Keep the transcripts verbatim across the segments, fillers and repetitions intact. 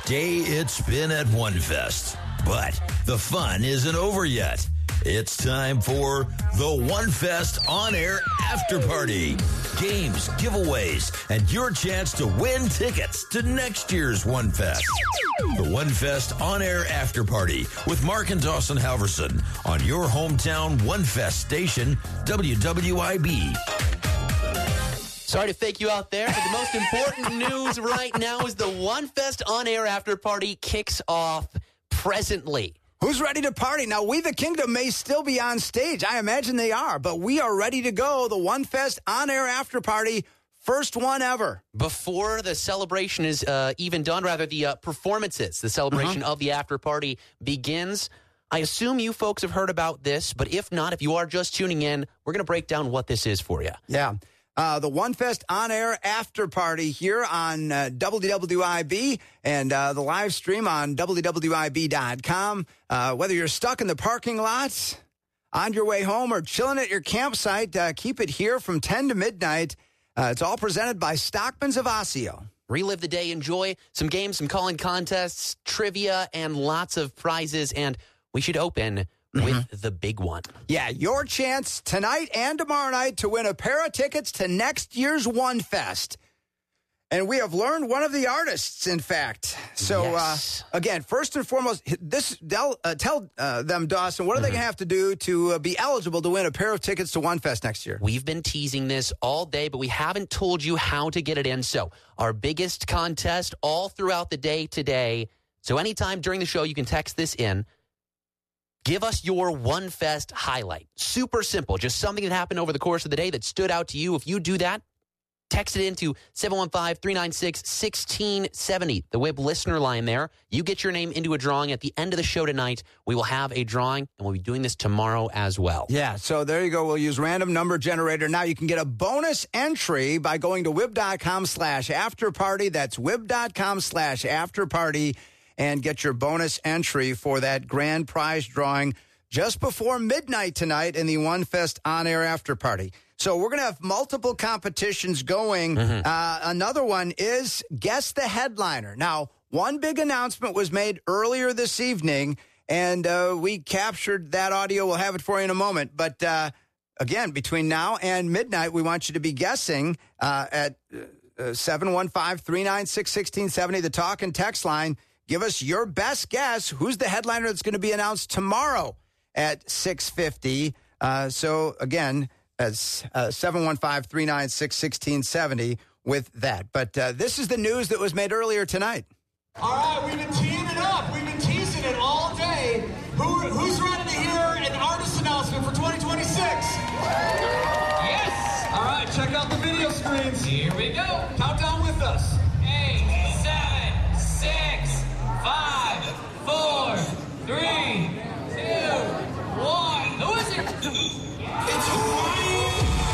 day it's been at OneFest, but the fun isn't over yet. It's time for the OneFest On-Air After Party. Games, giveaways, and your chance to win tickets to next year's OneFest. The OneFest On-Air After Party with Mark and Dawson Halverson on your hometown OneFest station, W W I B. Sorry to fake you out there, but the most important news right now is the OneFest On-Air After Party kicks off presently. Who's ready to party? Now, We the Kingdom may still be on stage. I imagine they are, but we are ready to go. The OneFest On-Air After Party, first one ever. Before the celebration is uh, even done, rather the uh, performances, the celebration uh-huh. of the after party begins. I assume you folks have heard about this, but if not, if you are just tuning in, we're going to break down what this is for you. Yeah. Uh, the OneFest On-Air After Party here on uh, W W I B and uh, the live stream on W W I B dot com. Uh, whether you're stuck in the parking lots, on your way home, or chilling at your campsite, uh, keep it here from ten to midnight. Uh, it's all presented by Stockman's of Osseo. Relive the day, enjoy some games, some calling contests, trivia, and lots of prizes. And we should open with mm-hmm. the big one. Yeah, your chance tonight and tomorrow night to win a pair of tickets to next year's OneFest. And we have learned one of the artists, in fact. So, yes. uh, again, first and foremost, this uh, tell uh, them, Dawson, what are mm-hmm. they going to have to do to uh, be eligible to win a pair of tickets to OneFest next year? We've been teasing this all day, but we haven't told you how to get it in. So, our biggest contest all throughout the day today. So, anytime during the show, you can text this in. Give us your OneFest highlight. Super simple. Just something that happened over the course of the day that stood out to you. If you do that, text it into seven one five, three nine six, one six seven zero, the W I B listener line there. You get your name into a drawing at the end of the show tonight. We will have a drawing, and we'll be doing this tomorrow as well. Yeah, so there you go. We'll use random number generator. Now you can get a bonus entry by going to wib.com slash afterparty. That's wib.com slash afterparty. And get your bonus entry for that grand prize drawing just before midnight tonight in the OneFest On-Air After Party. So we're going to have multiple competitions going. Mm-hmm. Uh, another one is Guess the Headliner. Now, one big announcement was made earlier this evening, and uh, we captured that audio. We'll have it for you in a moment. But, uh, again, between now and midnight, we want you to be guessing uh, at uh, seven one five, three nine six, one six seven zero, the talk and text line. Give us your best guess. Who's the headliner that's going to be announced tomorrow at six fifty? Uh, so, again, that's uh, seven one five, three nine six, one six seven zero with that. But uh, this is the news that was made earlier tonight. All right, we've been teeing it up. We've been teasing it all day. Who, who's ready to hear an artist announcement for twenty twenty-six? Yes! All right, check out the video screens. Here we go. Count down with us. Eight, seven, six, five, four, three, two, one. Who is it? It's Hawaii!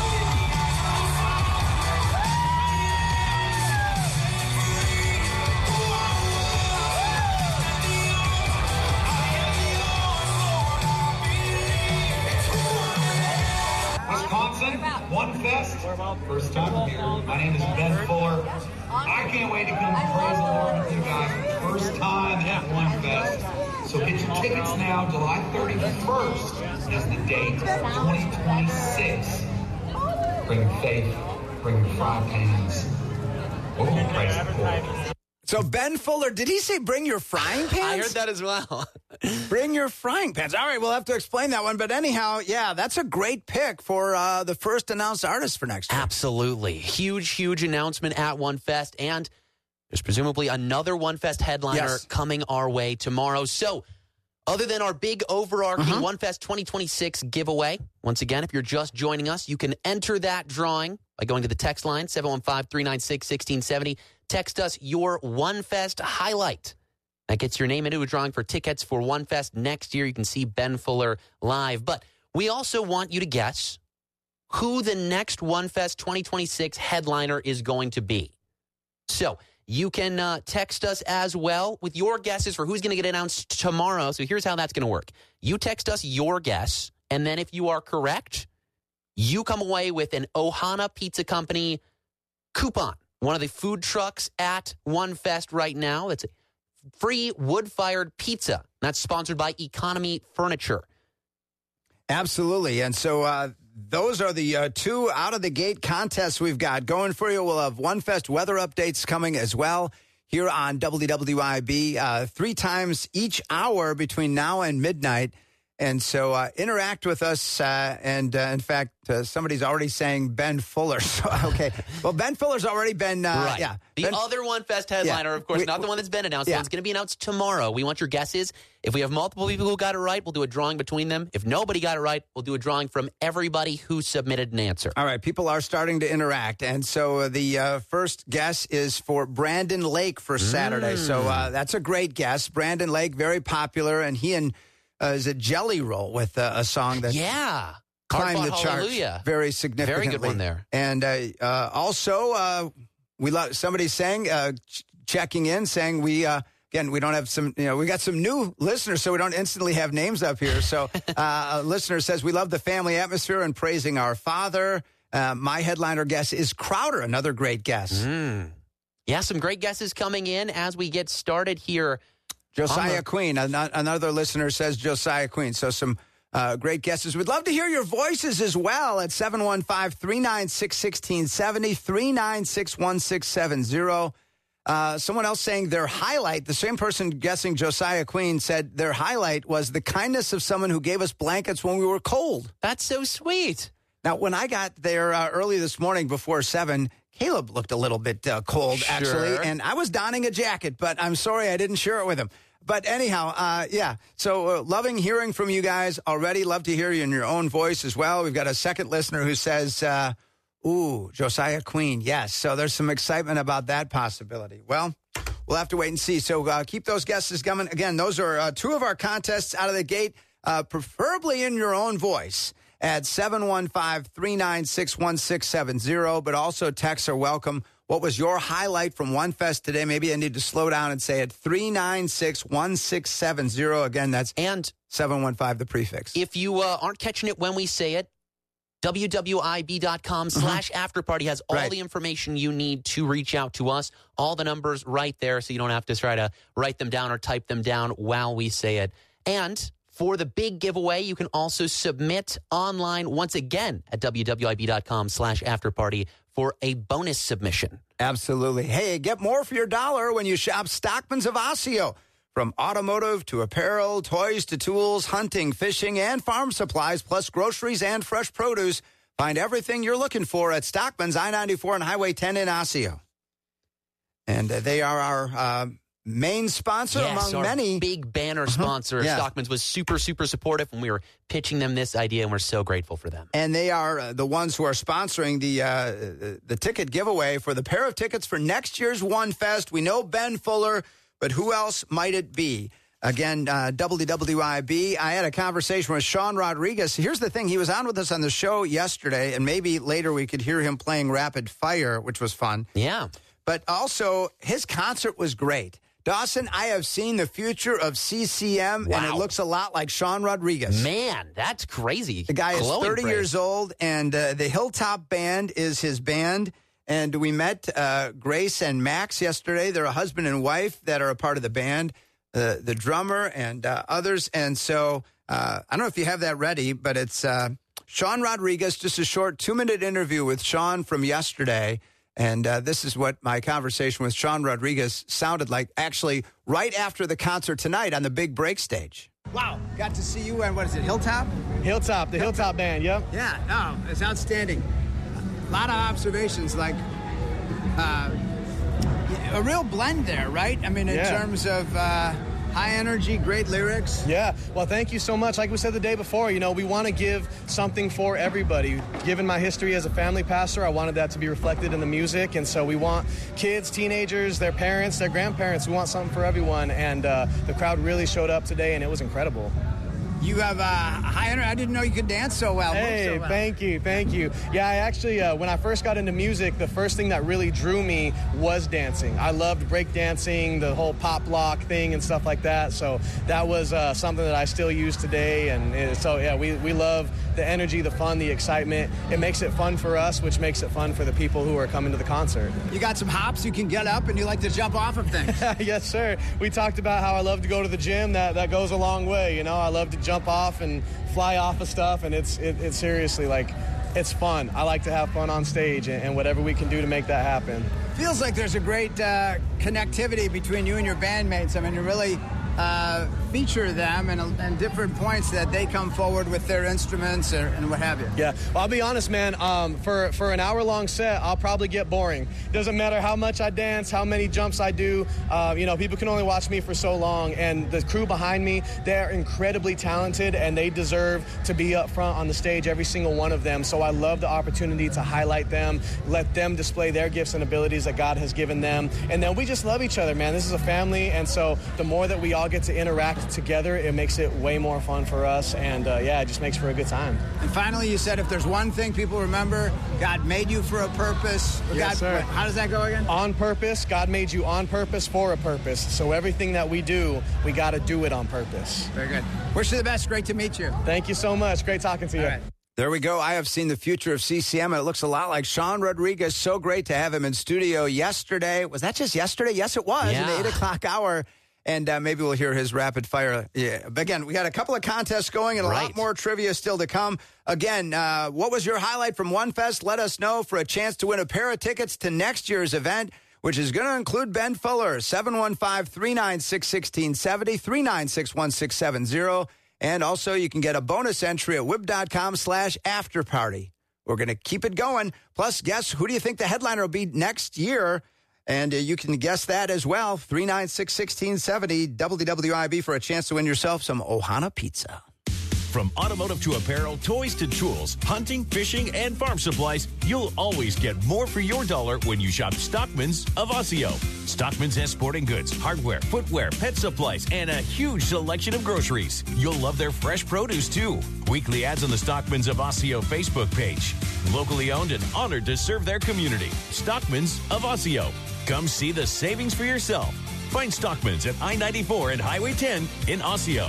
Wisconsin, OneFest, first time here. My name is Ben Fuller. I can't wait to come and praise the Lord with you guys. First time at OneFest. So get your tickets now. July thirty-first is the date. twenty twenty-six. Bring faith. Bring your fry pans. Oh, praise the Lord. So Ben Fuller, did he say bring your frying pans? I heard that as well. Bring your frying pans. All right, we'll have to explain that one. But anyhow, yeah, that's a great pick for uh, the first announced artist for next year. Absolutely. Huge, huge announcement at OneFest. And there's presumably another OneFest headliner yes. coming our way tomorrow. So other than our big overarching uh-huh. OneFest twenty twenty-six giveaway, once again, if you're just joining us, you can enter that drawing by going to the text line, seven one five, three nine six, one six seven zero. Text us your OneFest highlight. That gets your name into a drawing for tickets for OneFest next year. You can see Ben Fuller live. But we also want you to guess who the next OneFest twenty twenty-six headliner is going to be. So you can uh, text us as well with your guesses for who's going to get announced tomorrow. So here's how that's going to work. You text us your guess, and then if you are correct, you come away with an Ohana Pizza Company coupon. One of the food trucks at OneFest right now. That's a free wood-fired pizza. That's sponsored by Economy Furniture. Absolutely. And so uh, those are the uh, two out-of-the-gate contests we've got going for you. We'll have OneFest weather updates coming as well here on W W I B uh, three times each hour between now and midnight. And so uh, interact with us. Uh, and, uh, in fact, uh, somebody's already saying Ben Fuller. So, okay. Well, Ben Fuller's already been, uh, right. yeah. The Ben, other OneFest headliner, yeah. of course, we, not the one that's been announced. Yeah. The one's going to be announced tomorrow. We want your guesses. If we have multiple people who got it right, we'll do a drawing between them. If nobody got it right, we'll do a drawing from everybody who submitted an answer. All right. People are starting to interact. And so uh, the uh, first guess is for Brandon Lake for Saturday. Mm. So uh, that's a great guess. Brandon Lake, very popular. And he and Uh, is it Jelly Roll with uh, a song that yeah climbed the charts Hallelujah. very significantly. Very good one there. And uh, uh, also, uh, we love somebody saying, uh, ch- checking in, saying we uh, again we don't have some, you know, we got some new listeners, so we don't instantly have names up here. So uh, a listener says we love the family atmosphere and praising our Father. Uh, my headliner guess is Crowder, another great guess. Mm. Yeah, some great guesses coming in as we get started here. Josiah the- Queen, another listener says Josiah Queen. So some uh, great guesses. We'd love to hear your voices as well at seven one five, three nine six, one six seven zero, three nine six, one six seven zero. Uh, someone else saying their highlight, the same person guessing Josiah Queen said their highlight was the kindness of someone who gave us blankets when we were cold. That's so sweet. Now, when I got there uh, early this morning before seven, Caleb looked a little bit uh, cold, sure. actually, and I was donning a jacket, but I'm sorry I didn't share it with him. But anyhow, uh, yeah, so uh, loving hearing from you guys already. Love to hear you in your own voice as well. We've got a second listener who says, uh, ooh, Josiah Queen, yes. So there's some excitement about that possibility. Well, we'll have to wait and see. So uh, keep those guesses coming. Again, those are uh, two of our contests out of the gate, uh, preferably in your own voice at seven one five, three nine six, one six seven zero, but also texts are welcome. What was your highlight from OneFest today? Maybe I need to slow down and say it. three nine six, one six seven zero. Again, that's and seven one five, the prefix. If you uh, aren't catching it when we say it, W W I B dot com slash afterparty has all Right. the information you need to reach out to us. All the numbers right there, so you don't have to try to write them down or type them down while we say it. And for the big giveaway, you can also submit online once again at W W I B dot com slash afterparty for a bonus submission. Absolutely. Hey, get more for your dollar when you shop Stockman's of Osseo. From automotive to apparel, toys to tools, hunting, fishing, and farm supplies, plus groceries and fresh produce. Find everything you're looking for at Stockman's I ninety-four and Highway ten in Osseo. And uh, they are our uh, main sponsor yes, among our many. big banner sponsor. Yeah. Stockman's was super, super supportive when we were pitching them this idea, and we're so grateful for them. And they are uh, the ones who are sponsoring the uh, the ticket giveaway for the pair of tickets for next year's OneFest. We know Ben Fuller, but who else might it be? Again, uh, W W I B. I had a conversation with Sean Rodriguez. Here's the thing. He was on with us on the show yesterday, and maybe later we could hear him playing Rapid Fire, which was fun. Yeah. But also, his concert was great. Dawson, I have seen the future of C C M, wow. and it looks a lot like Sean Rodriguez. Man, that's crazy. The guy is Glowing thirty praise. years old, and uh, the Hilltop Band is his band. And we met uh, Grace and Max yesterday. They're a husband and wife that are a part of the band, uh, the drummer and uh, others. And so uh, I don't know if you have that ready, but it's uh, Sean Rodriguez, just a short two-minute interview with Sean from yesterday. And uh, this is what my conversation with Sean Rodriguez sounded like, actually, right after the concert tonight on the Big Break stage. Wow. Got to see you and what is it, Hilltop? Hilltop, the Hilltop Band, yep. Yeah, no, it's outstanding. A lot of observations, like uh, a real blend there, right? I mean, in Yeah. terms of uh, high energy, great lyrics. Yeah, well, thank you so much. Like we said the day before, you know, we want to give something for everybody. Given my history as a family pastor, I wanted that to be reflected in the music, and so we want kids, teenagers, their parents, their grandparents. We want something for everyone, and uh, the crowd really showed up today, and it was incredible. You have a high energy. I didn't know you could dance so well. Hey, so well. thank you, thank you. Yeah, I actually, uh, when I first got into music, the first thing that really drew me was dancing. I loved break dancing, the whole pop lock thing and stuff like that. So that was uh, something that I still use today. And uh, so, yeah, we, we love the energy, the fun, the excitement. It makes it fun for us, which makes it fun for the people who are coming to the concert. You got some hops, you can get up, and you like to jump off of things. Yes, sir. We talked about how I love to go to the gym. That that goes a long way, you know. I love to jump off and fly off of stuff, and it's it, it's seriously like it's fun. I like to have fun on stage, and, and whatever we can do to make that happen. Feels like there's a great uh, connectivity between you and your bandmates. I mean, you really uh, feature them and, and different points that they come forward with their instruments or, and what have you. Yeah, well, I'll be honest, man. Um, for for an hour-long set, I'll probably get boring. Doesn't matter how much I dance, how many jumps I do. Uh, you know, people can only watch me for so long, and the crew behind me, they're incredibly talented, and they deserve to be up front on the stage, every single one of them. So I love the opportunity to highlight them, let them display their gifts and abilities that God has given them, and then we just love each other, man. This is a family, and so the more that we all get to interact together, it makes it way more fun for us, and uh, yeah, it just makes for a good time. And finally, you said if there's one thing people remember, God made you for a purpose. Yes, God, sir. How does that go again? On purpose. God made you on purpose for a purpose. So everything that we do, we got to do it on purpose. Very good. Wish you the best. Great to meet you. Thank you so much. Great talking to you. All right. There we go. I have seen the future of C C M, and it looks a lot like Sean Rodriguez. So great to have him in studio yesterday. Was that just yesterday? Yes, it was. Yeah. In the eight o'clock hour. And uh, maybe we'll hear his rapid fire. Yeah. Again, we got a couple of contests going and a Right. lot more trivia still to come. Again, uh, what was your highlight from One Fest? Let us know for a chance to win a pair of tickets to next year's event, which is going to include Ben Fuller, seven one five, three nine six, one six seven zero, three nine six, one six seven zero. And also, you can get a bonus entry at wib.com slash afterparty. We're going to keep it going. Plus, guess who do you think the headliner will be next year? And uh, you can guess that as well. three nine six, one six seven zero, W W I B for a chance to win yourself some Ohana Pizza. From automotive to apparel, toys to tools, hunting, fishing, and farm supplies, you'll always get more for your dollar when you shop Stockman's of Osseo. Stockman's has sporting goods, hardware, footwear, pet supplies, and a huge selection of groceries. You'll love their fresh produce, too. Weekly ads on the Stockman's of Osseo Facebook page. Locally owned and honored to serve their community. Stockman's of Osseo. Come see the savings for yourself. Find Stockman's at I ninety-four and Highway ten in Osseo.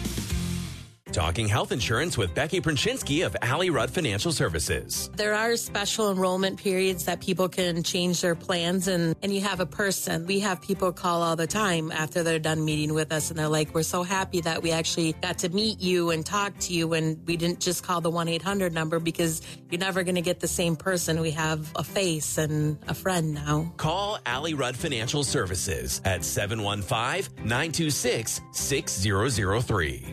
Talking health insurance with Becky Princhinsky of Alley Rudd Financial Services. There are special enrollment periods that people can change their plans, and, and you have a person. We have people call all the time after they're done meeting with us, and they're like, we're so happy that we actually got to meet you and talk to you, and we didn't just call the one eight hundred number, because you're never going to get the same person. We have a face and a friend now. Call Alley Rudd Financial Services at seven one five, nine two six, six zero zero three.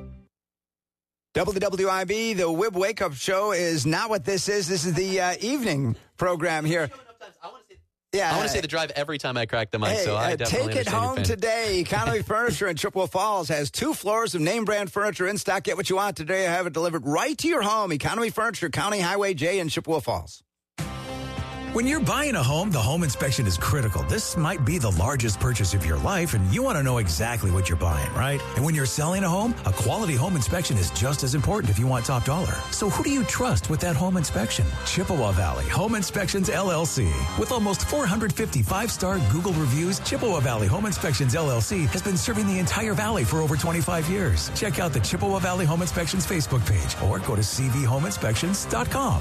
W W I B, the W I B Wake Up Show is not what this is. This is the uh, evening program here. Yeah, I want to say the drive every time I crack the mic, hey, so I uh, definitely take it understand your home pain. today. Economy Furniture in Chippewa Falls has two floors of name brand furniture in stock. Get what you want today. Have it delivered right to your home. Economy Furniture, County Highway J in Chippewa Falls. When you're buying a home, the home inspection is critical. This might be the largest purchase of your life, and you want to know exactly what you're buying, right? And when you're selling a home, a quality home inspection is just as important if you want top dollar. So who do you trust with that home inspection? Chippewa Valley Home Inspections, L L C. With almost four hundred fifty five-star Google reviews, Chippewa Valley Home Inspections, L L C has been serving the entire valley for over twenty-five years. Check out the Chippewa Valley Home Inspections Facebook page or go to c v home inspections dot com.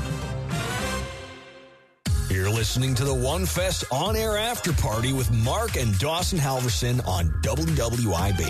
You're listening to the One Fest on-air after party with Mark and Dawson Halverson on W W I B.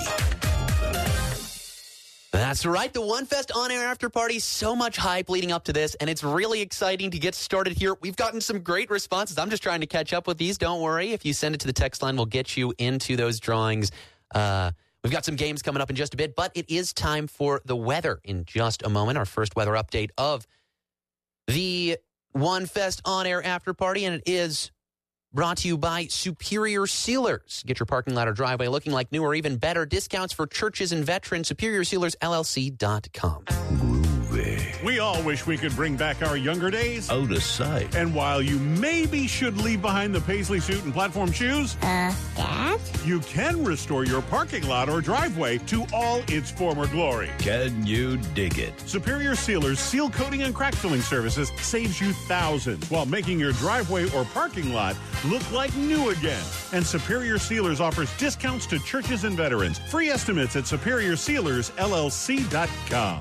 That's right. The One Fest on-air after party. So much hype leading up to this, and it's really exciting to get started here. We've gotten some great responses. I'm just trying to catch up with these. Don't worry. If you send it to the text line, we'll get you into those drawings. Uh, we've got some games coming up in just a bit, but it is time for the weather in just a moment. Our first weather update of the One Fest on-air after party, and it is brought to you by Superior Sealers. Get your parking lot or driveway looking like new or even better. Discounts for churches and veterans. Superior Sealers L L C dot com. Groove groovy. We all wish we could bring back our younger days. Out of sight. And while you maybe should leave behind the paisley suit and platform shoes, Uh, Dad? you can restore your parking lot or driveway to all its former glory. Can you dig it? Superior Sealers seal coating and crack filling services saves you thousands while making your driveway or parking lot look like new again. And Superior Sealers offers discounts to churches and veterans. Free estimates at superior sealers L L C dot com.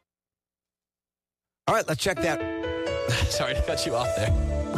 All right, let's check that. Sorry to cut you off there.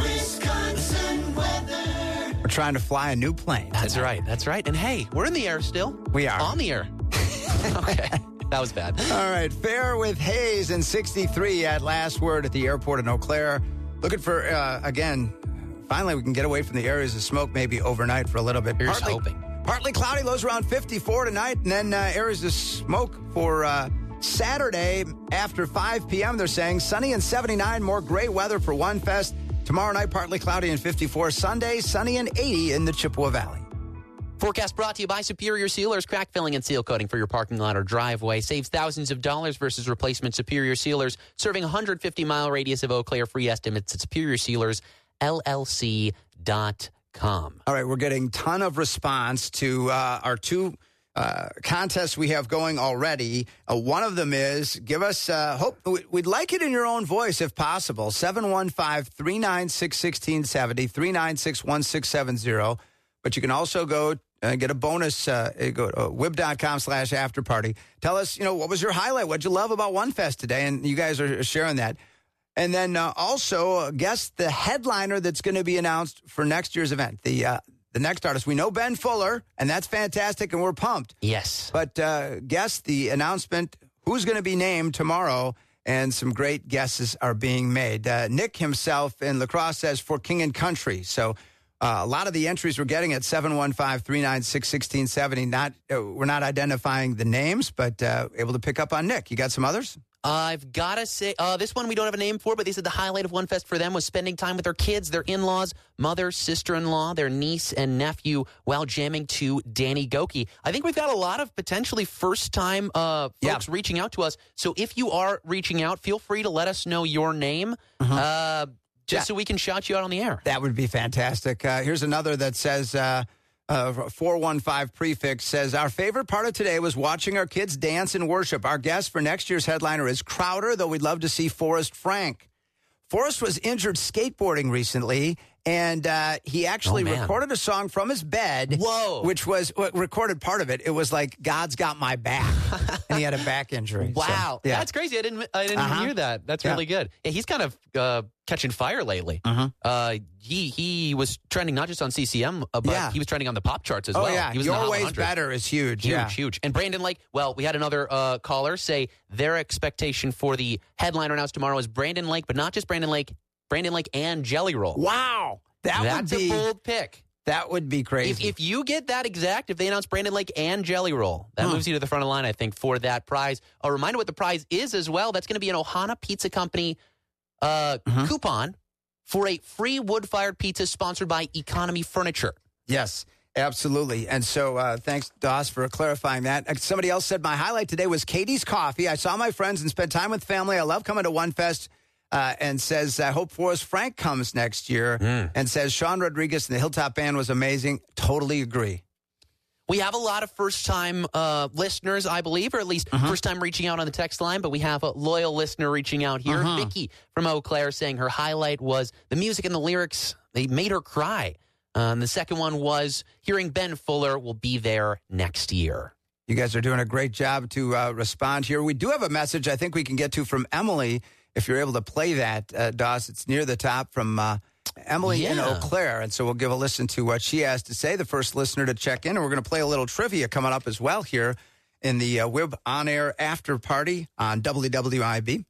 Wisconsin weather. We're trying to fly a new plane. That's right. That's right. And hey, we're in the air still. We are. On the air. Okay. That was bad. All right. Fair with haze and sixty-three at last word at the airport in Eau Claire. Looking for, uh, again, finally we can get away from the areas of smoke maybe overnight for a little bit. Here's partly, hoping. Partly cloudy, lows around fifty-four tonight, and then uh, areas of smoke for uh, Saturday after five p.m. They're saying sunny and seventy-nine, more gray weather for One Fest. Tomorrow night, partly cloudy and fifty-four. Sunday, sunny and eighty in the Chippewa Valley. Forecast brought to you by Superior Sealers. Crack filling and seal coating for your parking lot or driveway. Saves thousands of dollars versus replacement. Superior Sealers, serving one hundred fifty mile radius of Eau Claire. Free estimates at superior sealers L L C dot com. All right, we're getting ton of response to uh, our two uh, contests we have going already. Uh, one of them is give us uh, hope. We'd like it in your own voice if possible. seven one five, three nine six, one six seven zero, three nine six, one six seven zero. But you can also go and get a bonus. Uh, go to wib.com slash after party. Tell us, you know, what was your highlight? What'd you love about One Fest today? And you guys are sharing that. And then uh, also uh, guess the headliner that's going to be announced for next year's event. The uh, the next artist. We know Ben Fuller, and that's fantastic, and we're pumped. Yes. But uh, guess the announcement, who's going to be named tomorrow, and some great guesses are being made. Uh, Nick himself in La Crosse says for King and Country. So uh, a lot of the entries we're getting at seven one five, three nine six, one six seven zero. Not, uh, we're not identifying the names, but uh, able to pick up on Nick. You got some others? I've got to say, uh, this one we don't have a name for, but they said the highlight of One Fest for them was spending time with their kids, their in-laws, mother, sister-in-law, their niece and nephew while jamming to Danny Goki. I think we've got a lot of potentially first-time uh, folks yeah. reaching out to us. So if you are reaching out, feel free to let us know your name uh-huh. uh, just yeah. so we can shout you out on the air. That would be fantastic. Uh, here's another that says... Uh, Uh, four one five prefix says, our favorite part of today was watching our kids dance and worship. Our guest for next year's headliner is Crowder, though we'd love to see Forrest Frank. Forrest was injured skateboarding recently, and uh, he actually oh, recorded a song from his bed. Whoa. Which was, well, recorded part of it. It was like, God's Got My Back. And he had a back injury. Wow. So, yeah. That's crazy. I didn't I didn't uh-huh. hear that. That's yeah. really good. Yeah, he's kind of uh, catching fire lately. Uh-huh. Uh, he he was trending not just on C C M, uh, but yeah. he was trending on the pop charts as oh, well. yeah. He was Your Way's Better is huge. Huge, yeah. huge. And Brandon Lake, well, we had another uh, caller say their expectation for the headliner announced tomorrow is Brandon Lake, but not just Brandon Lake, Brandon Lake and Jelly Roll. Wow. That That's would be, a bold pick. That would be crazy. If, if you get that exact, if they announce Brandon Lake and Jelly Roll, that huh. moves you to the front of the line, I think, for that prize. A reminder what the prize is as well. That's going to be an Ohana Pizza Company uh, uh-huh. coupon for a free wood-fired pizza sponsored by Economy Furniture. Yes, absolutely. And so uh, thanks, Doss, for clarifying that. Uh, somebody else said my highlight today was Katie's Coffee. I saw my friends and spent time with family. I love coming to One Fest. Uh, and says, I hope Forrest Frank comes next year. Mm. And says, Sean Rodriguez and the Hilltop Band was amazing. Totally agree. We have a lot of first-time uh, listeners, I believe, or at least uh-huh. first-time reaching out on the text line. But we have a loyal listener reaching out here. Uh-huh. Vicky from Eau Claire saying her highlight was the music and the lyrics. They made her cry. Um, the second one was hearing Ben Fuller will be there next year. You guys are doing a great job to uh, respond here. We do have a message I think we can get to from Emily. If you're able to play that, uh, Doss, it's near the top from uh, Emily yeah. in Eau Claire. And so we'll give a listen to what she has to say, the first listener to check in. And we're going to play a little trivia coming up as well here in the uh, Wib on-air after party on W W I B.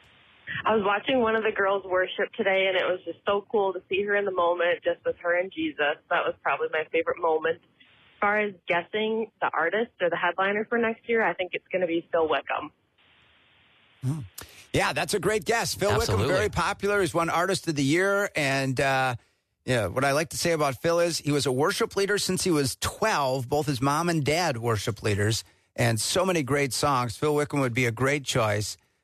I was watching one of the girls worship today, and it was just so cool to see her in the moment, just with her and Jesus. That was probably my favorite moment. As far as guessing the artist or the headliner for next year, I think it's going to be Phil Wickham. Hmm. Yeah, that's a great guess. Phil Absolutely. Wickham, very popular. He's won Artist of the Year. And uh, yeah, what I like to say about Phil is he was a worship leader since he was twelve. Both his mom and dad worship leaders. And so many great songs. Phil Wickham would be a great choice.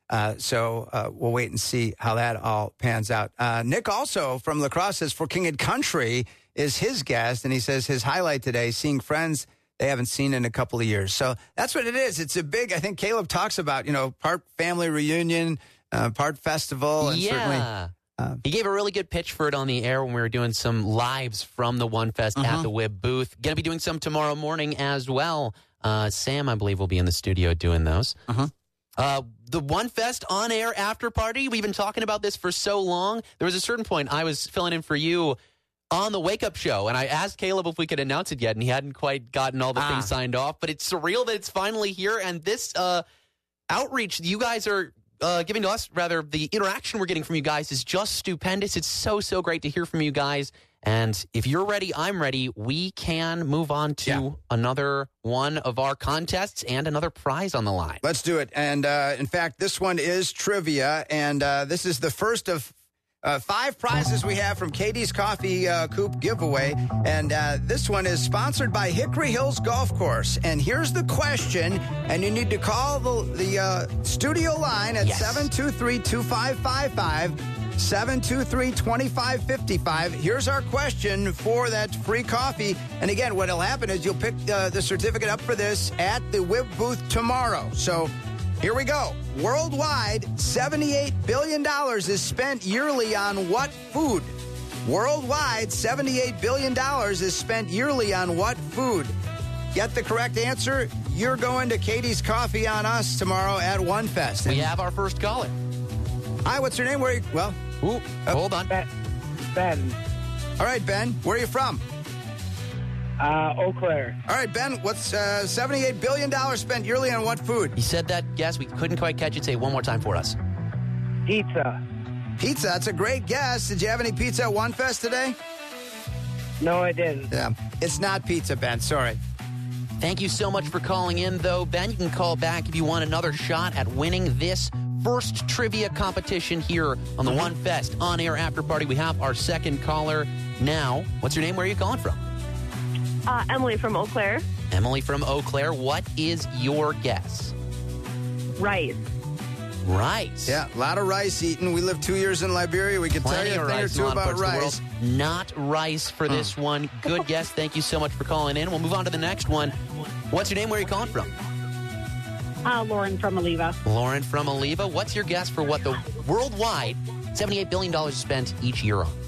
Uh, so uh, we'll wait and see how that all pans out. Uh, Nick also from La Crosse says For King and Country is his guest, and he says his highlight today, seeing friends they haven't seen in a couple of years. So that's what it is. It's a big, I think Caleb talks about, you know, part family reunion, uh, part festival. And yeah. certainly, uh, he gave a really good pitch for it on the air when we were doing some lives from the One Fest uh-huh. at the W I B booth. Going to be doing some tomorrow morning as well. Uh, Sam, I believe, will be in the studio doing those. Uh-huh. Uh, the One Fest on air after party. We've been talking about this for so long. There was a certain point I was filling in for you on the Wake Up Show, and I asked Caleb if we could announce it yet, and he hadn't quite gotten all the ah. things signed off. But it's surreal that it's finally here, and this uh, outreach you guys are uh, giving to us, rather, the interaction we're getting from you guys is just stupendous. It's so, so great to hear from you guys. And if you're ready, I'm ready. We can move on to yeah. another one of our contests and another prize on the line. Let's do it. And, uh, in fact, this one is trivia, and uh, this is the first of Uh, five prizes we have from Katie's Coffee uh, Coop giveaway. And uh, this one is sponsored by Hickory Hills Golf Course. And here's the question. And you need to call the, the uh, studio line at yes. seven two three, two five five five, seven two three, two five five five. Here's our question for that free coffee. And again, what will happen is you'll pick uh, the certificate up for this at the W I B booth tomorrow. So here we go. Worldwide, seventy-eight billion dollars is spent yearly on what food? Worldwide, seventy-eight billion dollars is spent yearly on what food? Get the correct answer. You're going to Katie's Coffee on us tomorrow at One Fest. We have our first caller. Hi, what's your name? Where are you? Well, Ooh, uh, hold on. Ben. All right, Ben. Where are you from? Uh, Eau Claire. All right, Ben, what's uh, seventy-eight billion dollars spent yearly on what food? He said that, guess. We couldn't quite catch it. Say it one more time for us. Pizza. Pizza, that's a great guess. Did you have any pizza at One Fest today? No, I didn't. Yeah, it's not pizza, Ben. Sorry. Thank you so much for calling in, though. Ben, you can call back if you want another shot at winning this first trivia competition here on the One Fest on-air after party. We have our second caller now. What's your name? Where are you calling from? Uh, Emily from Eau Claire. Emily from Eau Claire. What is your guess? Rice. Rice. Yeah, a lot of rice eaten. We lived two years in Liberia. We could Plenty tell you a thing or two about rice. Not rice for this mm. one. Good guess. Thank you so much for calling in. We'll move on to the next one. What's your name? Where are you calling from? Uh, Lauren from Oliva. Lauren from Oliva. What's your guess for what the worldwide seventy-eight billion dollars is spent each year on?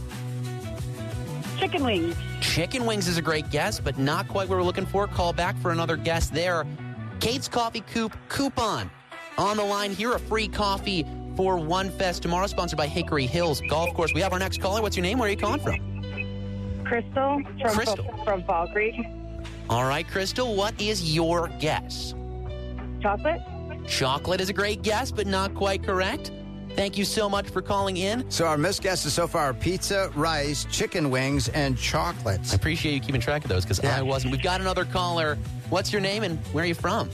Chicken wings. Chicken wings is a great guess, but not quite what we're looking for. Call back for another guess there. Kate's Coffee Coop coupon on the line here. A free coffee for One Fest tomorrow, sponsored by Hickory Hills Golf Course. We have our next caller. What's your name? Where are you calling from? Crystal from, Crystal. from Fall Creek. All right, Crystal, what is your guess? Chocolate. Chocolate is a great guess, but not quite correct. Thank you so much for calling in. So our missed guesses so far are pizza, rice, chicken wings, and chocolates. I appreciate you keeping track of those because yeah. I wasn't. We've got another caller. What's your name and where are you from?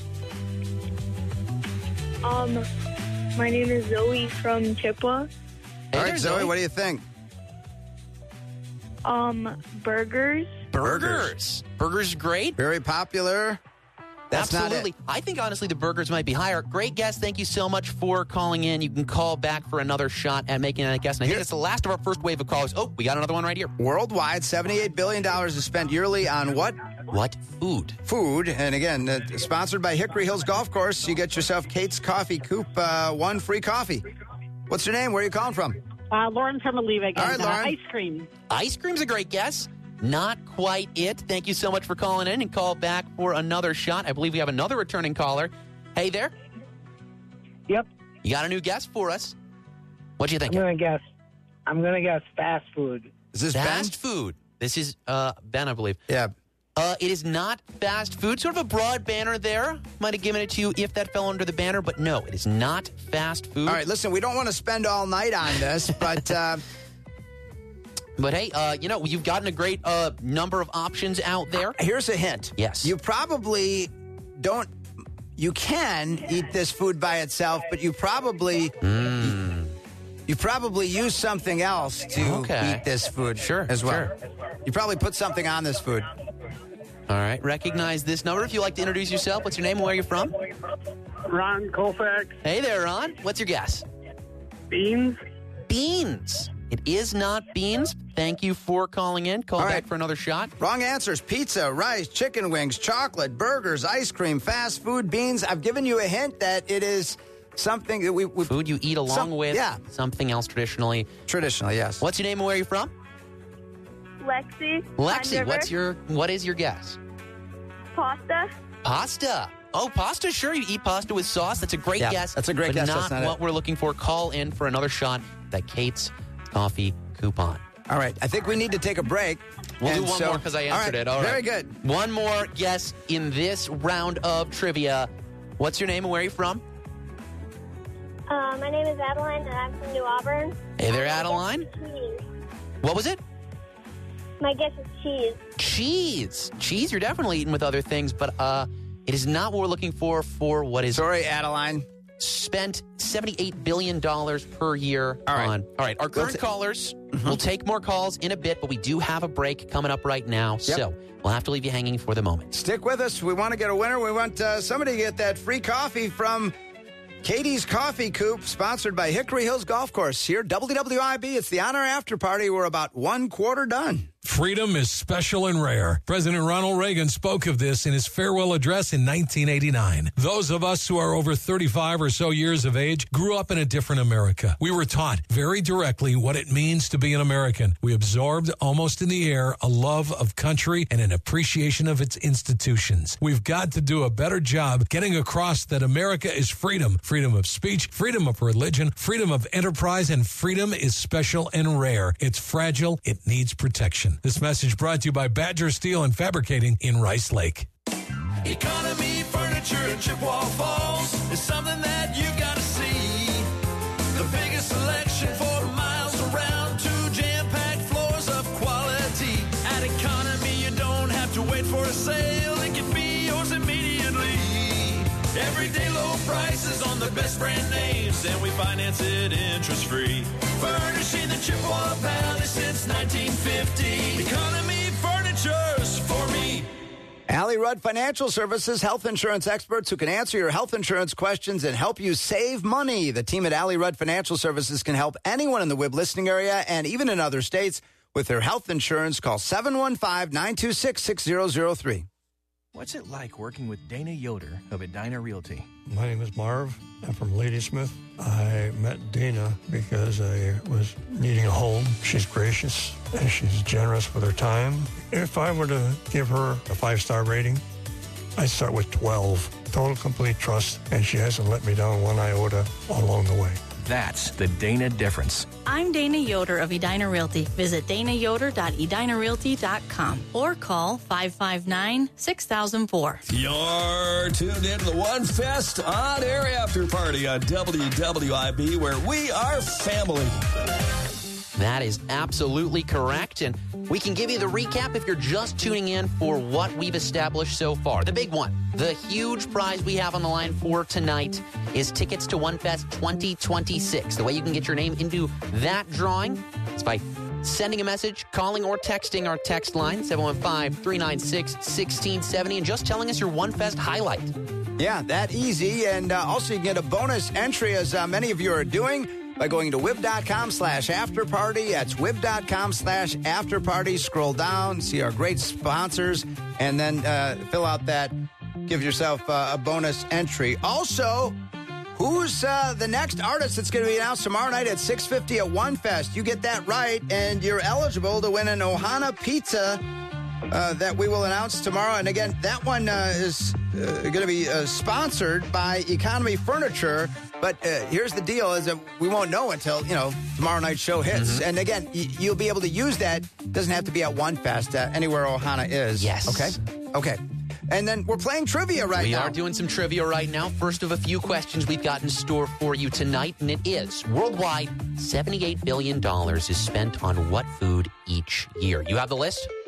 Um, my name is Zoe from Chippewa. Hey, All right, Zoe, Zoe, what do you think? Um, burgers. Burgers. Burgers great. Very popular. That's Absolutely. I think, honestly, the burgers might be higher. Great guess. Thank you so much for calling in. You can call back for another shot at making that guess. And I think it's the last of our first wave of callers. Oh, we got another one right here. Worldwide, seventy-eight billion dollars is spent yearly on what? What food? Food. And again, uh, sponsored by Hickory Hills Golf Course. You get yourself Kate's Coffee Coop, uh, one free coffee. What's your name? Where are you calling from? Uh, Lauren from Oliva again. All right, Lauren. Uh, ice cream. Ice cream's a great guess. Not quite it. Thank you so much for calling in and call back for another shot. I believe we have another returning caller. Hey there. Yep. You got a new guess for us. What do you think? I'm going to guess. I'm going to guess fast food. Is this fast Ben? food? This is uh, Ben, I believe. Yeah. Uh, it is not fast food. Sort of a broad banner there. Might have given it to you if that fell under the banner, but no, it is not fast food. All right, listen, we don't want to spend all night on this, but... Uh, But hey, uh, you know, you've gotten a great uh, number of options out there. Here's a hint. Yes. You probably don't, you can eat this food by itself, but you probably, mm. you, you probably use something else to okay. eat this food sure, as well. Sure. You probably put something on this food. All right. Recognize this number. If you'd like to introduce yourself, what's your name and where are you from? Ron Colfax. Hey there, Ron. What's your guess? Beans. Beans. It is not beans. Thank you for calling in. Call All back right. for another shot. Wrong answers. Pizza, rice, chicken wings, chocolate, burgers, ice cream, fast food, beans. I've given you a hint that it is something that we... we Food you eat along some, with yeah. something else traditionally. Traditionally, yes. What's your name and where are you from? Lexi. Lexi, Pine what's River. your what is your guess? Pasta. Pasta. Oh, pasta, sure. You eat pasta with sauce. That's a great Yeah, guess. that's a great but guess. Not That's not what it. we're looking for. Call in for another shot at that Kate's Coffee coupon. All right. I think we need to take a break. We'll And do one so- more because I all answered right, it. All Very right. good. One more guess in this round of trivia. What's your name and where are you from? Uh, my name is Adeline, and I'm from New Auburn. Hey there, Adeline. Cheese. What was it? My guess is cheese. Cheese. Cheese you're definitely eating with other things, but uh, it is not what we're looking for for what is... Sorry, Adeline. Spent seventy-eight billion dollars per year All right. on. All right, our current Let's- callers, we'll take more calls in a bit, but we do have a break coming up right now, so we'll have to leave you hanging for the moment. Stick with us. We want to get a winner. We want uh, somebody to get that free coffee from Katie's Coffee Coop, sponsored by Hickory Hills Golf Course. Here, W W I B. It's the Honor After Party. We're about one quarter done. Freedom is special and rare. President Ronald Reagan spoke of this in his farewell address in nineteen eighty-nine. Those of us who are over thirty-five or so years of age grew up in a different America. We were taught very directly what it means to be an American. We absorbed almost in the air a love of country and an appreciation of its institutions. We've got to do a better job getting across that America is freedom. Freedom of speech, freedom of religion, freedom of enterprise, and freedom is special and rare. It's fragile. It needs protection. This message brought to you by Badger Steel and Fabricating in Rice Lake. Economy Furniture in Chippewa Falls is something that you gotta see. The biggest selection for miles around, two jam-packed floors of quality. At Economy, you don't have to wait for a sale. It can be yours immediately. Everyday low prices on the best brand names, and we finance it interest-free. Furnishing the Chippewa Valley since nineteen fifty. Economy Furniture's for me. Allie Rudd Financial Services, health insurance experts who can answer your health insurance questions and help you save money. The team at Allie Rudd Financial Services can help anyone in the W I B listening area and even in other states with their health insurance. Call seven one five, nine two six, six zero zero three. What's it like working with Dana Yoder of Edina Realty? My name is Marv. I'm from Ladysmith. I met Dana because I was needing a home. She's gracious and she's generous with her time. If I were to give her a five-star rating, I'd start with twelve. Total complete trust, and she hasn't let me down one iota along the way. That's the Dana difference. I'm Dana Yoder of Edina Realty. Visit dana yoder dot edina realty dot com or call five five nine, six thousand four. You're tuned in to the One Fest On Air After Party on W W I B, where we are family. That is absolutely correct. And we can give you the recap if you're just tuning in for what we've established so far. The big one, the huge prize we have on the line for tonight is tickets to One Fest twenty twenty-six. The way you can get your name into that drawing is by sending a message, calling or texting our text line, seven one five, three nine six, one six seven zero, and just telling us your One Fest highlight. Yeah, that easy. And uh, also you can get a bonus entry, as uh, many of you are doing, by going to wib.com slash afterparty. That's wib.com slash afterparty. Scroll down, see our great sponsors, and then uh, fill out that. Give yourself uh, a bonus entry. Also, who's uh, the next artist that's going to be announced tomorrow night at six fifty at One Fest? You get that right, and you're eligible to win an Ohana pizza uh, that we will announce tomorrow. And again, that one uh, is uh, going to be uh, sponsored by Economy Furniture. But uh, here's the deal: is that we won't know until, you know, tomorrow night's show hits. Mm-hmm. And again, y- you'll be able to use that. Doesn't have to be at One Fest. Uh, anywhere Ohana is. Yes. Okay. Okay. And then we're playing trivia right we now. We are doing some trivia right now. First of a few questions we've got in store for you tonight, and it is, worldwide, seventy-eight billion dollars is spent on what food each year? You have the list?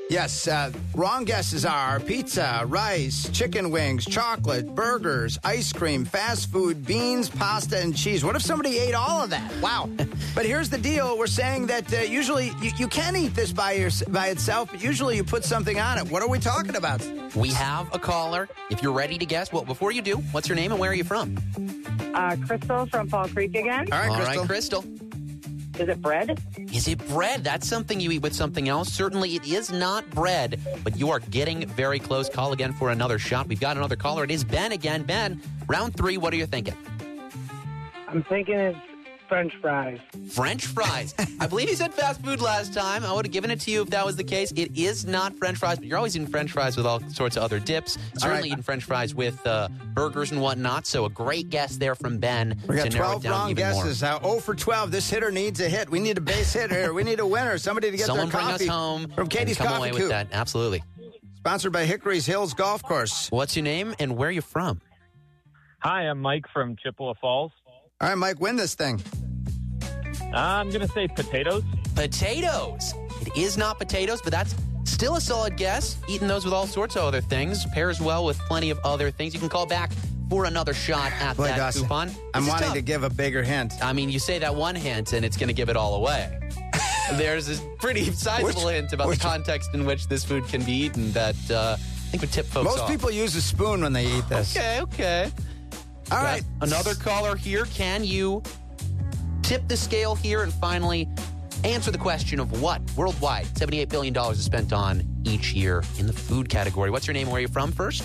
Yes, uh, wrong guesses are pizza, rice, chicken wings, chocolate, burgers, ice cream, fast food, beans, pasta, and cheese. What if somebody ate all of that? Wow. But here's the deal. We're saying that uh, usually you, you can eat this by, your, by itself, but usually you put something on it. What are we talking about? We have a caller. If you're ready to guess, well, before you do, what's your name and where are you from? Uh, Crystal from Fall Creek again. All right, All Crystal. right, Crystal. Is it bread? Is it bread? That's something you eat with something else. Certainly it is not bread, but you are getting very close. Call again for another shot. We've got another caller. It is Ben again. Ben, round three, what are you thinking? I'm thinking it's French fries. French fries. I believe you said fast food last time. I would have given it to you if that was the case. It is not French fries, but you're always eating French fries with all sorts of other dips. Certainly right. eating French fries with uh, burgers and whatnot. So a great guess there from Ben. We got to narrow twelve it down wrong even guesses. Uh, oh for twelve. This hitter needs a hit. We need a base hit here. We need a winner. Somebody to get Someone their bring coffee us home from Katie's and come Coffee away Coop. with that. Absolutely. Sponsored by Hickory's Hills Golf Course. What's your name and where are you from? Hi, I'm Mike from Chippewa Falls. All right, Mike, win this thing. I'm going to say potatoes. Potatoes. It is not potatoes, but that's still a solid guess. Eating those with all sorts of other things. Pairs well with plenty of other things. You can call back for another shot at Boy, that Dawson, coupon. I'm This is wanting tough. to give a bigger hint. I mean, you say that one hint, and it's going to give it all away. There's a pretty sizable Which- hint about which- the context in which this food can be eaten that uh, I think would tip folks Most off. people use a spoon when they eat this. Okay, okay. All Got right. Another caller here. Can you tip the scale here and finally answer the question of what worldwide seventy-eight billion dollars is spent on each year in the food category? What's your name and where are you from first?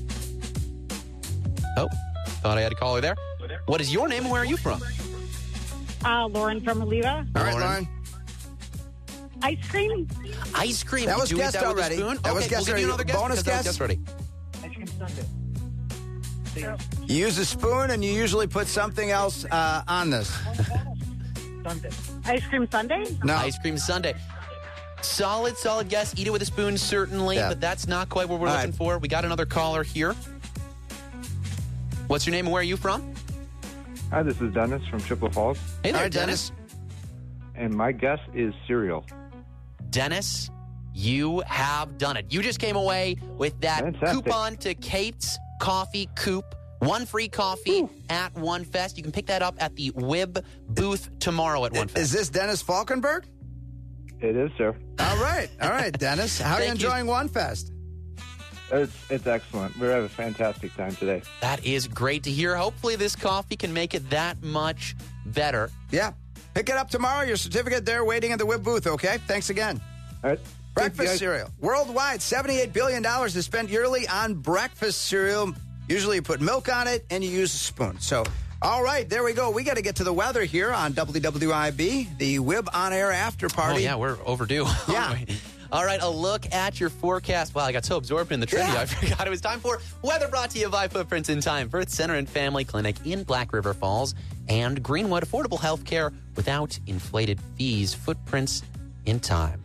Oh, thought I had a caller there. What is your name and where are you from? Uh, Lauren from Oliva. All right, Lauren. Ice cream. Ice cream. That Did was you eat guessed that with a already. spoon? That was Okay, guessed we'll give you already. another guess Bonus because that was guess? guessed already. Ice cream sundae. You use a spoon and you usually put something else uh, on this. Sundae. Ice cream sundae. No. Ice cream sundae. Solid, solid guess. Eat it with a spoon, certainly, Yeah. but that's not quite what we're All looking right. for. We got another caller here. What's your name and where are you from? Hi, this is Dennis from Chippewa Falls. Hey there, All right, Dennis. And my guess is cereal. Dennis, you have done it. You just came away with that Fantastic. coupon to Kate's Coffee Coop. One free coffee at One Fest. You can pick that up at the W I B booth tomorrow at One Fest. Is this Dennis Falkenberg? It is, sir. All right. All right, Dennis. How are you Thank you. enjoying One Fest? It's it's excellent. We're having a fantastic time today. That is great to hear. Hopefully this coffee can make it that much better. Yeah. Pick it up tomorrow. Your certificate there waiting at the W I B booth, okay? Thanks again. All right. Breakfast Thanks, guys. cereal. Worldwide, seventy-eight billion dollars is spent yearly on breakfast cereal. Usually you put milk on it and you use a spoon. So, all right, there we go. We got to get to the weather here on W W I B, the W I B on-air after party. Oh, yeah, we're overdue. Yeah. All right, a look at your forecast. Wow, I got so absorbed in the trivia, Yeah. I forgot it was time for weather brought to you by Footprints in Time, Birth Center and Family Clinic in Black River Falls, and Greenwood, affordable health care without inflated fees. Footprints in Time.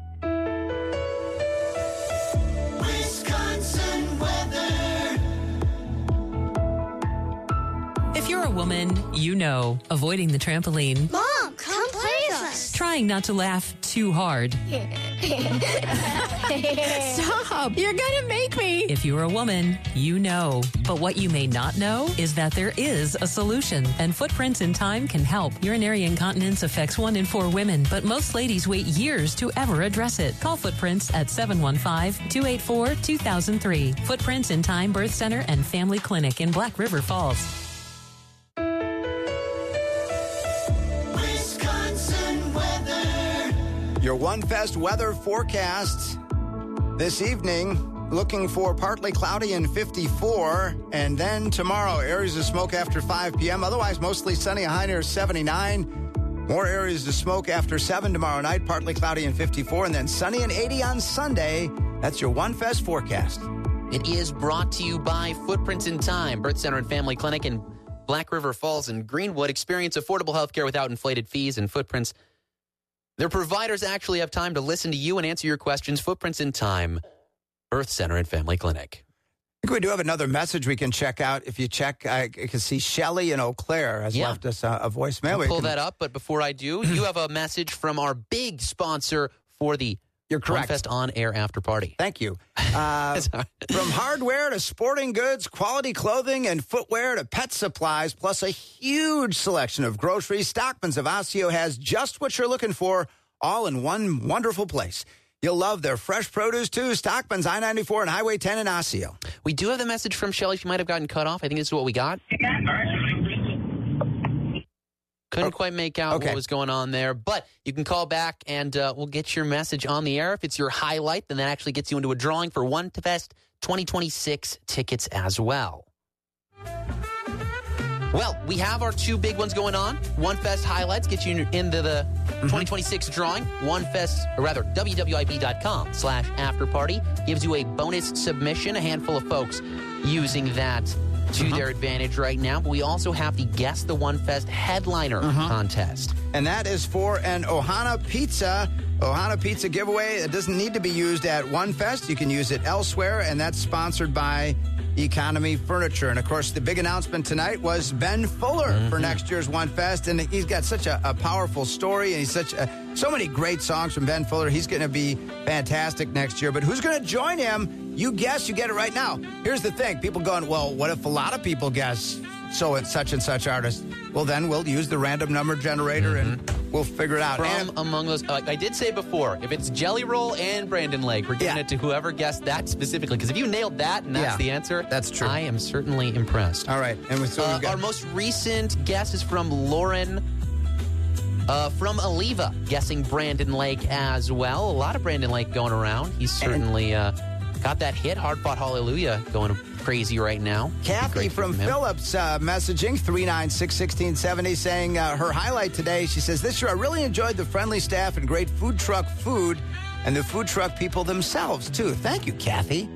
Wisconsin weather. If you're a woman, you know avoiding the trampoline, Mom, come play with us. trying not to laugh too hard. Stop. You're going to make me. If you're a woman, you know. But what you may not know is that there is a solution, and Footprints in Time can help. Urinary incontinence affects one in four women, but most ladies wait years to ever address it. Call Footprints at seven one five, two eight four, two thousand three. Footprints in Time Birth Center and Family Clinic in Black River Falls. Wisconsin weather. Your One Fest weather forecast this evening. Looking for partly cloudy and fifty-four. And then tomorrow, areas of smoke after five p.m. Otherwise, mostly sunny, a high near seventy-nine. More areas of smoke after seven tomorrow night, partly cloudy and fifty-four. And then sunny and eighty on Sunday. That's your One Fest forecast. It is brought to you by Footprints in Time, Birth Center and Family Clinic in Black River Falls and Greenwood. Experience affordable health care without inflated fees, and Footprints. Their providers actually have time to listen to you and answer your questions. Footprints in Time, Birth Center and Family Clinic. I think we do have another message we can check out. If you check, I can see Shelley in Eau Claire has Yeah. left us a, a voicemail. I'll We pull can- that up, but before I do, you have a message from our big sponsor for the You're correct. OneFest on-air after party. Thank you. Uh, from hardware to sporting goods, quality clothing and footwear to pet supplies, plus a huge selection of groceries, Stockman's of Osseo has just what you're looking for, all in one wonderful place. You'll love their fresh produce, too. Stockman's, I ninety-four and Highway ten in Osseo. We do have the message from Shelly. She might have gotten cut off. I think this is what we got. Couldn't quite make out Okay. what was going on there, but you can call back and uh, we'll get your message on the air. If it's your highlight, then that actually gets you into a drawing for OneFest twenty twenty-six tickets as well. Well, we have our two big ones going on. OneFest highlights get you into the mm-hmm. twenty twenty-six drawing. OneFest, or rather, W W I B dot com slash after party gives you a bonus submission, a handful of folks using that to uh-huh. their advantage right now. But we also have the Guess the OneFest headliner uh-huh. contest. And that is for an Ohana Pizza. Ohana Pizza giveaway. It doesn't need to be used at OneFest. You can use it elsewhere, and that's sponsored by Economy Furniture. And, of course, the big announcement tonight was Ben Fuller mm-hmm. for next year's OneFest. And he's got such a, a powerful story, and he's such a, so many great songs from Ben Fuller. He's going to be fantastic next year. But who's going to join him? You guess. You get it right now. Here's the thing. People going, well, what if a lot of people guess so it's such and such artist? Well, then we'll use the random number generator mm-hmm. and we'll figure it out. From and, among those, like I did say before, if it's Jelly Roll and Brandon Lake, we're giving yeah. it to whoever guessed that specifically. Because if you nailed that and that's yeah, the answer, that's true. I am certainly impressed. All right. And with, so uh, we've got- our most recent guess is from Lauren uh, from Aliva, guessing Brandon Lake as well. A lot of Brandon Lake going around. He's certainly uh, got that hit, Hard Fought Hallelujah, going crazy right now. Kathy from Phillips uh, messaging three nine six, one six seven zero saying uh, her highlight today, she says, this year I really enjoyed the friendly staff and great food truck food and the food truck people themselves, too. Thank you, Kathy.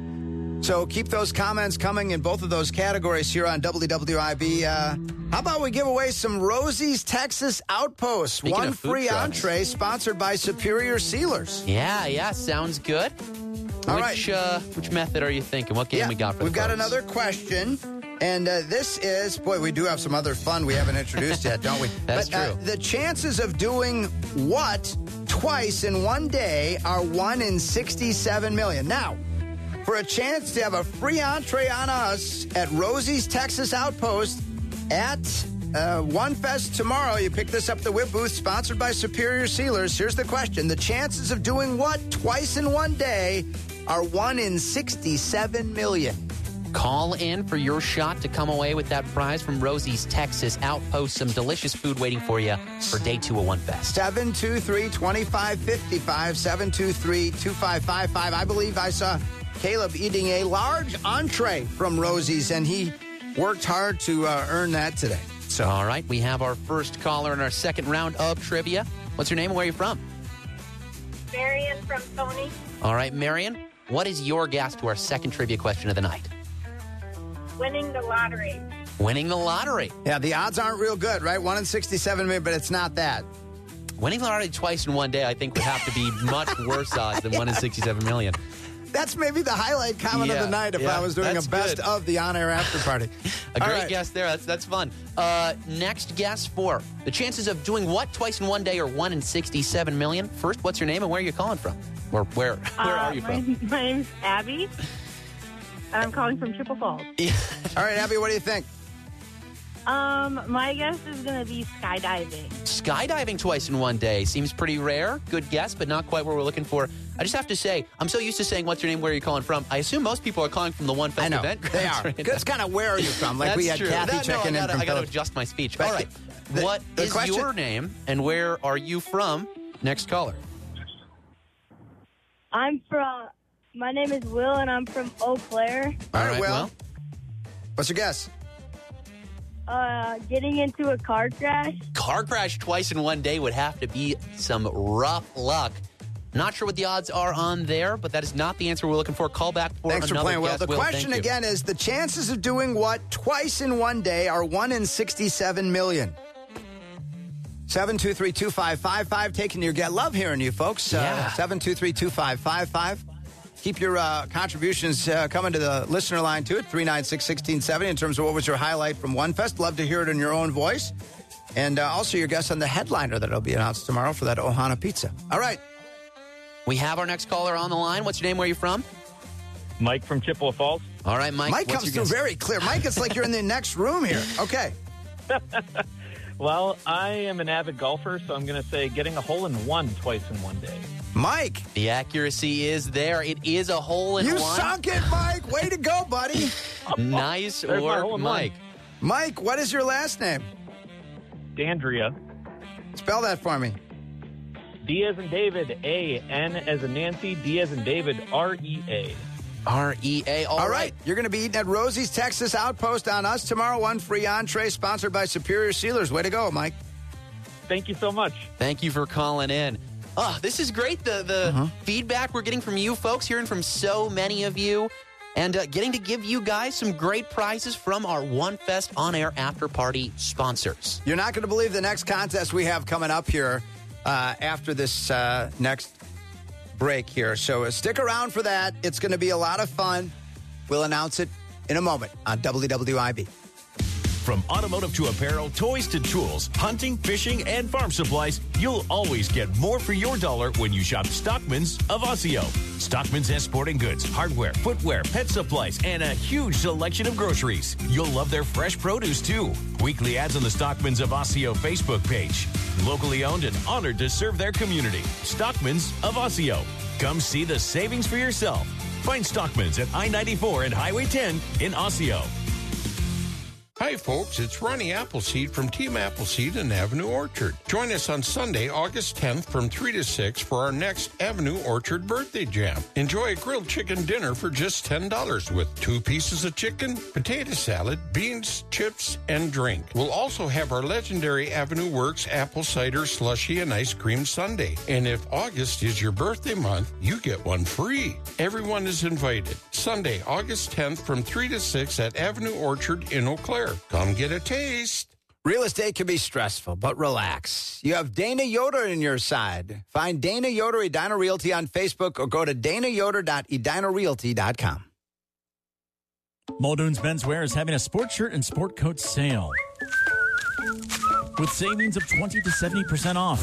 So keep those comments coming in both of those categories here on W W I B. Uh, how about we give away some Rosie's Texas Outpost? Speaking One of food free trucks. entree sponsored by Superior Sealers. Yeah, yeah, sounds good. All which, right. uh, which method are you thinking? What game Yeah, we got for the We've got folks? another question, and uh, this is, boy, we do have some other fun we haven't introduced yet, don't we? That's but, Uh, true. the chances of doing what twice in one day are one in sixty-seven million. Now, for a chance to have a free entree on us at Rosie's Texas Outpost at uh, OneFest tomorrow, you pick this up at the Whip booth, sponsored by Superior Sealers. Here's the question. The chances of doing what twice in one day are one in sixty-seven million. Call in for your shot to come away with that prize from Rosie's Texas Outpost. Some delicious food waiting for you for day two of OneFest. seven two three, two five five five, seven two three, two five five five. I believe I saw Caleb eating a large entree from Rosie's, and he worked hard to uh, earn that today. So, all right, we have our first caller in our second round of trivia. What's your name and where are you from? Marion from Tony. All right, Marion, what is your guess to our second trivia question of the night? Winning the lottery. Winning the lottery. Yeah, the odds aren't real good, right? one in sixty-seven million, but it's not that. Winning the lottery twice in one day, I think, would have to be much worse odds than one in sixty-seven million. That's maybe the highlight comment Yeah, of the night if yeah, I was doing a that's best good. of the on-air after party. A All great right. guess there. That's that's fun. Uh, next guess for the chances of doing what twice in one day are one in sixty-seven million. First, what's your name and where are you calling from? Or where where Uh, are you my, from? my name's Abby, and I'm calling from Chippewa Falls. All right, Abby, what do you think? Um, my guess is going to be skydiving. Skydiving twice in one day seems pretty rare. Good guess, but not quite what we're looking for. I just have to say, I'm so used to saying, what's your name, where are you calling from? I assume most people are calling from the OneFest I know, event. they are. Right It's kind of where are you from? Like That's we had true. Kathy That- no, checking I in gotta, from I got to Phillips. adjust my speech. But All right. the- what the is question- your name and where are you from? Next caller. I'm from, my name is Will, and I'm from Eau Claire. All right, right, Will. Will. What's your guess? Uh, getting into a car crash. Car crash twice in one day would have to be some rough luck. Not sure what the odds are on there, but that is not the answer we're looking for. Call back for Thanks for another playing, Will. guess. The Will, question thank you. again is the chances of doing what twice in one day are one in sixty-seven million. seven two three, two five five five. Taking your get. Love hearing you, folks. Yeah. Uh, seven two three, two five five five. Keep your uh, contributions uh, coming to the listener line, too, at three nine six, one six seven zero in terms of what was your highlight from OneFest. Love to hear it in your own voice. And uh, also your guess on the headliner that will be announced tomorrow for that Ohana Pizza. All right. We have our next caller on the line. What's your name? Where are you from? Mike from Chippewa Falls. All right, Mike. Mike comes through very clear. Mike, it's like you're in the next room here. Okay. Well, I am an avid golfer, so I'm going to say getting a hole in one twice in one day. Mike. The accuracy is there. It is a hole in you one. You sunk it, Mike. Way to go, buddy. Nice work, Mike. Mike, what is your last name? Dandria. Spell that for me. D as in David, A. N as in Nancy, D as in David, R E A. R E A. All, All right. right. You're going to be eating at Rosie's Texas Outpost on us tomorrow. One free entree sponsored by Superior Sealers. Way to go, Mike. Thank you so much. Thank you for calling in. Oh, this is great. The the uh-huh. feedback we're getting from you folks, hearing from so many of you, and uh, getting to give you guys some great prizes from our One Fest on-air after-party sponsors. You're not going to believe the next contest we have coming up here uh, after this uh, next break here. So uh, stick around for that. It's going to be a lot of fun. We'll announce it in a moment on W W I B. From automotive to apparel, toys to tools, hunting, fishing, and farm supplies, you'll always get more for your dollar when you shop Stockman's of Osseo. Stockman's has sporting goods, hardware, footwear, pet supplies, and a huge selection of groceries. You'll love their fresh produce, too. Weekly ads on the Stockman's of Osseo Facebook page. Locally owned and honored to serve their community. Stockman's of Osseo. Come see the savings for yourself. Find Stockman's at I ninety-four and Highway ten in Osseo. Hi, folks. It's Ronnie Appleseed from Team Appleseed and Avenue Orchard. Join us on Sunday, August tenth from three to six for our next Avenue Orchard Birthday Jam. Enjoy a grilled chicken dinner for just ten dollars with two pieces of chicken, potato salad, beans, chips, and drink. We'll also have our legendary Avenue Works apple cider slushy and ice cream sundae. And if August is your birthday month, you get one free. Everyone is invited. Sunday, August tenth from three to six at Avenue Orchard in Eau Claire. Come get a taste. Real estate can be stressful, but relax. You have Dana Yoder in your side. Find Dana Yoder Edina Realty on Facebook or go to dana yoder dot edina realty dot com. Muldoon's Menswear is having a sports shirt and sport coat sale with savings of twenty to seventy percent off.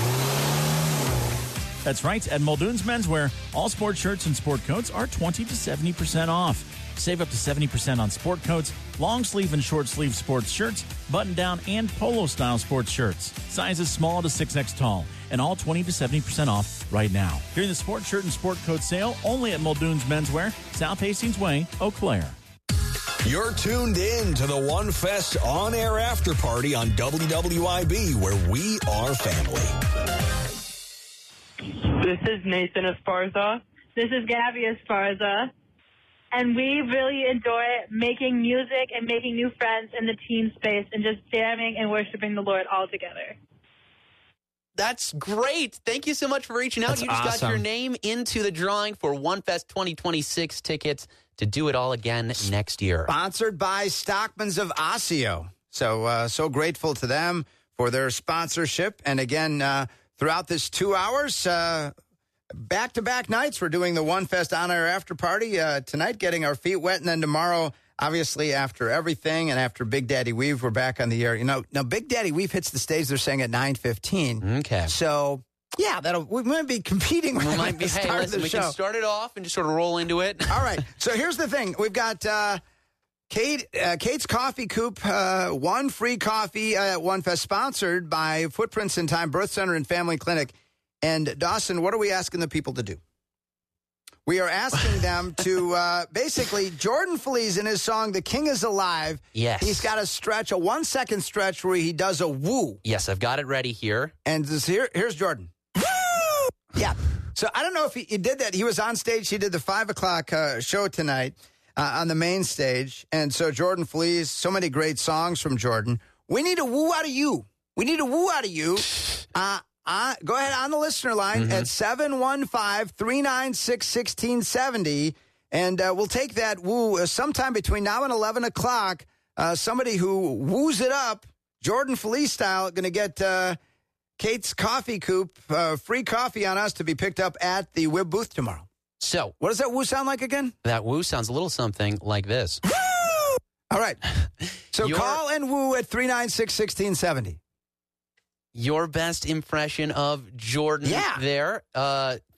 That's right. At Muldoon's Menswear, all sports shirts and sport coats are twenty to seventy percent off. Save up to seventy percent on sport coats, long sleeve and short sleeve sports shirts, button down and polo style sports shirts. Sizes small to six X tall, and all twenty to seventy percent off right now. During the sports shirt and sport coat sale, only at Muldoon's Menswear, South Hastings Way, Eau Claire. You're tuned in to the One Fest on-air after party on W W I B, where we are family. This is Nathan Esparza. This is Gabby Esparza. And we really enjoy making music and making new friends in the teen space and just jamming and worshiping the Lord all together. That's great. Thank you so much for reaching out. That's you just awesome. got your name into the drawing for One Fest twenty twenty-six tickets to do it all again next year. Sponsored by Stockman's of Osseo. So, uh, so grateful to them for their sponsorship. And again, uh, throughout this two hours, uh, back-to-back nights, we're doing the One Fest on-air after party uh, tonight, getting our feet wet, and then tomorrow, obviously, after everything and after Big Daddy Weave, we're back on the air. You know, now Big Daddy Weave hits the stage, they're saying, at nine fifteen. Okay. So, yeah, that'll we might be competing with We might be, the start hey, of listen, the we show. can start it off and just sort of roll into it. All right. So here's the thing. We've got uh, Kate, uh, Kate's Coffee Coop, uh, one free coffee at One Fest, sponsored by Footprints in Time Birth Center and Family Clinic. And Dawson, what are we asking the people to do? We are asking them to uh, basically, Jordan Feliz in his song, The King is Alive. Yes. He's got a stretch, a one second stretch where he does a woo. Yes, I've got it ready here. And this here, here's Jordan. Woo! Yeah. So I don't know if he, he did that. He was on stage. He did the five o'clock uh, show tonight uh, on the main stage. And so Jordan Feliz, so many great songs from Jordan. We need a woo out of you. We need a woo out of you. Uh, Uh, go ahead on the listener line mm-hmm. at seven one five, three nine six, one six seven zero, and uh, we'll take that woo uh, sometime between now and eleven o'clock. Uh, somebody who woos it up, Jordan Feliz style, going to get uh, Kate's Coffee Coop, uh, free coffee on us to be picked up at the W I B booth tomorrow. So, what does that woo sound like again? That woo sounds a little something like this. Woo! All right. So Your- call and woo at three nine six, one six seven zero. Your best impression of Jordan Yeah. there. Uh,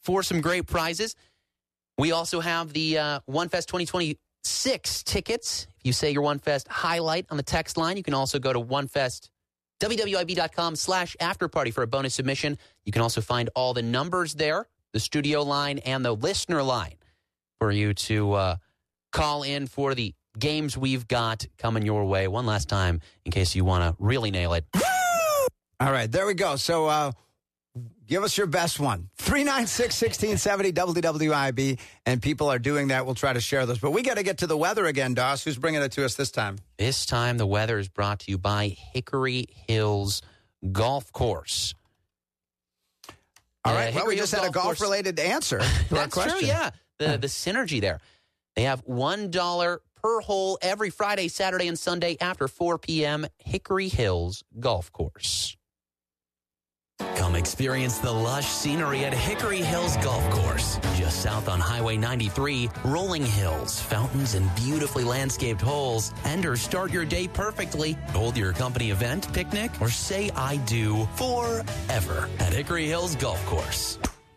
for some great prizes. We also have the uh, OneFest twenty twenty-six tickets. If you say your OneFest highlight on the text line, you can also go to OneFest, W W I B dot com slash afterparty for a bonus submission. You can also find all the numbers there, the studio line and the listener line, for you to uh, call in for the games we've got coming your way. One last time, in case you want to really nail it. All right, there we go. So uh, give us your best one. three nine six, one six seven zero W W I B, and people are doing that. We'll try to share those. But we got to get to the weather again, Doss. Who's bringing it to us this time? This time, the weather is brought to you by Hickory Hills Golf Course. All Uh, right, well, Hickory we just Hills had a Golf Course- golf-related answer to our That's question. true, yeah. The, the synergy there. They have one dollar per hole every Friday, Saturday, and Sunday after four p.m. Hickory Hills Golf Course. Come experience the lush scenery at Hickory Hills Golf Course. Just south on Highway ninety-three, rolling hills, fountains, and beautifully landscaped holes. And or start your day perfectly. Hold your company event, picnic, or say I do forever at Hickory Hills Golf Course.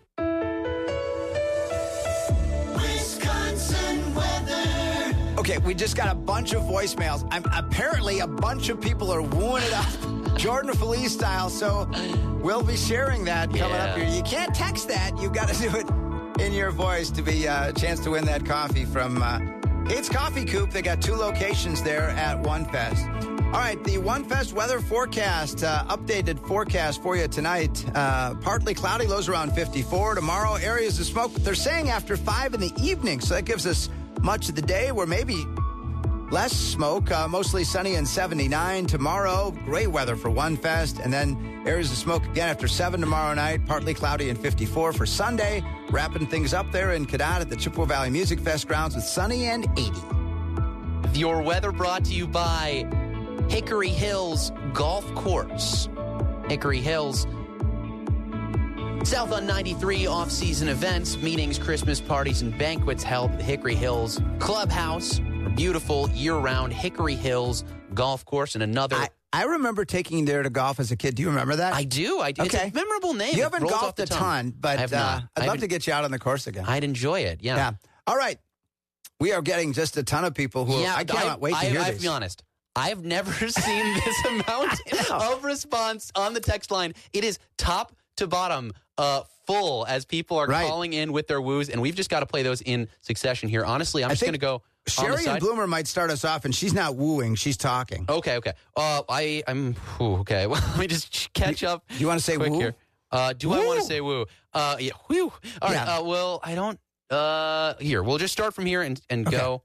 Wisconsin weather. Okay, we just got a bunch of voicemails. I'm, apparently, a bunch of people are wooing it up, Jordan Felice style, so we'll be sharing that coming Yeah. up here. You can't text that. You've got to do it in your voice to be uh, a chance to win that coffee from uh, Kate's Coffee Coop. They got two locations there at OneFest. All right, the OneFest weather forecast, uh, updated forecast for you tonight. Uh, partly cloudy, lows around fifty-four. Tomorrow, areas of smoke. They're saying after five in the evening, so that gives us much of the day where maybe less smoke, uh, mostly sunny and seventy-nine. Tomorrow, great weather for OneFest. And then areas of smoke again after seven tomorrow night, partly cloudy and fifty-four for Sunday. Wrapping things up there in Cadott at the Chippewa Valley Music Fest grounds with sunny and eighty. Your weather brought to you by Hickory Hills Golf Course. Hickory Hills, south on ninety-three, off-season events, meetings, Christmas parties, and banquets held at the Hickory Hills Clubhouse. A beautiful year-round Hickory Hills Golf Course, and another. I, I remember taking there to golf as a kid. Do you remember that? I do. I do. Okay. It's a memorable name. You It haven't rolls off golfed the a tongue. ton, but I have uh, not. I'd I love haven't- to get you out on the course again. I'd enjoy it. Yeah. Yeah. All right. We are getting just a ton of people who Yeah, I cannot wait to I, hear I have this. to be honest. I have never seen this amount of response on the text line. It is top to bottom uh, full as people are Right. calling in with their woos, and we've just got to play those in succession here. Honestly, I'm I just going think to go on the Sherry and side. Bloomer might start us off, and she's not wooing; she's talking. Okay, okay. Uh, I, I'm whew, okay. Well, let me just catch up. You want to say quick woo? here. Uh, do I Woo. want to say woo? Uh, yeah. Whew. All right. Yeah. Uh, well, I don't. Uh, here, we'll just start from here and and Okay. go.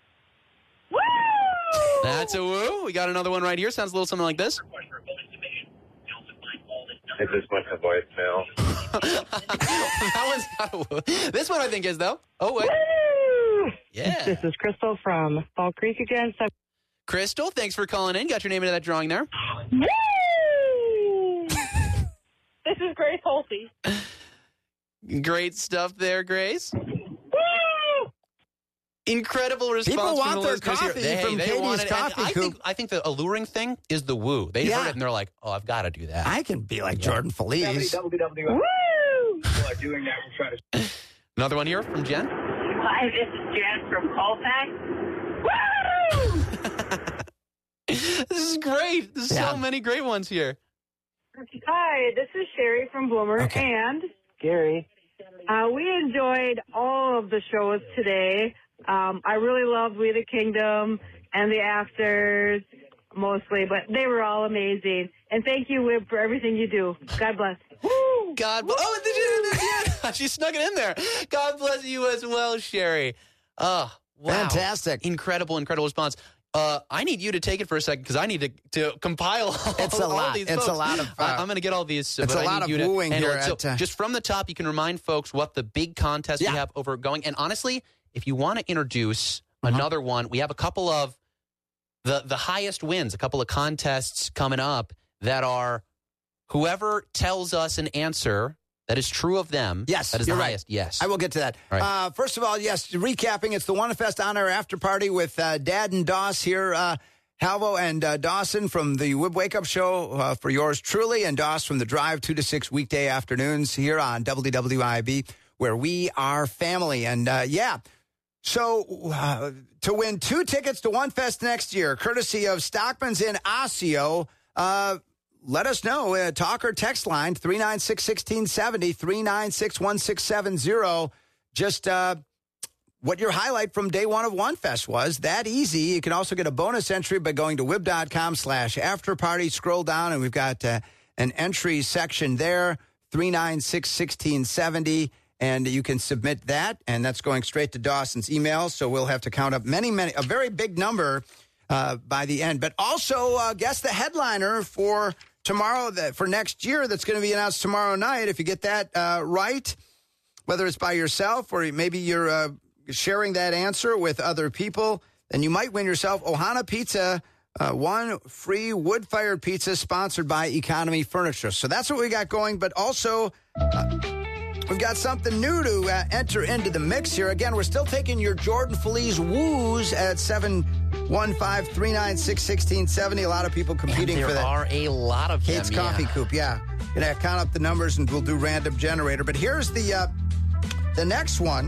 That's a woo. We got another one right here. Sounds a little something like this. Is this much a voicemail? That one's not a woo. This one I think is though. Oh wait. Yeah. This is Crystal from Fall Creek again. So- Crystal, thanks for calling in. Got your name into that drawing there. This is Grace Holsey. Great stuff there, Grace. Incredible response. People from want the their listeners here. coffee They, from they Katie's want it. And Coffee I Coop. think I think the alluring thing is the woo. They Yeah. heard it and they're like, "Oh, I've got to do that." I can be like Jordan Felice. W W I. People are doing that. We'll try to. Another one here from Jen. Hi, this is Jen from Colfax. This is great. There's Yeah. so many great ones here. Hi, this is Sherry from Bloomer Okay. and Gary. Uh, we enjoyed all of the shows today. Um, I really loved We the Kingdom and the Afters mostly, but they were all amazing. And thank you, Wib, for everything you do. God bless. God bless. Oh, did you, yeah. She snuck it in there. God bless you as well, Sherry. Oh, wow. Fantastic. Incredible, incredible response. Uh, I need you to take it for a second because I need to, to compile all, It's a all lot. these It's a folks. lot of, uh, I, I'm going to get all these. it's but a I lot need of you to wooing handle here it. So at, uh, just from the top, you can remind folks what the big contest Yeah. we have over going. And honestly, if you want to introduce Uh-huh. another one, we have a couple of the the highest wins, a couple of contests coming up that are whoever tells us an answer that is true of them. Yes, that is you're the right. highest. Yes, I will get to that. All right. Uh, first of all, yes, recapping, it's the OneFest On Air After Party with uh, Dad and Doss here. Uh, Halvo and uh, Dawson from the Wib Wake Up Show uh, for yours truly, and Doss from the Drive, two to six weekday afternoons here on W W I B. where we are family. And uh, yeah, so uh, to win two tickets to One Fest next year, courtesy of Stockman's in Osseo, uh, let us know. Uh, talk or text line, three nine six, one six seven zero, three nine six, one six seven zero. Just uh, what your highlight from day one of One Fest was. That easy. You can also get a bonus entry by going to wib.com slash after party. Scroll down, and we've got uh, an entry section there, three nine six, one six seven zero. And you can submit that, and that's going straight to Dawson's email. So we'll have to count up many, many, a very big number uh, by the end. But also, uh, guess the headliner for tomorrow, that for next year, that's going to be announced tomorrow night. If you get that uh, right, whether it's by yourself or maybe you're uh, sharing that answer with other people, then you might win yourself Ohana Pizza, uh, one free wood-fired pizza sponsored by Economy Furniture. So that's what we got going. But also, uh, we've got something new to uh, enter into the mix here. Again, we're still taking your Jordan Feliz woos at seven one five, three nine six, one six seven zero. A lot of people competing and for that. There are a lot of Kate's them, Coffee yeah. Coop, yeah. Gonna count up the numbers and we'll do random generator. But here's the uh, the next one.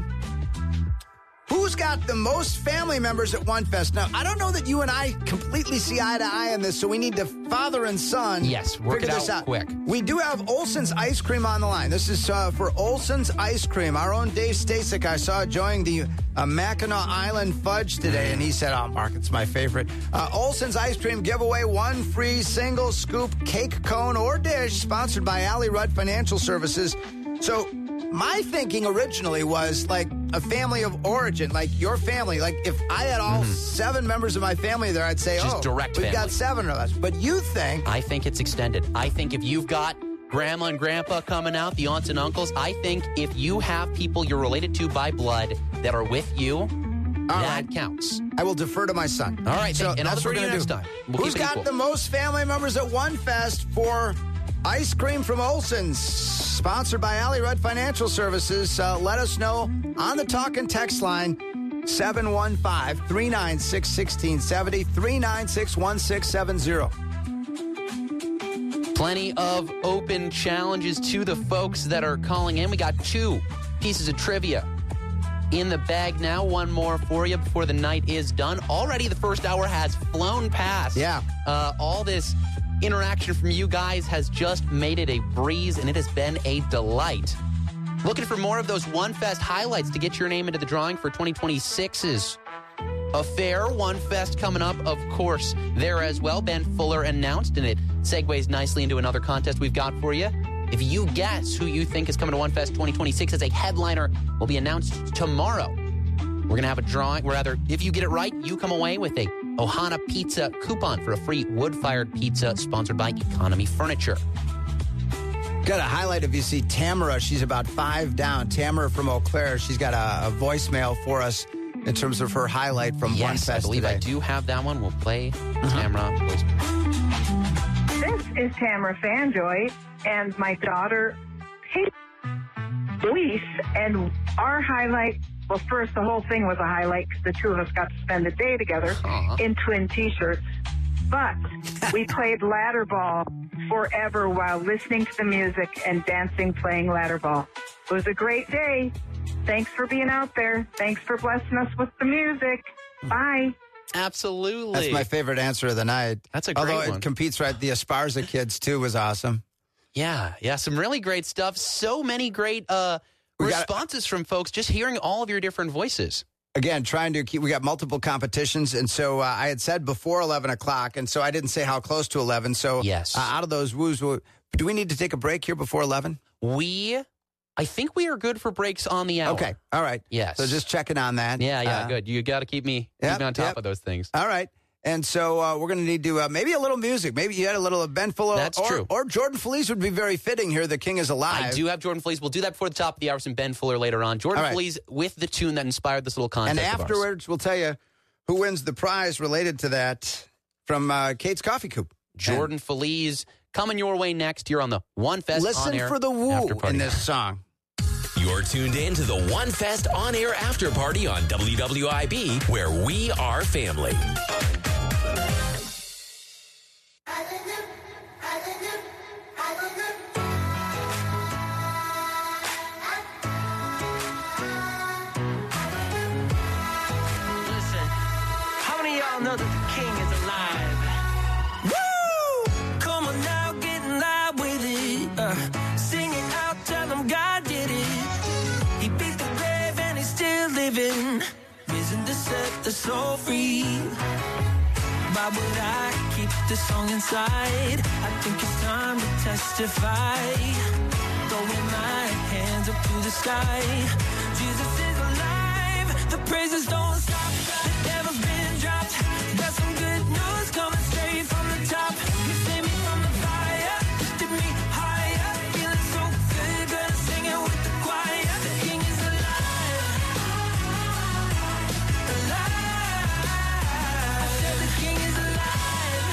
Who's got the most family members at One Fest? Now, I don't know that you and I completely see eye to eye on this, so we need to father and son yes, work figure it this out, out quick. We do have Olson's Ice Cream on the line. This is uh, for Olson's Ice Cream. Our own Dave Stasek, I saw enjoying the uh, Mackinac Island fudge today, and he said, oh, Mark, it's my favorite. Uh, Olson's Ice Cream giveaway, one free single scoop cake, cone, or dish, sponsored by Allie Rudd Financial Services. So my thinking originally was like a family of origin, like your family. Like if I had all mm-hmm. seven members of my family there, I'd say, Just oh, direct we've family. got seven of us. But you think... I think it's extended. I think if you've got grandma and grandpa coming out, the aunts and uncles, I think if you have people you're related to by blood that are with you, all that right. counts. I will defer to my son. All right, so and that's I'll what we're going to do. Time. We'll Who's got equal. the most family members at One Fest for ice cream from Olson's, sponsored by Allie Rudd Financial Services? Uh, let us know on the talk and text line, seven one five, three nine six, one six seven zero, three nine six, one six seven zero. Plenty of open challenges to the folks that are calling in. We got two pieces of trivia in the bag now. One more for you before the night is done. Already the first hour has flown past. Yeah. Uh, all this interaction from you guys has just made it a breeze, and it has been a delight. Looking for more of those One Fest highlights to get your name into the drawing for twenty twenty-six's affair. One Fest coming up, of course, there as well. Ben Fuller announced, and it segues nicely into another contest we've got for you. If you guess who you think is coming to One Fest twenty twenty-six as a headliner, will be announced tomorrow. We're going to have a drawing. Or rather, if you get it right, you come away with a Ohana Pizza coupon for a free wood-fired pizza sponsored by Economy Furniture. Got a highlight if you see Tamara. She's about five down. Tamara from Eau Claire. She's got a, a voicemail for us in terms of her highlight from yes, One Fest I believe today. I do have that one. We'll play Mm-hmm. Tamara voicemail. This is Tamara Fanjoy and my daughter, Kate Luis, and our highlight, well, first, the whole thing was a highlight because the two of us got to spend the day together uh-huh. in twin T-shirts. But we played ladder ball forever while listening to the music and dancing, playing ladder ball. It was a great day. Thanks for being out there. Thanks for blessing us with the music. Bye. Absolutely. That's my favorite answer of the night. That's a great Although one. it competes right. The Esparza kids, too, was awesome. Yeah, yeah, some really great stuff. So many great uh, responses got, from folks just hearing all of your different voices. Again, trying to keep, we got multiple competitions. And so uh, I had said before eleven o'clock, and so I didn't say how close to eleven. So yes. uh, out of those woos, do we need to take a break here before eleven? We, I think we are good for breaks on the hour. Okay, all right. Yes. So just checking on that. Yeah, yeah, uh, good. You got to keep me, yep, keep me on top yep. of those things. All right. And so uh, we're going to need to uh, maybe a little music. Maybe you had a little of Ben Fuller. That's or, true. Or Jordan Feliz would be very fitting here. The King is alive. I do have Jordan Feliz. We'll do that before the top of the hour. Some Ben Fuller later on. Jordan right. Feliz with the tune that inspired this little contest. And afterwards, we'll tell you who wins the prize related to that from uh, Kate's Coffee Coop. Jordan and Feliz coming your way next. You're on the One Fest Listen on air for the woo in this song. You're tuned in to the One Fest On Air After Party on W W I B, where we are family. king is alive. Woo! Come on now, get in line with it. Uh, sing it out, tell him God did it. He beat the grave and he's still living. Risen to set the soul free. Why would I keep this song inside? I think it's time to testify. Throwing my hands up to the sky. Jesus is alive. The praises don't stop. The devil's been dropped. Got some good news coming straight from the top. You saved me from the fire, lifted me higher. Feeling so good, gonna sing it with the choir. The king is alive. Alive. I said the king is alive.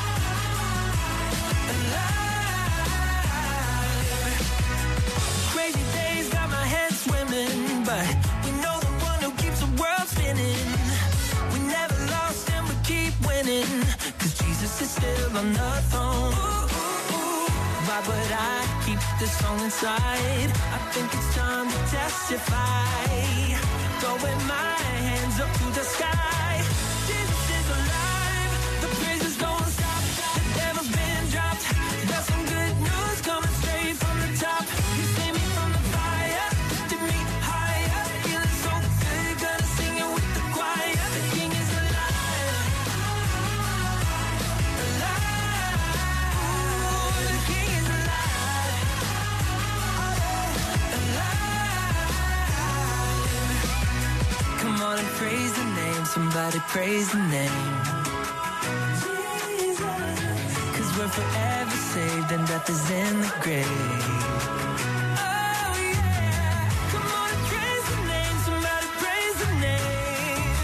Alive. Crazy days got my head swimming, but we know the one who keeps the world spinning. We never lost and we keep winning, cause Jesus is still on the throne. Why would I keep this song inside? I think it's time to testify. Throwing my hands up to the sky. Jesus is alive. The praises don't stop. The devil's been dropped. Got some good news coming straight from the top. You saved me from the fire, lifted me higher. Feeling so good, gonna sing it with the choir. The king is alive. Alive. Ooh, the king is alive. Alive. Come on and praise the name. Somebody praise the name. Cause we're forever saved and death is in the grave. Oh yeah. Come on and praise the name. Somebody praise the name.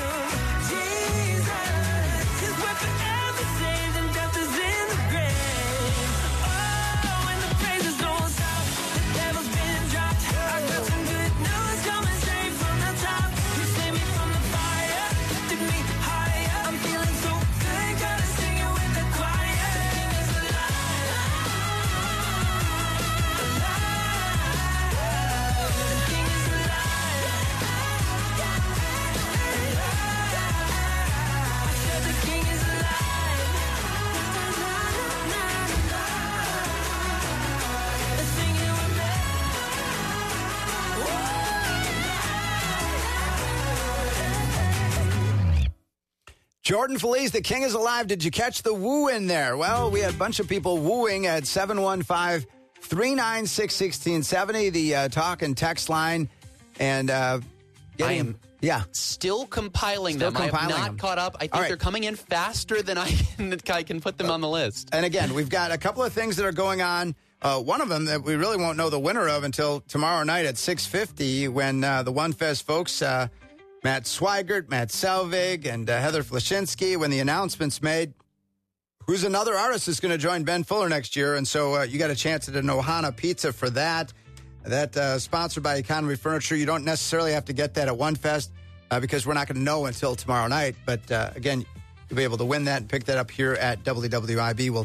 Jesus. Cause we're forever saved and death is in the grave. Oh, and the praises don't stop. The devil's been dropped. I got some good news coming straight from the top. You saved me from the fire, lifted me higher. I'm feeling so good, gotta sing it with the choir. The king is alive. Alive. The king is alive. Alive. I said the king is alive. Let's sing it with me. Jordan Felice, the king is alive. Did you catch the woo in there? Well, we had a bunch of people wooing at seven one five, three nine six, one six seven zero, the uh, talk and text line. And uh, getting, I am yeah. still compiling Still them. compiling I have not them. caught up. I think All right. they're coming in faster than I can, I can put them on the list. And again, we've got a couple of things that are going on. Uh, one of them that we really won't know the winner of until tomorrow night at six fifty when uh, the One Fest folks, uh, Matt Swigert, Matt Selvig, and uh, Heather Flashinsky, when the announcement's made, who's another artist that's going to join Ben Fuller next year. And so uh, you got a chance at an Ohana Pizza for that. That uh, sponsored by Economy Furniture. You don't necessarily have to get that at One Fest uh, because we're not going to know until tomorrow night. But uh, again, you'll be able to win that and pick that up here at W W I B. We'll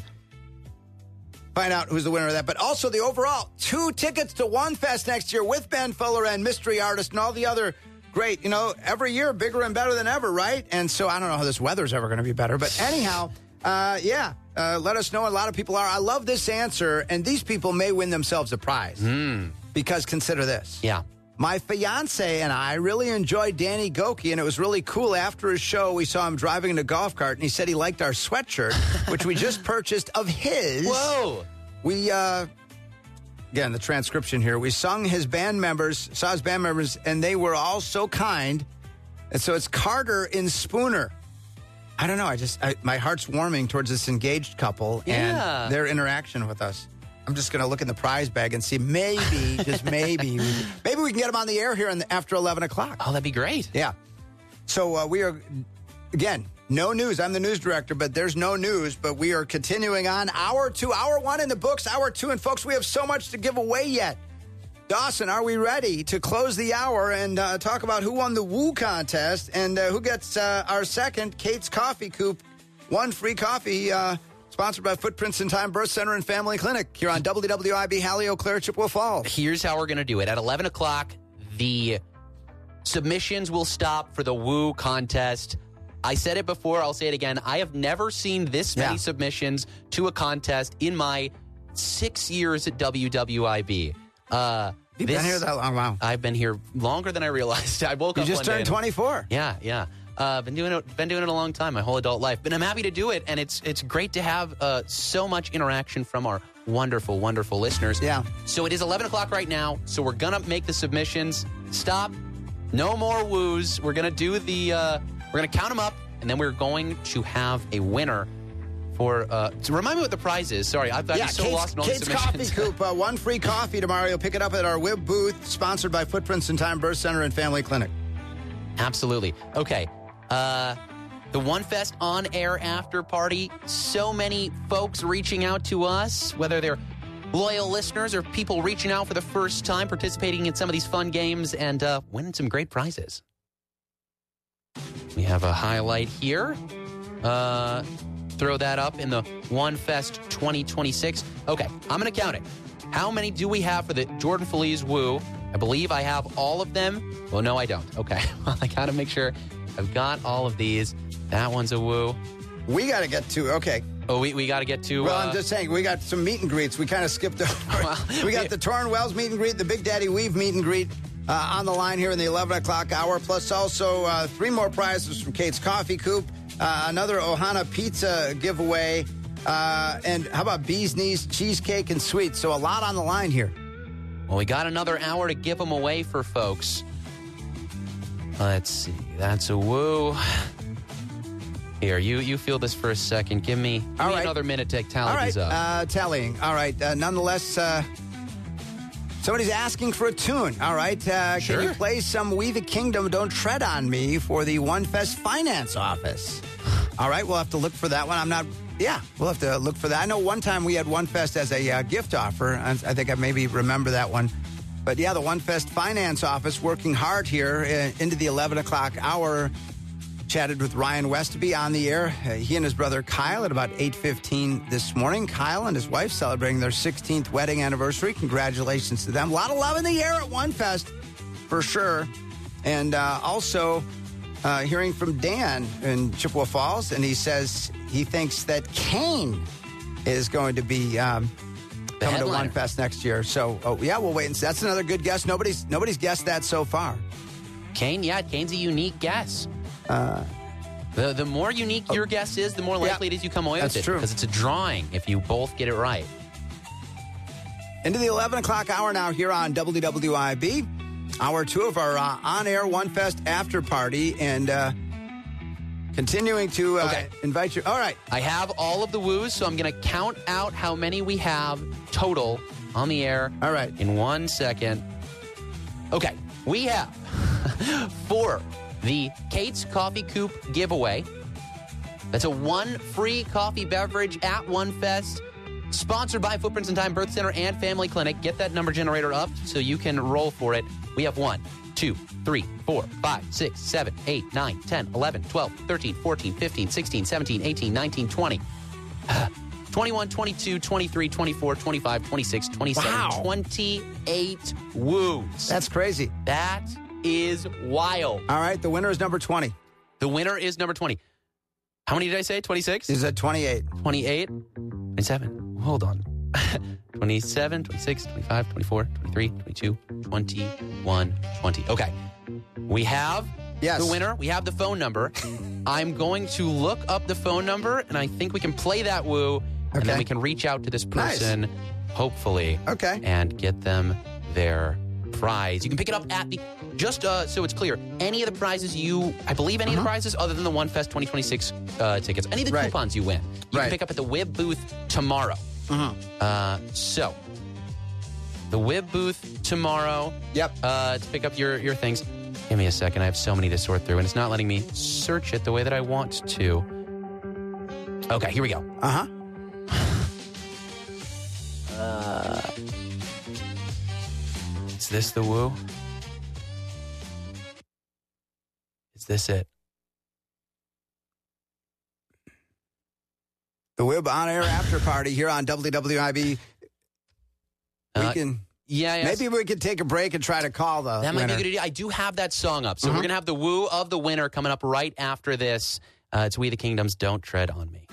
find out who's the winner of that. But also the overall two tickets to One Fest next year with Ben Fuller and Mystery Artist and all the other great, you know, every year bigger and better than ever, right? And so I don't know how this weather's ever going to be better. But anyhow, uh, yeah, uh, let us know. A lot of people are. I love this answer. And these people may win themselves a prize. Mm. Because consider this. Yeah. My fiance and I really enjoyed Danny Goki, and it was really cool. After his show, we saw him driving in a golf cart, and he said he liked our sweatshirt, which we just purchased of his. Whoa. We, uh, again, the transcription here. We sung his band members, saw his band members, and they were all so kind. And so it's Carter and Spooner. I don't know. I just, I, my heart's warming towards this engaged couple Yeah. and their interaction with us. I'm just going to look in the prize bag and see maybe, just maybe, we, maybe we can get them on the air here in the, after eleven o'clock. Oh, that'd be great. Yeah. So uh, we are, again, no news. I'm the news director, but there's no news. But we are continuing on. Hour two, hour one in the books, hour two. And folks, we have so much to give away yet. Dawson, are we ready to close the hour and uh, talk about who won the Woo contest and uh, who gets uh, our second Kate's Coffee Coop, one free coffee, uh, sponsored by Footprints in Time Birth Center and Family Clinic here on W W I B, Hallie Eau Claire, Chippewa Falls. Here's how we're going to do it. At eleven o'clock, the submissions will stop for the Woo contest. I said it before. I'll say it again. I have never seen this many Yeah. submissions to a contest in my six years at W W I B. Uh, You've this, been here that long? Wow. I've been here longer than I realized. I woke You up just one turned day and- twenty-four. Yeah, yeah. Uh, been doing it. Been doing it a long time, my whole adult life. But I'm happy to do it, and it's it's great to have uh, so much interaction from our wonderful, wonderful listeners. Yeah. So it is eleven o'clock right now. So we're gonna make the submissions. Stop. No more woos. We're gonna do the. Uh, we're gonna count them up, and then we're going to have a winner. For uh, to remind me what the prize is. Sorry, I've gotten Yeah, so Kate's, lost in all Kate's the Coffee submissions. Coop. Uh, one free coffee tomorrow. You'll pick it up at our Wib booth, sponsored by Footprints in Time Birth Center and Family Clinic. Absolutely. Okay. Uh, the One Fest on air after party. So many folks reaching out to us, whether they're loyal listeners or people reaching out for the first time, participating in some of these fun games and uh, winning some great prizes. We have a highlight here. Uh, throw that up in the One Fest twenty twenty-six. Okay, I'm going to count it. How many do we have for the Jordan Feliz Woo? I believe I have all of them. Well, no, I don't. Okay, well, I got to make sure I've got all of these. That one's a woo. We got to get to, okay. Oh, we, we got to get to... Well, uh, I'm just saying, we got some meet and greets. We kind of skipped over. Well, we got the Torrin Wells meet and greet, the Big Daddy Weave meet and greet uh, on the line here in the eleven o'clock hour, plus also uh, three more prizes from Kate's Coffee Coop, uh, another Ohana Pizza giveaway, uh, and how about Bee's Knees Cheesecake and Sweets? So a lot on the line here. Well, we got another hour to give them away for folks. Let's see. That's a woo. Here, you you feel this for a second. Give me, give All me right. another minute to tally All right, these up. uh, tallying. All right, uh, nonetheless, uh, somebody's asking for a tune. All right, uh, Sure. can you play some We the Kingdom, Don't Tread on Me for the One Fest Finance Office? All right, we'll have to look for that one. I'm not, yeah, we'll have to look for that. I know one time we had One Fest as a uh, gift offer. I, I think I maybe remember that one. But yeah, the One Fest Finance Office working hard here uh, into the eleven o'clock hour. Chatted with Ryan Westby on the air. Uh, he and his brother Kyle at about eight fifteen this morning. Kyle and his wife celebrating their sixteenth wedding anniversary. Congratulations to them. A lot of love in the air at One Fest, for sure. And uh, also uh, hearing from Dan in Chippewa Falls, and he says he thinks that Kane is going to be um, coming to One Fest next year. So, oh, yeah, we'll wait and see. That's another good guess. Nobody's nobody's guessed that so far. Kane, yeah, Kane's a unique guess. Uh, the the more unique your guess is, the more likely yeah, it is you come away that's with it. true. Because it's a drawing if you both get it right. Into the eleven o'clock hour now here on W W I B. Hour two of our uh, on-air One Fest after party. And uh, continuing to uh, Okay. invite you. All right. I have all of the woos, so I'm going to count out how many we have total on the air. All right. In one second. Okay, we have for the Kate's Coffee Coop giveaway. That's a one free coffee beverage at One Fest, sponsored by Footprints in Time Birth Center and Family Clinic. Get that number generator up so you can roll for it. We have one, two, three, four, five, six, seven, eight, nine, ten, eleven, twelve, thirteen, fourteen, fifteen, sixteen, seventeen, eighteen, nineteen, twenty. twenty-one, twenty-two, twenty-three, twenty-four, twenty-five, twenty-six, twenty-seven, Wow. twenty-eight woos. That's crazy. That is wild. All right. The winner is number twenty. The winner is number twenty. How many did I say? twenty-six? He's at twenty-eight. twenty-eight? twenty-seven. Hold on. twenty-seven, twenty-six, twenty-five, twenty-four, twenty-three, twenty-two, twenty-one, twenty. Okay. We have Yes. the winner. We have the phone number. I'm going to look up the phone number, and I think we can play that woo, and then Okay. we can reach out to this Nice. person, hopefully, Okay. and get them their prize. You can pick it up at the, just uh, so it's clear, any of the prizes you, I believe any of the prizes other than the One Fest twenty twenty-six uh, tickets, any of the Right. coupons you win, you Right. can pick up at the Wib booth tomorrow. Uh, so, the Wib booth tomorrow. Yep. Uh, to pick up your, your things. Give me a second. I have so many to sort through, and it's not letting me search it the way that I want to. Okay, here we go. Uh-huh. Uh, is this the woo? Is this it? The Wib on-air after party here on W W I B. We Uh, can... Yeah, yeah. Maybe we could take a break and try to call the That might be winner. a good idea. I do have that song up. So Mhm. we're going to have the woo of the winner coming up right after this. Uh, it's We the Kingdom's Don't Tread on Me.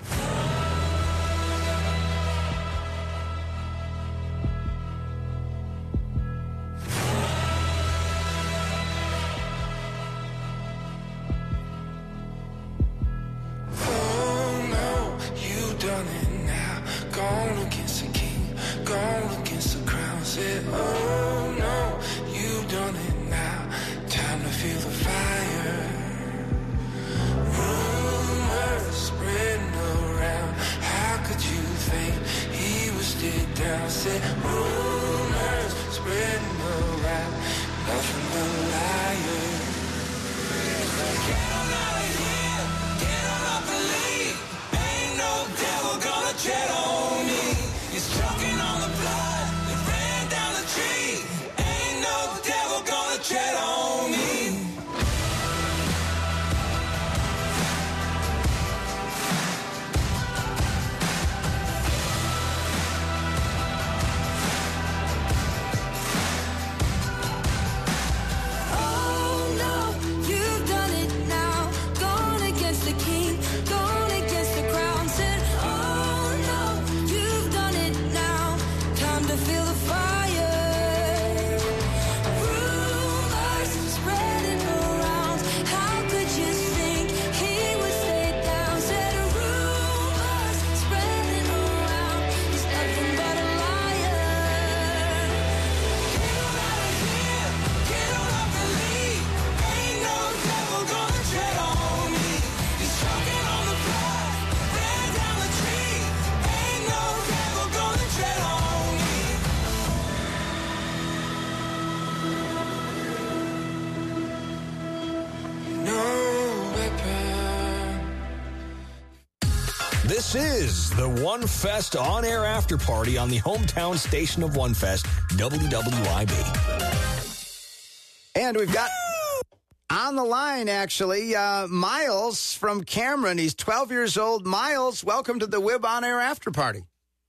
Oh no, you've done it now. Time to feel the fire. Rumors spreading around. How could you think he would stick down? Said rumors spreading around. Nothing but liars. Get on out of here. Get on up and leave. Ain't no devil gonna tread on me. He's choking on the blood. Ain't no devil gonna tread on me. Oh no, you've done it now. Gone against the king, gone against the crown. Said, oh no, you've done it now. Time to feel the fire. This is the One Fest on-air after party on the hometown station of One Fest, W W I B. And we've got on the line, actually, uh, Miles from Cameron. He's twelve years old. Miles, welcome to the W I B on-air after party.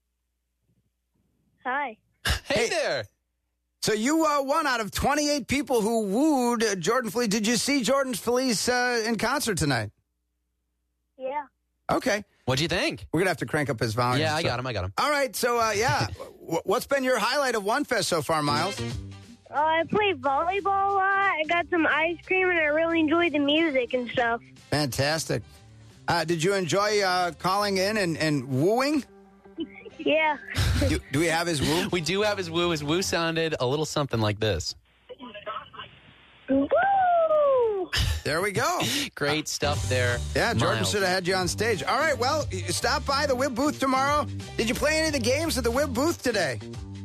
Hi. Hey, hey there. So you uh, one out of twenty-eight people who wooed uh, Jordan Feliz. Did you see Jordan Feliz uh, in concert tonight? Yeah. Okay. What'd you think? We're going to have to crank up his volume. Yeah, I so. got him. I got him. All right. So, uh, yeah. What's been your highlight of One Fest so far, Miles? Uh, I played volleyball a lot. I got some ice cream, and I really enjoyed the music and stuff. Fantastic. Uh, did you enjoy uh, calling in and, and wooing? Yeah. do, do we have his woo? We do have his woo. His woo sounded a little something like this. Woo! There we go. Great stuff there. Yeah, Jordan Miles. should have had you on stage. All right, well, stop by the W I B booth tomorrow. Did you play any of the games at the W I B booth today?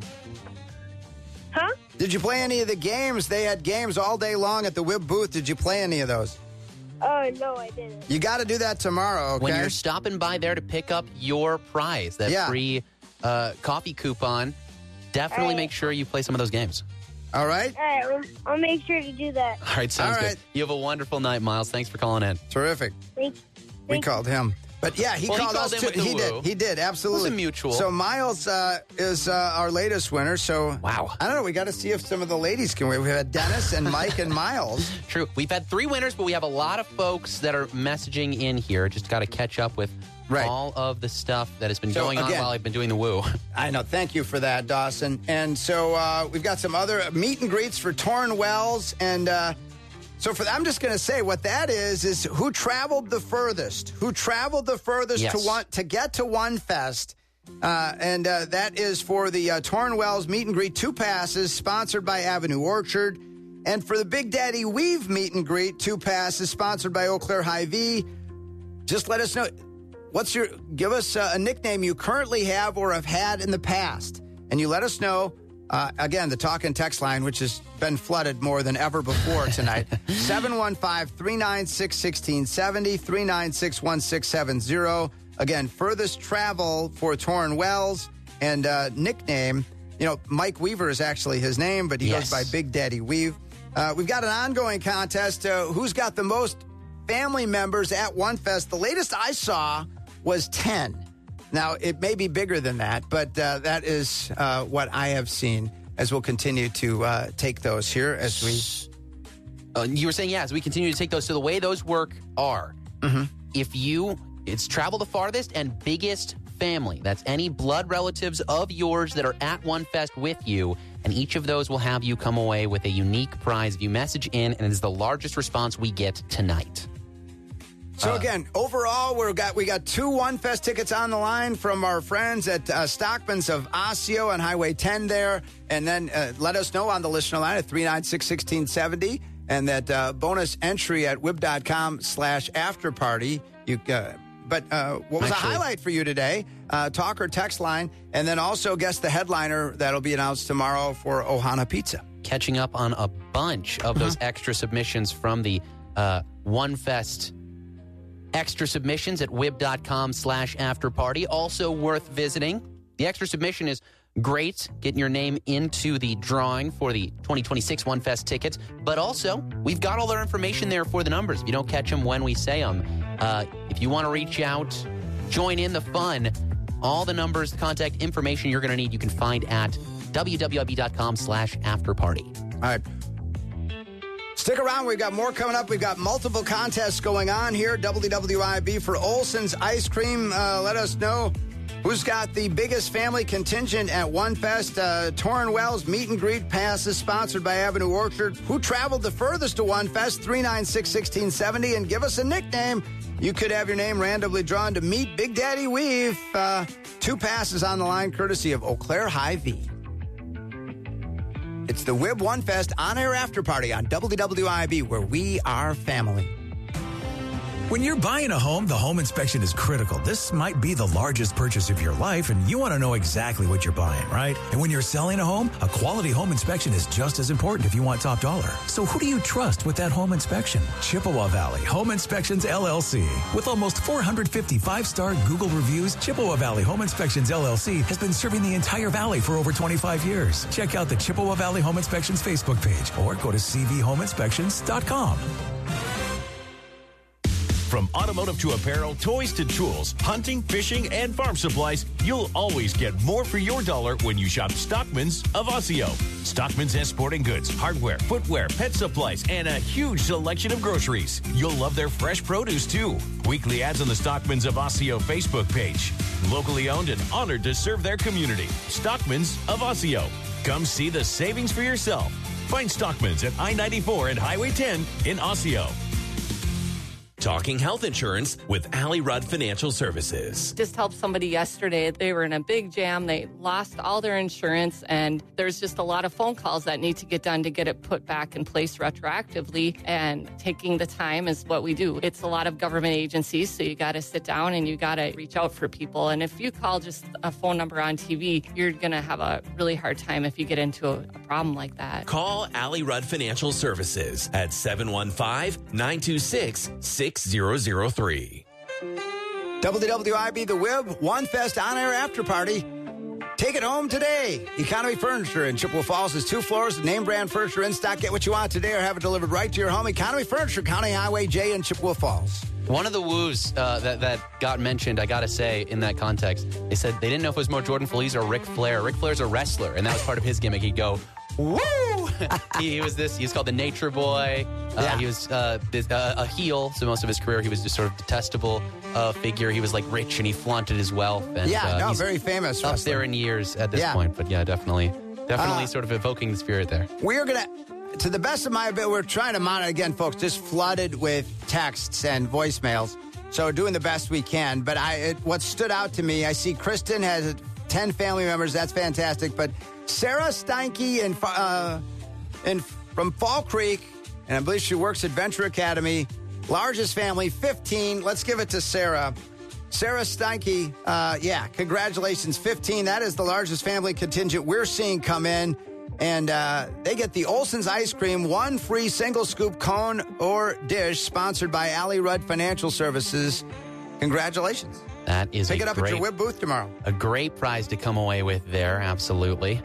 Huh? Did you play any of the games? They had games all day long at the W I B booth. Did you play any of those? Oh, no, I didn't. You got to do that tomorrow, okay? When you're stopping by there to pick up your prize, that Yeah. free uh, coffee coupon, definitely All right. make sure you play some of those games. All right? All right, I'll- I'll make sure to do that. All right, sounds All right. good. You have a wonderful night, Miles. Thanks for calling in. Terrific. Thank, We thank called him. But yeah, he Well, he called called us in too. with the He woo. did. He did. Absolutely. It was a mutual. So Miles uh, is uh, our latest winner. So wow. I don't know. We got to see if some of the ladies can win. We've had Dennis and Mike and Miles. True. We've had three winners, but we have a lot of folks that are messaging in here. Just got to catch up with Right. all of the stuff that has been So, going on again- while I've been doing the woo. I know. Thank you for that, Dawson. And so uh, we've got some other meet and greets for Torn Wells. And uh, so for I'm just going to say what that is, is who traveled the furthest, who traveled the furthest Yes. to want to get to One Fest. Uh, and uh, that is for the uh, Torn Wells meet and greet, two passes sponsored by Avenue Orchard. And for the Big Daddy Weave meet and greet, two passes sponsored by Eau Claire Hy-Vee. Just let us know. What's your, give us uh, a nickname you currently have or have had in the past. And you let us know, uh, again, the talk and text line, which has been flooded more than ever before tonight. seven one five, three nine six, one six seven zero, three nine six, one six seven zero. Again, furthest travel for Torn Wells and uh, nickname. You know, Mike Weaver is actually his name, but he Yes. goes by Big Daddy Weave. Uh, we've got an ongoing contest. Uh, who's got the most family members at One Fest? The latest I saw was ten. Now, it may be bigger than that, but uh, that is uh, what I have seen as we'll continue to uh, take those here as we... Uh, you were saying, yeah, as we continue to take those. So the way those work are, Mm-hmm. if you, it's travel the farthest and biggest family. That's any blood relatives of yours that are at OneFest with you. And each of those will have you come away with a unique prize if you message in, and it is the largest response we get tonight. So Uh, again, overall, we got we got two OneFest tickets on the line from our friends at uh, Stockman's of Osseo on Highway ten there. And then uh, let us know on the listener line at three nine six, one six seven zero. And that uh, bonus entry at wib.com slash after party. You, uh, but uh, what was Actually, a highlight for you today? Uh, talk or text line. And then also guess the headliner that'll be announced tomorrow for Ohana Pizza. Catching up on a bunch of those extra submissions from the uh, OneFest extra submissions at wib.com slash after party. Also worth visiting. The extra submission is great, getting your name into the drawing for the twenty twenty-six OneFest tickets. But also, we've got all our information there for the numbers. If you don't catch them when we say them, uh, if you want to reach out, join in the fun, all the numbers, contact information you're going to need, you can find at www.com slash after party. All right. Stick around. We've got more coming up. We've got multiple contests going on here. W W I B for Olson's Ice Cream. Uh, let us know who's got the biggest family contingent at OneFest. Uh, Torrin Wells Meet and Greet Passes, sponsored by Avenue Orchard. Who traveled the furthest to OneFest? three nine six, one six seven zero. And give us a nickname. You could have your name randomly drawn to meet Big Daddy Weave. Uh, two passes on the line, courtesy of Eau Claire Hy-Vee. It's the W I B OneFest on-air after party on W W I B, where we are family. When you're buying a home, the home inspection is critical. This might be the largest purchase of your life, and you want to know exactly what you're buying, right? And when you're selling a home, a quality home inspection is just as important if you want top dollar. So who do you trust with that home inspection? Chippewa Valley Home Inspections, L L C. With almost four hundred fifty five-star Google reviews, Chippewa Valley Home Inspections, L L C has been serving the entire valley for over twenty-five years. Check out the Chippewa Valley Home Inspections Facebook page or go to c v home inspections dot com. From automotive to apparel, toys to tools, hunting, fishing, and farm supplies, you'll always get more for your dollar when you shop Stockman's of Osseo. Stockman's has sporting goods, hardware, footwear, pet supplies, and a huge selection of groceries. You'll love their fresh produce, too. Weekly ads on the Stockman's of Osseo Facebook page. Locally owned and honored to serve their community. Stockman's of Osseo. Come see the savings for yourself. Find Stockman's at I ninety-four and Highway ten in Osseo. Talking health insurance with Allie Rudd Financial Services. Just helped somebody yesterday. They were in a big jam. They lost all their insurance, and there's just a lot of phone calls that need to get done to get it put back in place retroactively. And taking the time is what we do. It's a lot of government agencies, so you got to sit down and you got to reach out for people. And if you call just a phone number on T V, you're going to have a really hard time if you get into a, a problem like that. Call Allie Rudd Financial Services at seven one five, nine two six, six zero zero three. W W I B, the W I B OneFest on-air after party. Take it home today. Economy Furniture in Chippewa Falls has two floors, name brand furniture in stock. Get what you want today or have it delivered right to your home. Economy Furniture, County Highway J in Chippewa Falls. One of the woos uh, that, that got mentioned, I got to say, in that context, they said they didn't know if it was more Jordan Feliz or Ric Flair. Ric Flair's a wrestler, and that was part of his gimmick. He'd go, woo! he, he was this, he was called the Nature Boy. Uh, Yeah. He was uh, this, uh, a heel, so most of his career he was just sort of detestable uh, figure. He was like rich, and he flaunted his wealth. And, Yeah, uh, no, he's very famous Up wrestler. there in years at this Yeah. point, but yeah, definitely. Definitely Uh, sort of evoking the spirit there. We're going to, to the best of my ability, we're trying to monitor, again, folks, just flooded with texts and voicemails. So doing the best we can. But I, it, what stood out to me, I see Kristen has ten family members. That's fantastic. But Sarah Steinke in, uh, in, from Fall Creek, and I believe she works at Venture Academy, largest family, fifteen. Let's give it to Sarah. Sarah Steinke, uh, yeah, congratulations, fifteen. That is the largest family contingent we're seeing come in. And uh, they get the Olson's Ice Cream, one free single scoop cone or dish, sponsored by Allie Rudd Financial Services. Congratulations. That is Pick a it up great, at your W I B booth tomorrow. A great prize to come away with there, absolutely.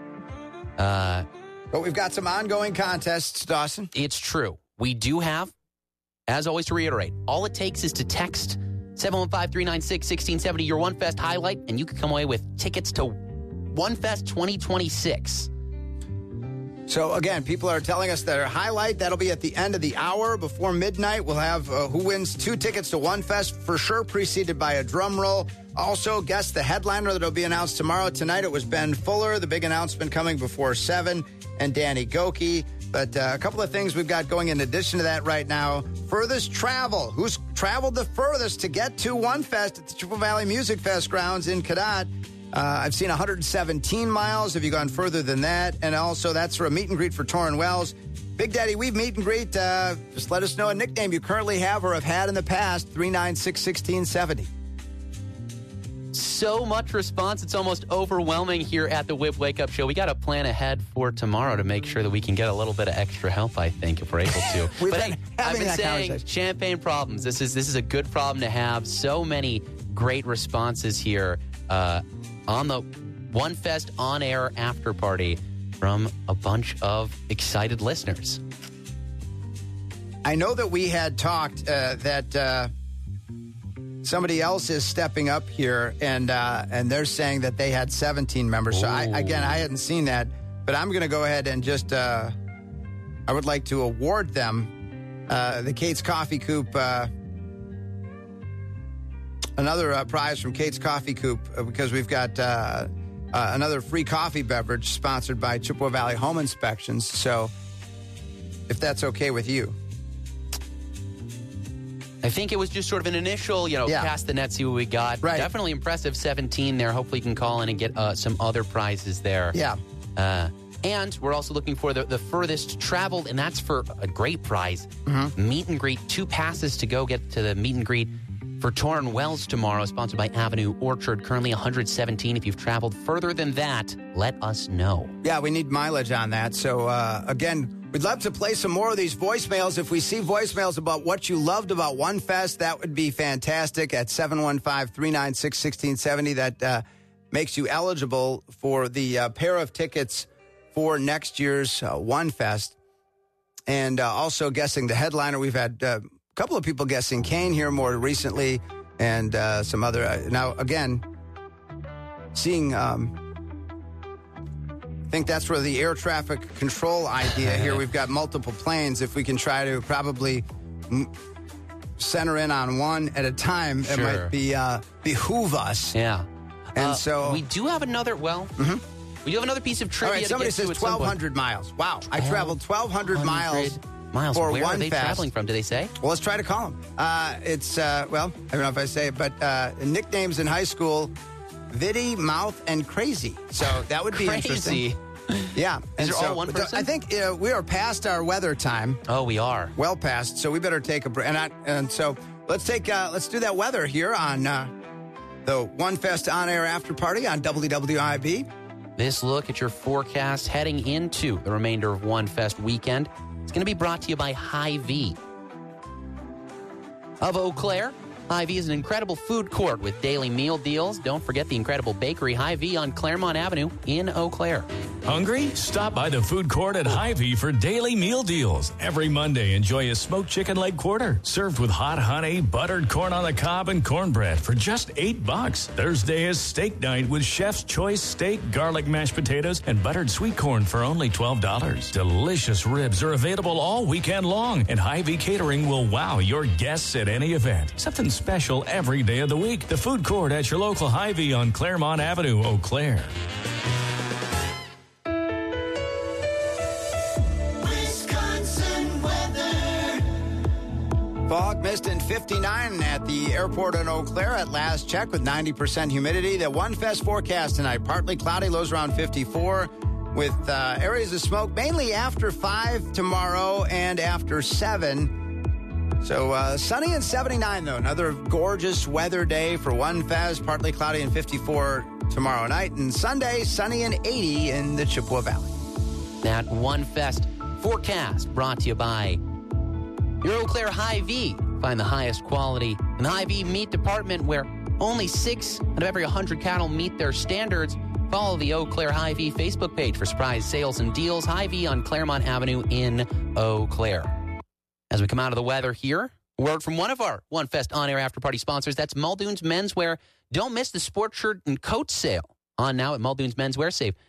Uh, but we've got some ongoing contests, Dawson. It's true. We do have, as always, to reiterate, all it takes is to text seven one five, three nine six, one six seven zero, your OneFest highlight, and you can come away with tickets to OneFest twenty twenty-six. So, again, people are telling us their highlight. That'll be at the end of the hour. Before midnight, we'll have uh, who wins two tickets to One Fest, for sure, preceded by a drum roll. Also, guess the headliner that'll be announced tomorrow. Tonight, it was Ben Fuller. The big announcement coming before seven, and Danny Goki. But uh, a couple of things we've got going in addition to that right now. Furthest travel. Who's traveled the furthest to get to One Fest at the Chippewa Valley Music Fest grounds in Cadott? Uh, I've seen one hundred seventeen miles. Have you gone further than that? And also, that's for a meet and greet for Torrin Wells. Big Daddy Weave meet and greet. Uh, just let us know a nickname you currently have or have had in the past. three nine six, one six seven zero. So much response. It's almost overwhelming here at the Whip Wake Up Show. We got to plan ahead for tomorrow to make sure that we can get a little bit of extra help, I think, if we're able to. We've but been hey, having I've been that saying conversation. Champagne problems. This is this is a good problem to have. So many great responses here uh, on the One Fest on-air after party from a bunch of excited listeners. I know that we had talked uh, that uh, somebody else is stepping up here, and uh, and they're saying that they had seventeen members. So, I, again, I hadn't seen that, but I'm going to go ahead and just, uh, I would like to award them uh, the Kate's Coffee Coop, uh, another uh, prize from Kate's Coffee Coop, uh, because we've got uh, uh, another free coffee beverage sponsored by Chippewa Valley Home Inspections. So, if that's okay with you. I think it was just sort of an initial, you know, Yeah. cast the net, see what we got. Right. Definitely impressive seventeen there. Hopefully you can call in and get uh, some other prizes there. Yeah. Uh, and we're also looking for the, the furthest traveled, and that's for a great prize. Mm-hmm. Meet and greet, two passes to go get to the meet and greet for Torrin Wells tomorrow, sponsored by Avenue Orchard. Currently one hundred seventeen. If you've traveled further than that, let us know. Yeah, we need mileage on that. So, uh, again, we'd love to play some more of these voicemails. If we see voicemails about what you loved about One Fest, that would be fantastic at seven one five, three nine six, one six seven zero. That uh, makes you eligible for the uh, pair of tickets for next year's uh, One Fest. And uh, also guessing the headliner. We've had uh, a couple of people guessing Kane here more recently, and uh, some other. Uh, now, again, seeing... Um, I think that's where the air traffic control idea here. We've got multiple planes. If we can try to probably m- center in on one at a time, it Sure. might be uh, behoove us. Yeah. And Uh, so we do have another, well, we do have another piece of all trivia. right, to somebody get to says at some point. twelve hundred miles. Wow, I traveled twelve hundred miles. Miles. for Where One are they Fest. traveling from? Do they say? Well, let's try to call them. Uh, it's, uh, well, I don't know if I say it, but uh, nicknames in high school, Viddy, Mouth, and Crazy. So that would be Crazy. interesting. Yeah. Is and there so, all one person? I think uh, we are past our weather time. Oh, we are. Well past, so we better take a break. And, I, and so let's take, uh, let's do that weather here on uh, the One Fest on-air after party on W W I B. This look at your forecast heading into the remainder of One Fest weekend. It's going to be brought to you by Hy-Vee of Eau Claire. Hy-Vee is an incredible food court with daily meal deals. Don't forget the incredible bakery Hy-Vee on Claremont Avenue in Eau Claire. Hungry? Stop by the food court at Hy-Vee for daily meal deals. Every Monday, enjoy a smoked chicken leg quarter served with hot honey, buttered corn on the cob, and cornbread for just eight bucks. Thursday is steak night with Chef's Choice steak, garlic mashed potatoes, and buttered sweet corn for only twelve dollars. Delicious ribs are available all weekend long, and Hy-Vee Catering will wow your guests at any event. Something special every day of the week. The food court at your local Hy-Vee on Claremont Avenue, Eau Claire. Fog, mist, and fifty-nine at the airport in Eau Claire at last check with ninety percent humidity. The One Fest forecast tonight, partly cloudy, lows around fifty-four with uh, areas of smoke mainly after five tomorrow and after seven. So uh, sunny and seventy-nine, though. Another gorgeous weather day for One Fest, partly cloudy and fifty-four tomorrow night. And Sunday, sunny and eighty in the Chippewa Valley. That One Fest forecast brought to you by your Eau Claire Hy-Vee. Find the highest quality in the Hy-Vee meat department where only six out of every one hundred cattle meet their standards. Follow the Eau Claire Hy-Vee Facebook page for surprise sales and deals. Hy-Vee on Claremont Avenue in Eau Claire. As we come out of the weather here, a word from one of our One Fest on-air after-party sponsors. That's Muldoon's Menswear. Don't miss the sports shirt and coat sale on now at Muldoon's Menswear. Save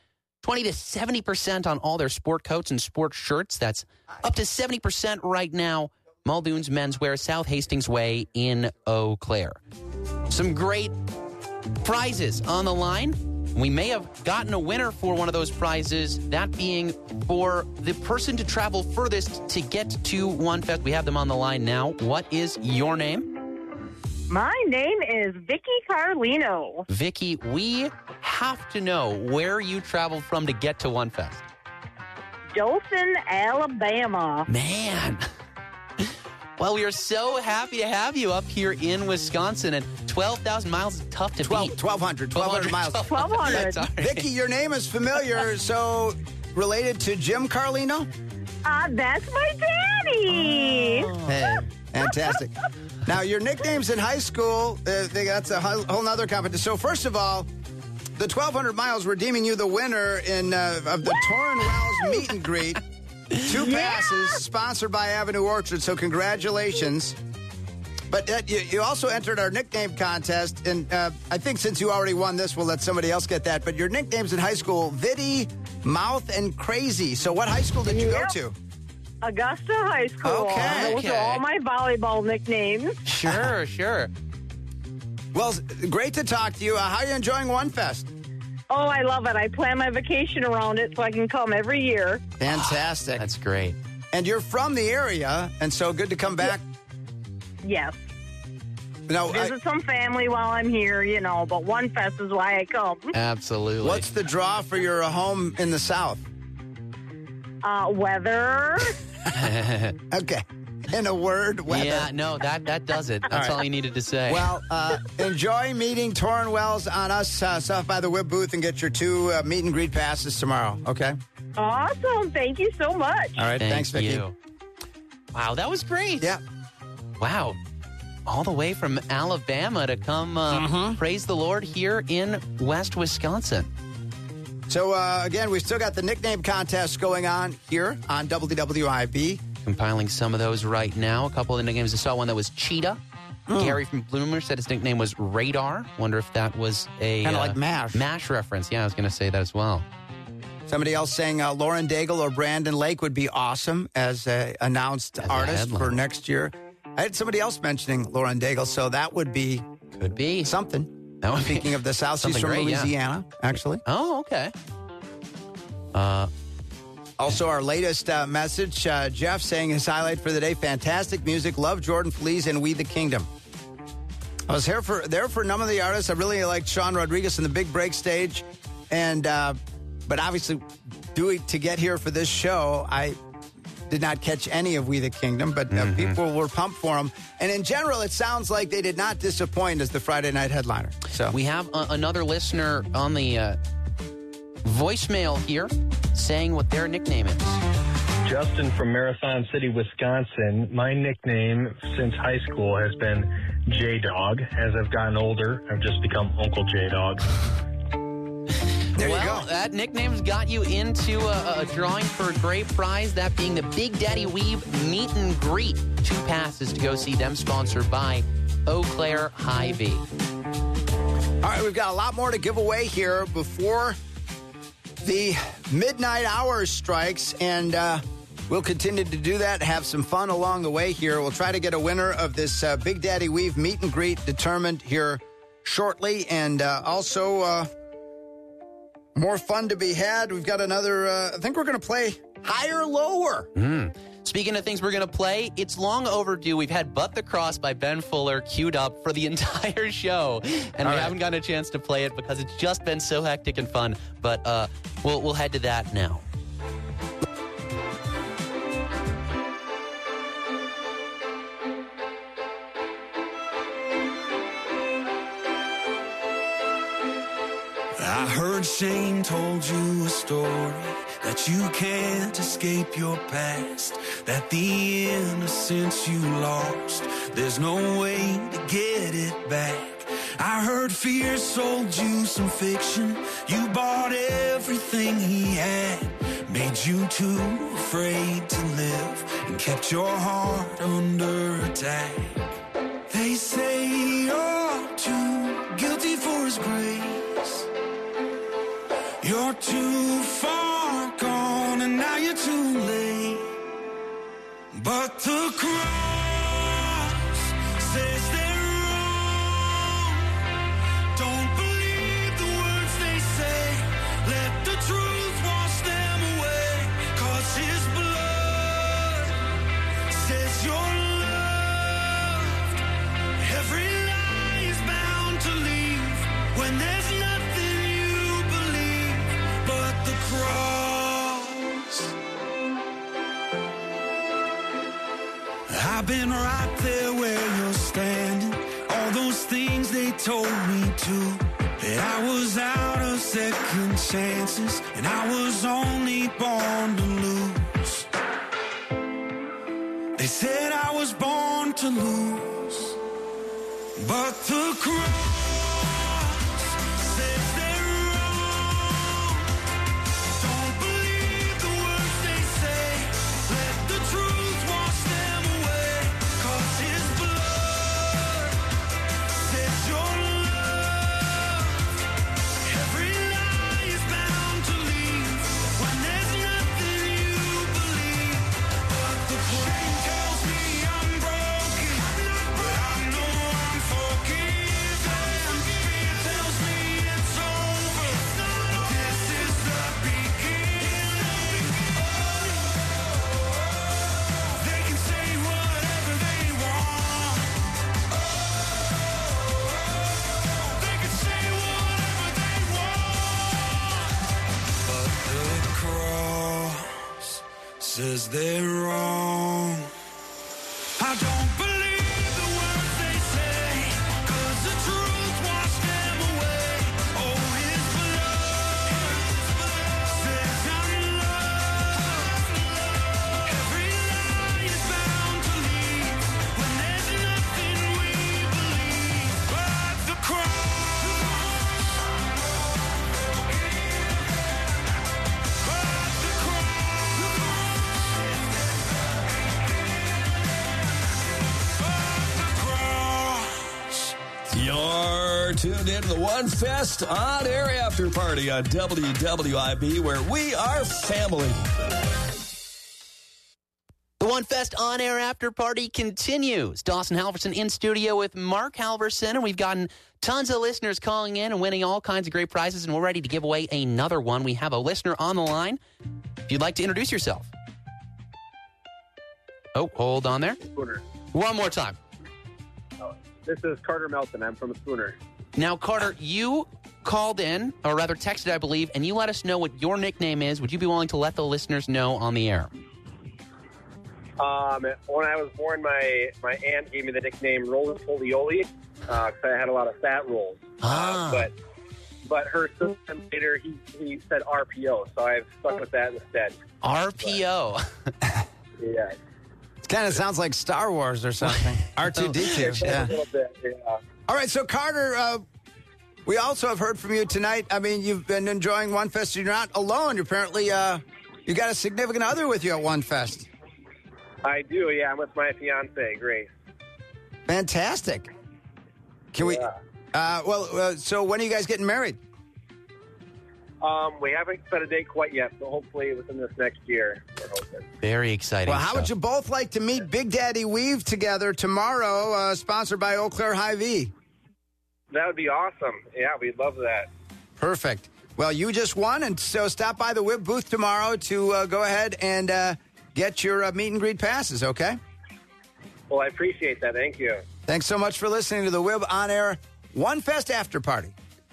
twenty to seventy percent on all their sport coats and sport shirts. That's up to seventy percent right now. Muldoon's Menswear, South Hastings Way in Eau Claire. Some great prizes on the line. We may have gotten a winner for one of those prizes, that being for the person to travel furthest to get to One Fest. We have them on the line now. What is your name? My name is Vicky Carlino. Vicky, we have to know where you traveled from to get to One Fest. Dothan, Alabama. Man. Well, we are so happy to have you up here in Wisconsin, and twelve thousand miles is tough to twelve, beat. twelve hundred, twelve hundred miles. twelve hundred. Sorry. Vicky, your name is familiar, so related to Jim Carlino? Uh, that's my daddy. Oh. Hey, fantastic. Now, your nicknames in high school, uh, they, that's a whole, whole nother competition. So, first of all, the twelve hundred miles, we're deeming you the winner in uh, of the Torrin Wells meet and greet. Two passes, yeah. Sponsored by Avenue Orchard, so congratulations. But uh, you, you also entered our nickname contest, and uh, I think since you already won this, we'll let somebody else get that. But your nicknames in high school, Viddy, Mouth, and Crazy. So what high school did you yep. go to? Augusta High School. Okay. Those okay. are all my volleyball nicknames. Sure, sure. Well, great to talk to you. Uh, how are you enjoying One Fest? Oh, I love it. I plan my vacation around it so I can come every year. Fantastic. That's great. And you're from the area, and so good to come back. Yes. No, Visit I, some family while I'm here, you know, but One Fest is why I come. Absolutely. What's the draw for your uh, home in the South? Uh, weather. Okay. In a word, weather. Yeah, no, that, that does it. That's all, All right. right. you needed to say. Well, uh, enjoy meeting Torrin Wells on us uh, South by the Wib booth and get your two uh, meet and greet passes tomorrow, okay? Awesome. Thank you so much. All right. Thank Thanks, Vicky. you. Wow, that was great. Yeah. Wow. All the way from Alabama to come uh, Mhm. praise the Lord here in West Wisconsin. So, uh, again, we've still got the nickname contest going on here on W W I B. Compiling some of those right now. A couple of the nicknames. I saw one that was Cheetah. Mm. Gary from Bloomer said his nickname was Radar. Wonder if that was a... Kind of uh, like MASH. MASH reference. Yeah, I was going to say that as well. Somebody else saying uh, Lauren Daigle or Brandon Lake would be awesome as uh, announced As a artist for headliner. next year. I had somebody else mentioning Lauren Daigle, so that would be Could be. something. That would be Speaking of the South, she's something from great, yeah. Louisiana, actually. Oh, okay. Uh, Also, our latest uh, message, uh, Jeff saying his highlight for the day, fantastic music, love Jordan Fleas and We the Kingdom. I was here for there for none of the artists. I really liked Sean Rodriguez in the big break stage. and uh, But obviously, doing to get here for this show, I did not catch any of We the Kingdom, but uh, Mm-hmm. people were pumped for them. And in general, it sounds like they did not disappoint as the Friday night headliner. So we have a- another listener on the uh, voicemail here saying what their nickname is. Justin from Marathon City, Wisconsin. My nickname since high school has been J-Dog. As I've gotten older, I've just become Uncle J-Dog. There well, you go. That nickname's got you into a, a drawing for a great prize, that being the Big Daddy Weave Meet and Greet. Two passes to go see them, sponsored by Eau Claire Hy-Vee. All right, we've got a lot more to give away here before the midnight hour strikes, and uh, we'll continue to do that, have some fun along the way here. We'll try to get a winner of this uh, Big Daddy Weave Meet and Greet determined here shortly, and uh, also uh, more fun to be had. We've got another, uh, I think we're going to play Higher Lower. Mm. Speaking of things we're going to play, it's long overdue. We've had But the Cross by Ben Fuller queued up for the entire show, and All we right. haven't gotten a chance to play it because it's just been so hectic and fun. But uh, we'll, we'll head to that now. I heard Shane told you a story that you can't escape your past, that the innocence you lost, there's no way to get it back. I heard Fear sold you some fiction, you bought everything he had, made you too afraid to live, and kept your heart under attack. They say you're too guilty for his grace, you're too too far gone and now you're too late. But the cross says they're wrong. Don't believe the words they say. Let the truth wash them away. 'Cause his blood says you're loved. Every lie is bound to leave when there's nothing you believe but the cross. I've been right there where you're standing. All those things they told me to. That I was out of second chances and I was only born to lose. They said I was born to lose. But the cross says they're wrong. Don't believe the words they say. Let the truth wash them away. 'Cause his blood says you're loved. Every lie is bound to leave when there's nothing you believe. But the brain tells me I'm broken, but I know I'm forgiven. Fear tells me it's over. This is the beginning. They can say whatever they want. They can say whatever they want. But the cross says they're wrong. I don't believe the words they say, 'cause the truth washed them away. Oh, his blood says I'm loved. Every lie is bound to leave when there's nothing we believe but the cross. But the You're tuned in to the One Fest On Air After Party on W W I B, where we are family. The One Fest On Air After Party continues. Dawson Halverson in studio with Mark Halverson, and we've gotten tons of listeners calling in and winning all kinds of great prizes, and we're ready to give away another one. We have a listener on the line. If you'd like to introduce yourself. Oh, hold on there. Spooner. One more time. This is Carter Melton. I'm from Spooner. Now, Carter, you called in, or rather texted, I believe, and you let us know what your nickname is. Would you be willing to let the listeners know on the air? Um, when I was born, my, my aunt gave me the nickname Roly Polioli because I had a lot of fat rolls. Ah. Uh, but but her son later, he, he said R P O, so I've stuck with that instead. R P O. Yeah. It kind of sounds like Star Wars or something. R two D two. Yeah. A little bit, yeah. All right, so Carter, uh, we also have heard from you tonight. I mean, you've been enjoying One Fest. You're not alone. Apparently, uh, you got a significant other with you at One Fest. I do, yeah. I'm with my fiance, Grace. Fantastic. Can we? Yeah. Uh, well, uh, so when are you guys getting married? Um, we haven't set a date quite yet, so hopefully within this next year. We're hoping. Very exciting. Well, how stuff. would you both like to meet Big Daddy Weave together tomorrow, uh, sponsored by Eau Claire Hy-Vee? That would be awesome. Yeah, we'd love that. Perfect. Well, you just won, and so stop by the W I B booth tomorrow to uh, go ahead and uh, get your uh, meet and greet passes, okay? Well, I appreciate that. Thank you. Thanks so much for listening to the W I B On Air One Fest After Party.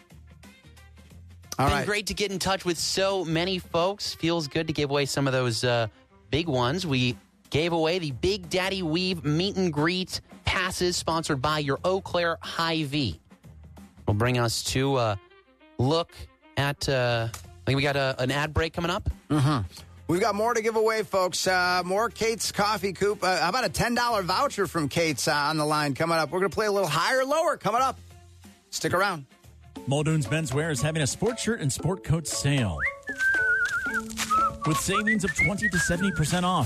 All Been right. great to get in touch with so many folks. Feels good to give away some of those uh, big ones. We gave away the Big Daddy Weave meet and greet passes sponsored by your Eau Claire Hy-Vee. Will bring us to uh, look at, uh, I think we got a, an ad break coming up. Mm-hmm. We've got more to give away, folks. Uh, more Kate's Coffee Coop. Uh, how about a ten dollars voucher from Kate's uh, on the line coming up? We're going to play a little higher, lower coming up. Stick around. Muldoon's Menswear is having a sports shirt and sport coat sale with savings of twenty to seventy percent off.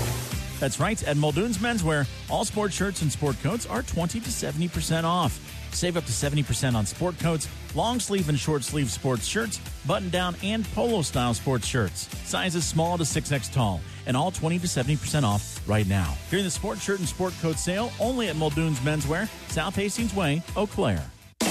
That's right. At Muldoon's Menswear, all sports shirts and sport coats are twenty to seventy percent off. Save up to seventy percent on sport coats, long sleeve and short sleeve sports shirts, button down, and polo style sports shirts. Sizes small to six X tall, and all twenty to seventy percent off right now. During the sports shirt and sport coat sale, only at Muldoon's Menswear, South Hastings Way, Eau Claire.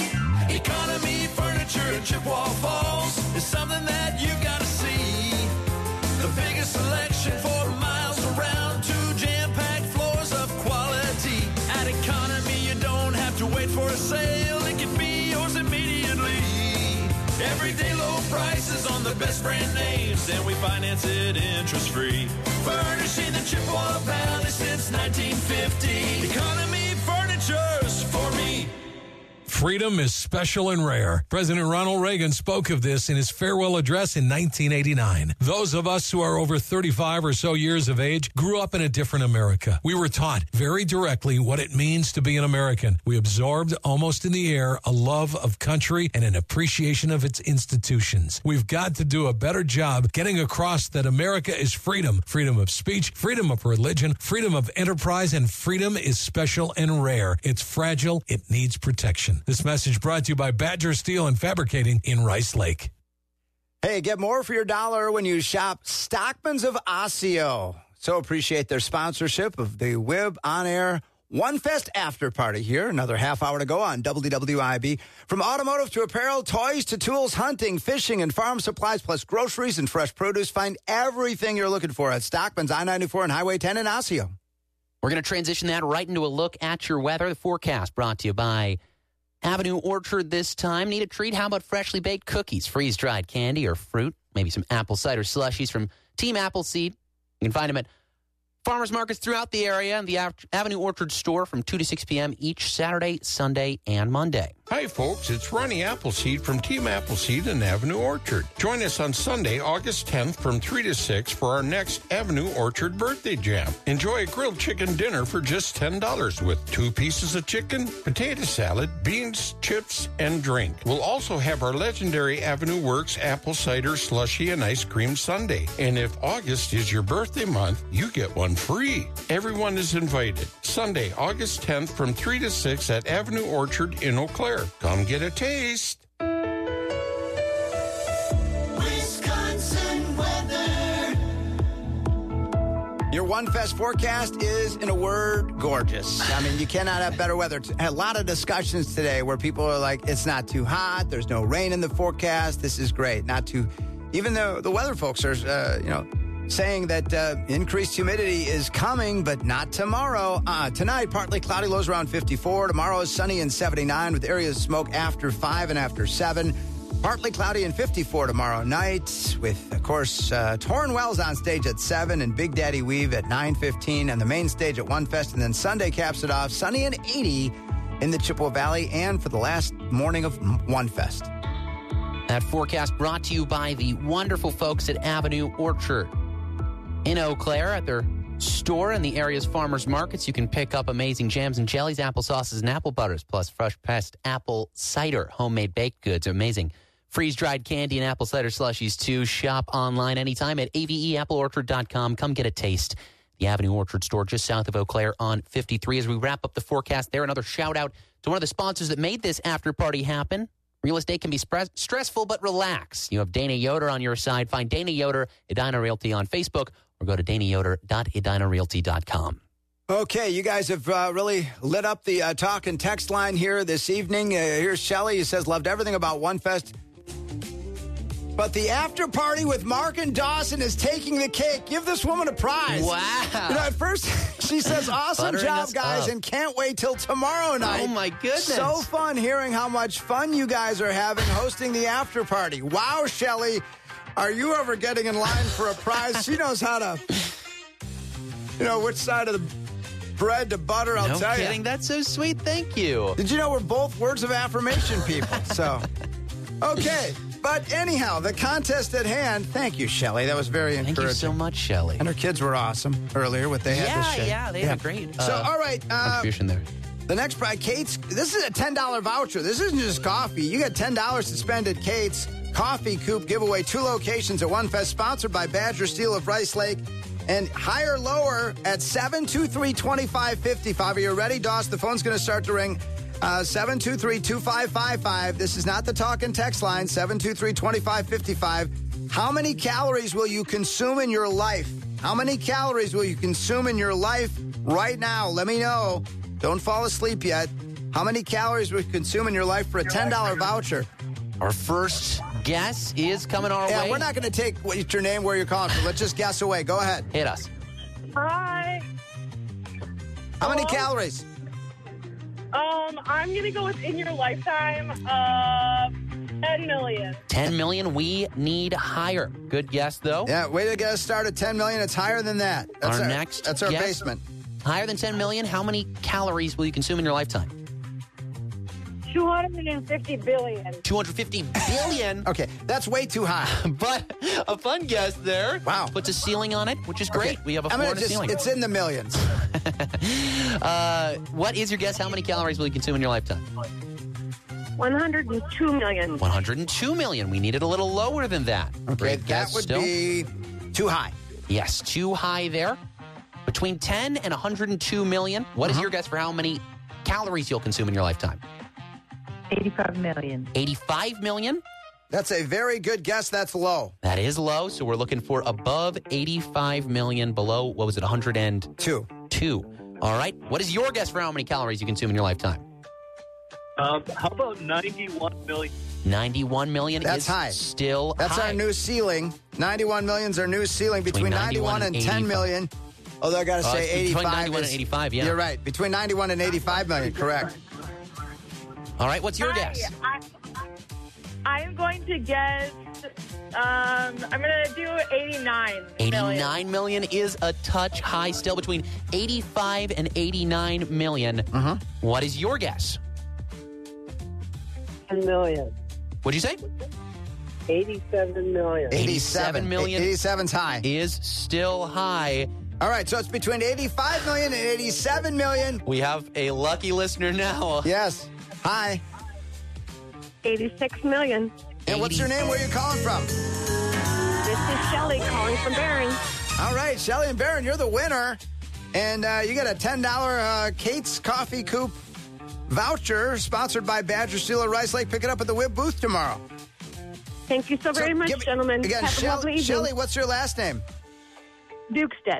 Economy Furniture in Chippewa Falls is something that you gotta see. The biggest selection for miles around, two jam-packed floors of quality. At Economy, you don't have to wait for a sale. It can be yours immediately. Everyday low prices on the best brand names, and we finance it interest-free. Furnishing the Chippewa Valley since nineteen fifty. Economy Furniture's for me. Freedom is special and rare. President Ronald Reagan spoke of this in his farewell address in nineteen eighty-nine. Those of us who are over thirty-five or so years of age grew up in a different America. We were taught very directly what it means to be an American. We absorbed almost in the air a love of country and an appreciation of its institutions. We've got to do a better job getting across that America is freedom. Freedom of speech, freedom of religion, freedom of enterprise, and freedom is special and rare. It's fragile. It needs protection. This message brought to you by Badger Steel and Fabricating in Rice Lake. Hey, get more for your dollar when you shop Stockman's of Osseo. So appreciate their sponsorship of the W I B On Air One Fest After Party here. Another half hour to go on W W I B. From automotive to apparel, toys to tools, hunting, fishing, and farm supplies, plus groceries and fresh produce. Find everything you're looking for at Stockman's I ninety-four and Highway ten in Osseo. We're going to transition that right into a look at your weather. The forecast brought to you by Avenue Orchard this time. Need a treat? How about freshly baked cookies, freeze-dried candy, or fruit? Maybe some apple cider slushies from Team Appleseed. You can find them at farmers markets throughout the area and the Avenue Orchard store from two to six p.m. each Saturday, Sunday, and Monday. Hi, folks. It's Ronnie Appleseed from Team Appleseed and Avenue Orchard. Join us on Sunday, August tenth from three to six for our next Avenue Orchard birthday jam. Enjoy a grilled chicken dinner for just ten dollars with two pieces of chicken, potato salad, beans, chips, and drink. We'll also have our legendary Avenue Works apple cider slushy and ice cream sundae. And if August is your birthday month, you get one free. Everyone is invited. Sunday, August tenth from three to six at Avenue Orchard in Eau Claire. Come get a taste. Wisconsin weather. Your One Fest forecast is, in a word, gorgeous. I mean, you cannot have better weather. A lot of discussions today where people are like, it's not too hot. There's no rain in the forecast. This is great. Not too, even though the weather folks are, uh, you know, saying that uh, increased humidity is coming, but not tomorrow. Uh, tonight, partly cloudy, lows around fifty-four. Tomorrow is sunny and seventy-nine with areas of smoke after five and after seven. Partly cloudy and fifty-four tomorrow night with, of course, uh, Torrin Wells on stage at seven and Big Daddy Weave at nine fifteen and the main stage at One Fest. And then Sunday caps it off, sunny and eighty in the Chippewa Valley and for the last morning of One Fest. That forecast brought to you by the wonderful folks at Avenue Orchard in Eau Claire. At their store in the area's farmers markets, you can pick up amazing jams and jellies, apple sauces, and apple butters, plus fresh-pressed apple cider, homemade baked goods, amazing freeze-dried candy and apple cider slushies, too. Shop online anytime at A V E apple orchard dot com. Come get a taste. The Avenue Orchard store just south of Eau Claire on fifty-three. As we wrap up the forecast there, another shout-out to one of the sponsors that made this after-party happen. Real estate can be sp- stressful, but relax. You have Dana Yoder on your side. Find Dana Yoder, Edina Realty on Facebook, or go to dana yoder dot edina realty dot com. Okay, you guys have uh, really lit up the uh, talk and text line here this evening. Uh, here's Shelly, who says, loved everything about One Fest. But the after party with Mark and Dawson is taking the cake. Give this woman a prize. Wow. You know, at first, she says, awesome Buttering job, us guys, up. and can't wait till tomorrow night. Oh, my goodness. So fun hearing how much fun you guys are having hosting the after party. Wow, Shelly. Are you ever getting in line for a prize? She knows how to, you know, which side of the bread to butter, I'll no tell you. kidding. That's so sweet. Thank you. Did you know we're both words of affirmation people? So, okay. But anyhow, the contest at hand, thank you, Shelly. That was very encouraging. Thank you so much, Shelly. And her kids were awesome earlier, what they had yeah, to share. Yeah, they had a great uh, So, all right. Uh, contribution there. The next prize, Kate's, this is a ten dollars voucher. This isn't just coffee. You get ten dollars to spend at Kate's Coffee Coop giveaway. Two locations at One Fest, sponsored by Badger Steel of Rice Lake. And higher, lower at seven two three, two five five five. Are you ready, Doss? The phone's going to start to ring. Uh, seven two three, two five five five. This is not the talk and text line, seven two three, two five five five. How many calories will you consume in your life? How many calories will you consume in your life right now? Let me know. Don't fall asleep yet. How many calories will you consume in your life for a ten dollars voucher? Our first guess is coming our yeah, way. Yeah, we're not going to take what, your name, where you're calling from. Let's just guess away. Go ahead. Hit us. Hi. How many Hello? calories? Um, I'm going to go with in your lifetime, uh, ten million. ten million. We need higher. Good guess, though. Yeah, way to get us started. ten million. It's higher than that. That's our, our next That's our guess, basement. Higher than ten million. How many calories will you consume in your lifetime? two hundred fifty billion. two hundred fifty billion. Okay, that's way too high. But a fun guess there. Wow. Puts a ceiling on it, which is great. Okay. We have a I'm floor gonna and a just, ceiling. It's in the millions. uh, what is your guess? How many calories will you consume in your lifetime? one hundred two million. one hundred two million. We need it a little lower than that. Okay, Great that guess would still. be too high. Yes, too high there. Between ten and one hundred two million. What is Uh-huh. your guess for how many calories you'll consume in your lifetime? eighty-five million. eighty-five million. That's a very good guess. That's low. That is low, so we're looking for above eighty-five million, below, what was it, one hundred two? Two. All right. What is your guess for how many calories you consume in your lifetime? Um, how about ninety-one million? ninety-one million That's is high. still That's high. our new ceiling. ninety-one million is our new ceiling. Between, Between ninety-one and eighty-five. ten million. Although I got to Uh, say it's between eighty-five. ninety-one is- and eighty-five, yeah. You're right. Between ninety-one and eighty-five million, correct. All right. What's your Hi, guess? I, I'm going to guess, um, I'm going to do eighty-nine million. eighty-nine million is a touch high, still between eighty-five and eighty-nine million. Uh-huh. What is your guess? ten million. What'd you say? eighty-seven million. eighty-seven million. eighty-seven's high. Is still high. All right, so it's between eighty-five million and eighty-seven million. We have a lucky listener now. Yes. Hi. eighty-six million. And what's your name? Where are you calling from? This is Shelly calling from Barron. All right, Shelly and Barron, you're the winner. And uh, you get a ten dollars uh, Kate's Coffee Coop voucher sponsored by Badger Steel of Rice Lake. Pick it up at the Whip booth tomorrow. Thank you so very So, much, give me- gentlemen. Again, Have a Shell- lovely evening. Shelly, what's your last name? Dukestead.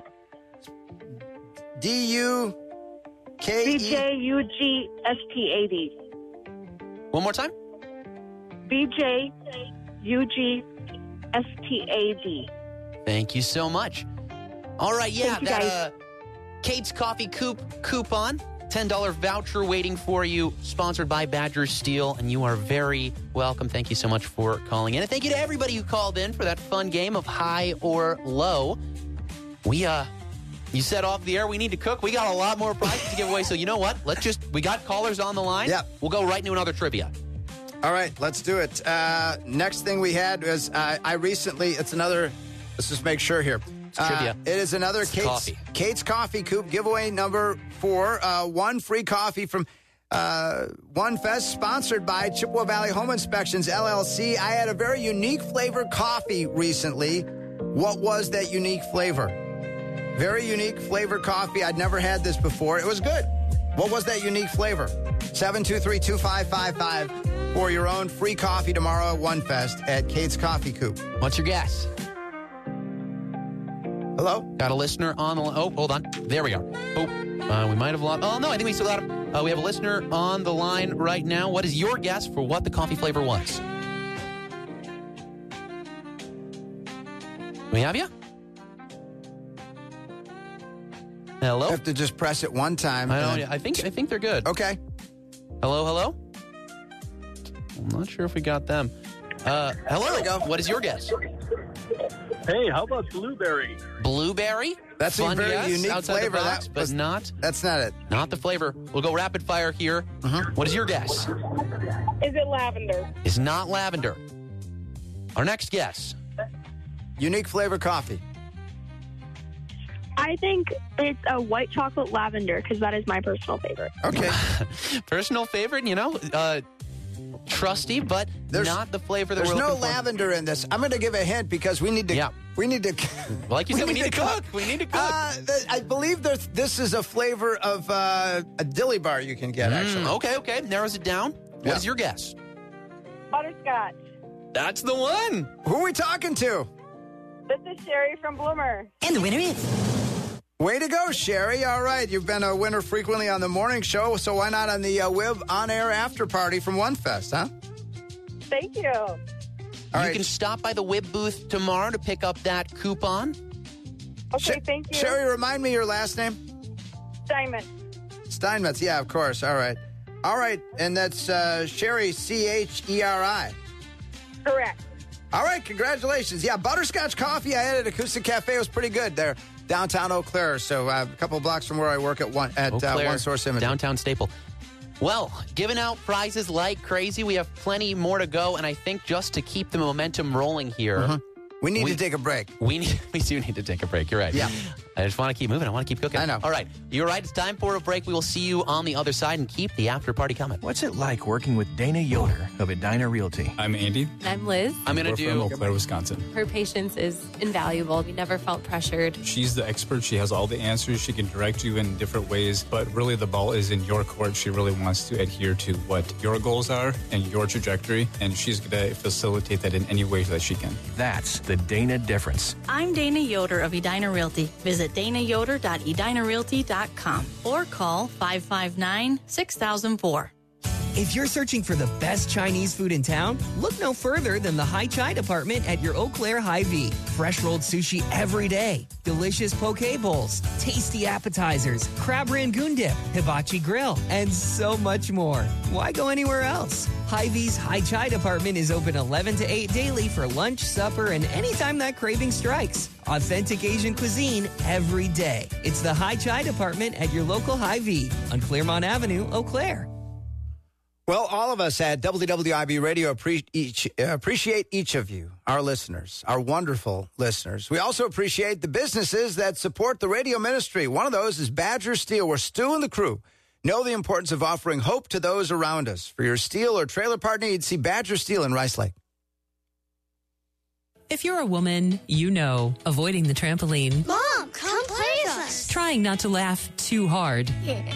D U K E. B J U G S T A D. One more time. B J U G S T A D. Thank you so much. All right, yeah, Thank you, that guys. uh, Kate's Coffee Coop coupon, ten dollars voucher waiting for you, sponsored by Badger Steel, and you are very welcome. Thank you so much for calling in. And thank you to everybody who called in for that fun game of high or low. We, uh, you said off the air we need to cook. We got a lot more prizes to give away, so you know what? Let's just, we got callers on the line. Yep. We'll go right into another trivia. All right, let's do it. Uh, next thing we had was uh, I recently, it's another, let's just make sure here. It's trivia. Uh, it is another It's Kate's coffee. Kate's Coffee Coop giveaway number four. Uh, one free coffee from uh, One Fest, sponsored by Chippewa Valley Home Inspections, L L C. I had a very unique flavored coffee recently. What was that unique flavor? Very unique flavored coffee. I'd never had this before. It was good. What was that unique flavor? seven two three, two five five five for your own free coffee tomorrow at One Fest at Kate's Coffee Coop. What's your guess? Hello? Got a listener on the line. Oh, hold on. There we are. Oh, uh, we might have lost. Oh, no, I think we still got him. Uh, we have a listener on the line right now. What is your guess for what the coffee flavor was? We have you? Hello? You have to just press it one time. I, and know, I think I think they're good. Okay. Hello, hello? I'm not sure if we got them. Uh, hello. There we go. What is your guess? Hey, how about blueberry? Blueberry? That's a Fun very guess, unique outside flavor. The box, That but was- not That's not it. not the flavor. We'll go rapid fire here. Uh-huh. What is your guess? Is it lavender? It's not lavender. Our next guess. Unique flavor coffee. I think it's a white chocolate lavender because that is my personal favorite. Okay. Personal favorite, you know? Uh, trusty, but There's- not the flavor that There's we're no looking for. lavender in this. I'm going to give a hint because we need to. Yeah. We need to. Like you said, we need to cook. We need to cook. Uh, th- I believe there's, this is a flavor of uh, a dilly bar you can get. Actually, Mm, okay, okay. Narrows it down. What Yeah. is your guess? Butterscotch. That's the one. Who are we talking to? This is Sherry from Bloomer. And the winner is... Way to go, Sherry. All right. You've been a winner frequently on the morning show, so why not on the uh, W I B on-air after party from One Fest, huh? Thank you. All you right. can stop by the W I B booth tomorrow to pick up that coupon. Okay, thank you. Sherry, remind me your last name? Diamond. Steinmetz. Yeah, of course. All right. All right. And that's uh, Sherry, C H E R I. Correct. All right. Congratulations. Yeah, butterscotch coffee I had at Acoustic Cafe was pretty good there. Downtown Eau Claire, so uh, a couple of blocks from where I work at one at Eau uh, Claire, One Source Imaging. Downtown Staple. Well, giving out prizes like crazy. We have plenty more to go, and I think just to keep the momentum rolling here, Mhm. We need to take a break. We need, we do need to take a break. You're right. Yeah. I just want to keep moving. I want to keep cooking. I know. All right. You're right. It's time for a break. We will see you on the other side and keep the after party coming. What's it like working with Dana Yoder of Edina Realty? I'm Andy. I'm Liz. I'm going to We're do from Eau Claire, Wisconsin. Her patience is invaluable. We never felt pressured. She's the expert. She has all the answers. She can direct you in different ways, but really the ball is in your court. She really wants to adhere to what your goals are and your trajectory, and she's going to facilitate that in any way that she can. That's the Dana difference. I'm Dana Yoder of Edina Realty. Visit dana yoder dot edina realty dot com or call five five nine, six thousand four. If you're searching for the best Chinese food in town, look no further than the Hai Chai department at your Eau Claire Hy-Vee. Fresh rolled sushi every day, delicious poke bowls, tasty appetizers, crab rangoon dip, hibachi grill, and so much more. Why go anywhere else? Hy-Vee's Hai Chai department is open eleven to eight daily for lunch, supper, and anytime that craving strikes. Authentic Asian cuisine every day. It's the Hai Chai department at your local Hy-Vee on Claremont Avenue, Eau Claire. Well, all of us at W W I B Radio appre- each, uh, appreciate each of you, our listeners, our wonderful listeners. We also appreciate the businesses that support the radio ministry. One of those is Badger Steel, where Stu and the crew know the importance of offering hope to those around us. For your steel or trailer part needs, see Badger Steel in Rice Lake. If you're a woman, you know, avoiding the trampoline, Mom, come play with us. trying not to laugh too hard.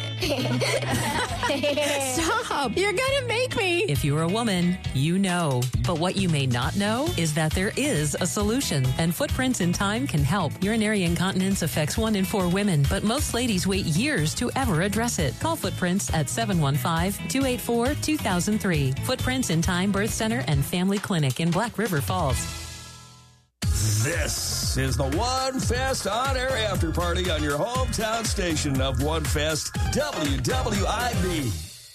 Stop. You're going to make me. If you're a woman, you know. But what you may not know is that there is a solution, and Footprints in Time can help. Urinary incontinence affects one in four women, but most ladies wait years to ever address it. Call Footprints at seven one five, two eight four, two thousand three. Footprints in Time Birth Center and Family Clinic in Black River Falls. This is the One Fest on-air after party on your hometown station of One Fest, W W I B.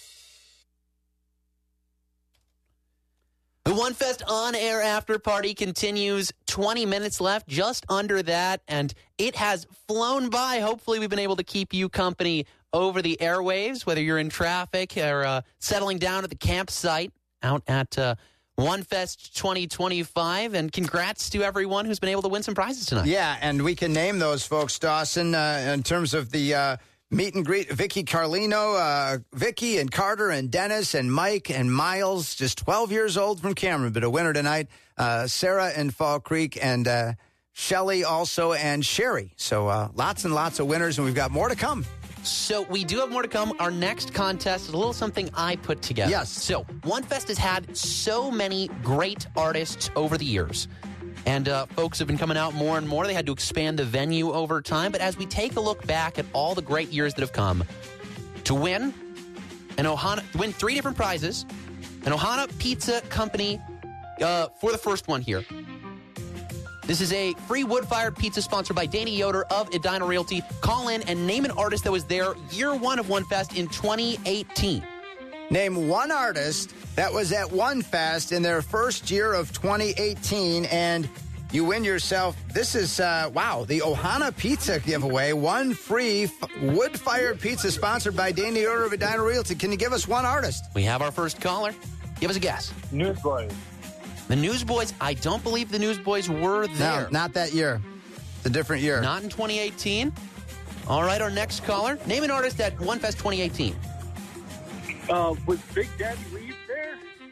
The One Fest on-air after party continues. twenty minutes left, just under that, and it has flown by. Hopefully, we've been able to keep you company over the airwaves, whether you're in traffic or uh, settling down at the campsite out at uh, One Fest twenty twenty-five. And congrats to everyone who's been able to win some prizes tonight. Yeah, and we can name those folks, Dawson, uh, in terms of the uh, meet and greet. Vicky Carlino, uh, Vicky and Carter and Dennis and Mike and Miles, just twelve years old from Cameron, but a winner tonight. Uh, Sarah in Fall Creek and uh, Shelly also and Sherry. So uh, lots and lots of winners, and we've got more to come. So we do have more to come. Our next contest is a little something I put together. Yes. So One Fest has had so many great artists over the years. And uh, folks have been coming out more and more. They had to expand the venue over time. But as we take a look back at all the great years that have come, to win an Ohana, to win three different prizes, an Ohana Pizza Company uh, for the first one here. This is a free wood-fired pizza sponsored by Dana Yoder of Edina Realty. Call in and name an artist that was there year one of One Fest in twenty eighteen. Name one artist that was at One Fest in their first year of twenty eighteen, and you win yourself, this is, uh, wow, the Ohana Pizza giveaway. One free f- wood-fired pizza sponsored by Dana Yoder of Edina Realty. Can you give us one artist? We have our first caller. Give us a guess. Newsboys. The Newsboys, I don't believe the Newsboys were there. No, not that year. It's a different year. Not in twenty eighteen. All right, our next caller. Name an artist at One Fest twenty eighteen. Uh, was Big Daddy Reeves there?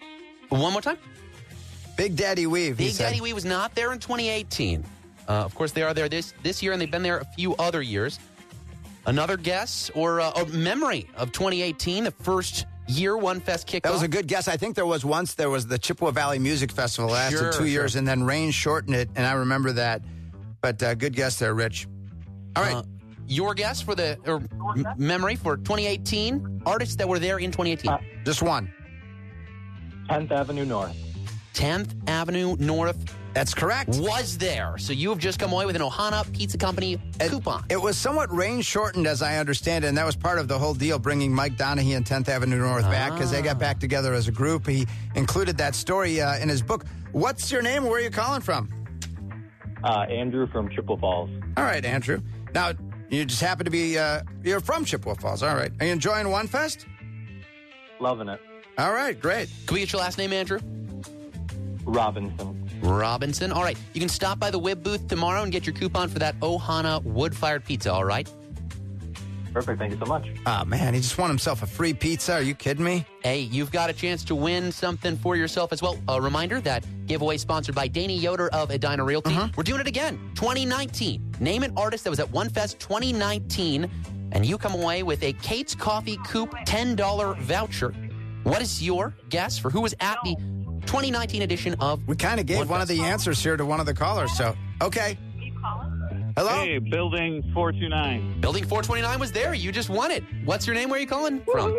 One more time. Big Daddy Weave. Big Daddy Weave was not there in twenty eighteen. Uh, of course, they are there this this year, and they've been there a few other years. Another guess or uh, a memory of twenty eighteen, the first year One Fest kicked That off? was a good guess. I think there was once, there was the Chippewa Valley Music Festival. It lasted Sure, two years, sure. and then rain shortened it, and I remember that. But uh, good guess there, Rich. All right. Uh, your guess for the or m- memory for twenty eighteen artists that were there in twenty eighteen? Uh, Just one. tenth Avenue North. tenth Avenue North. That's correct. Was there. So you have just come away with an Ohana Pizza Company coupon. It was somewhat rain shortened, as I understand it, and that was part of the whole deal, bringing Mike Donahue and tenth Avenue North back, because they got back together as a group. He included that story uh, in his book. What's your name? Where are you calling from? Uh, Andrew from Chippewa Falls. All right, Andrew. Now, you just happen to be, uh, you're from Chippewa Falls. All right. Are you enjoying One Fest? Loving it. All right, great. Can we get your last name, Andrew? Robinson. Robinson. All right. You can stop by the W I B booth tomorrow and get your coupon for that Ohana wood-fired pizza, all right? Perfect. Thank you so much. Oh, man, he just won himself a free pizza. Are you kidding me? Hey, you've got a chance to win something for yourself as well. A reminder, that giveaway sponsored by Dana Yoder of Edina Realty. Uh-huh. We're doing it again. twenty nineteen. Name an artist that was at One Fest twenty nineteen, and you come away with a Kate's Coffee Coupe ten dollars voucher. What is your guess for who was at the twenty nineteen edition of We kind of gave One one of Fest? the answers here to one of the callers, so, okay. Hello? Hey, Building four two nine. Building four twenty-nine was there. You just won it. What's your name? Where are you calling from?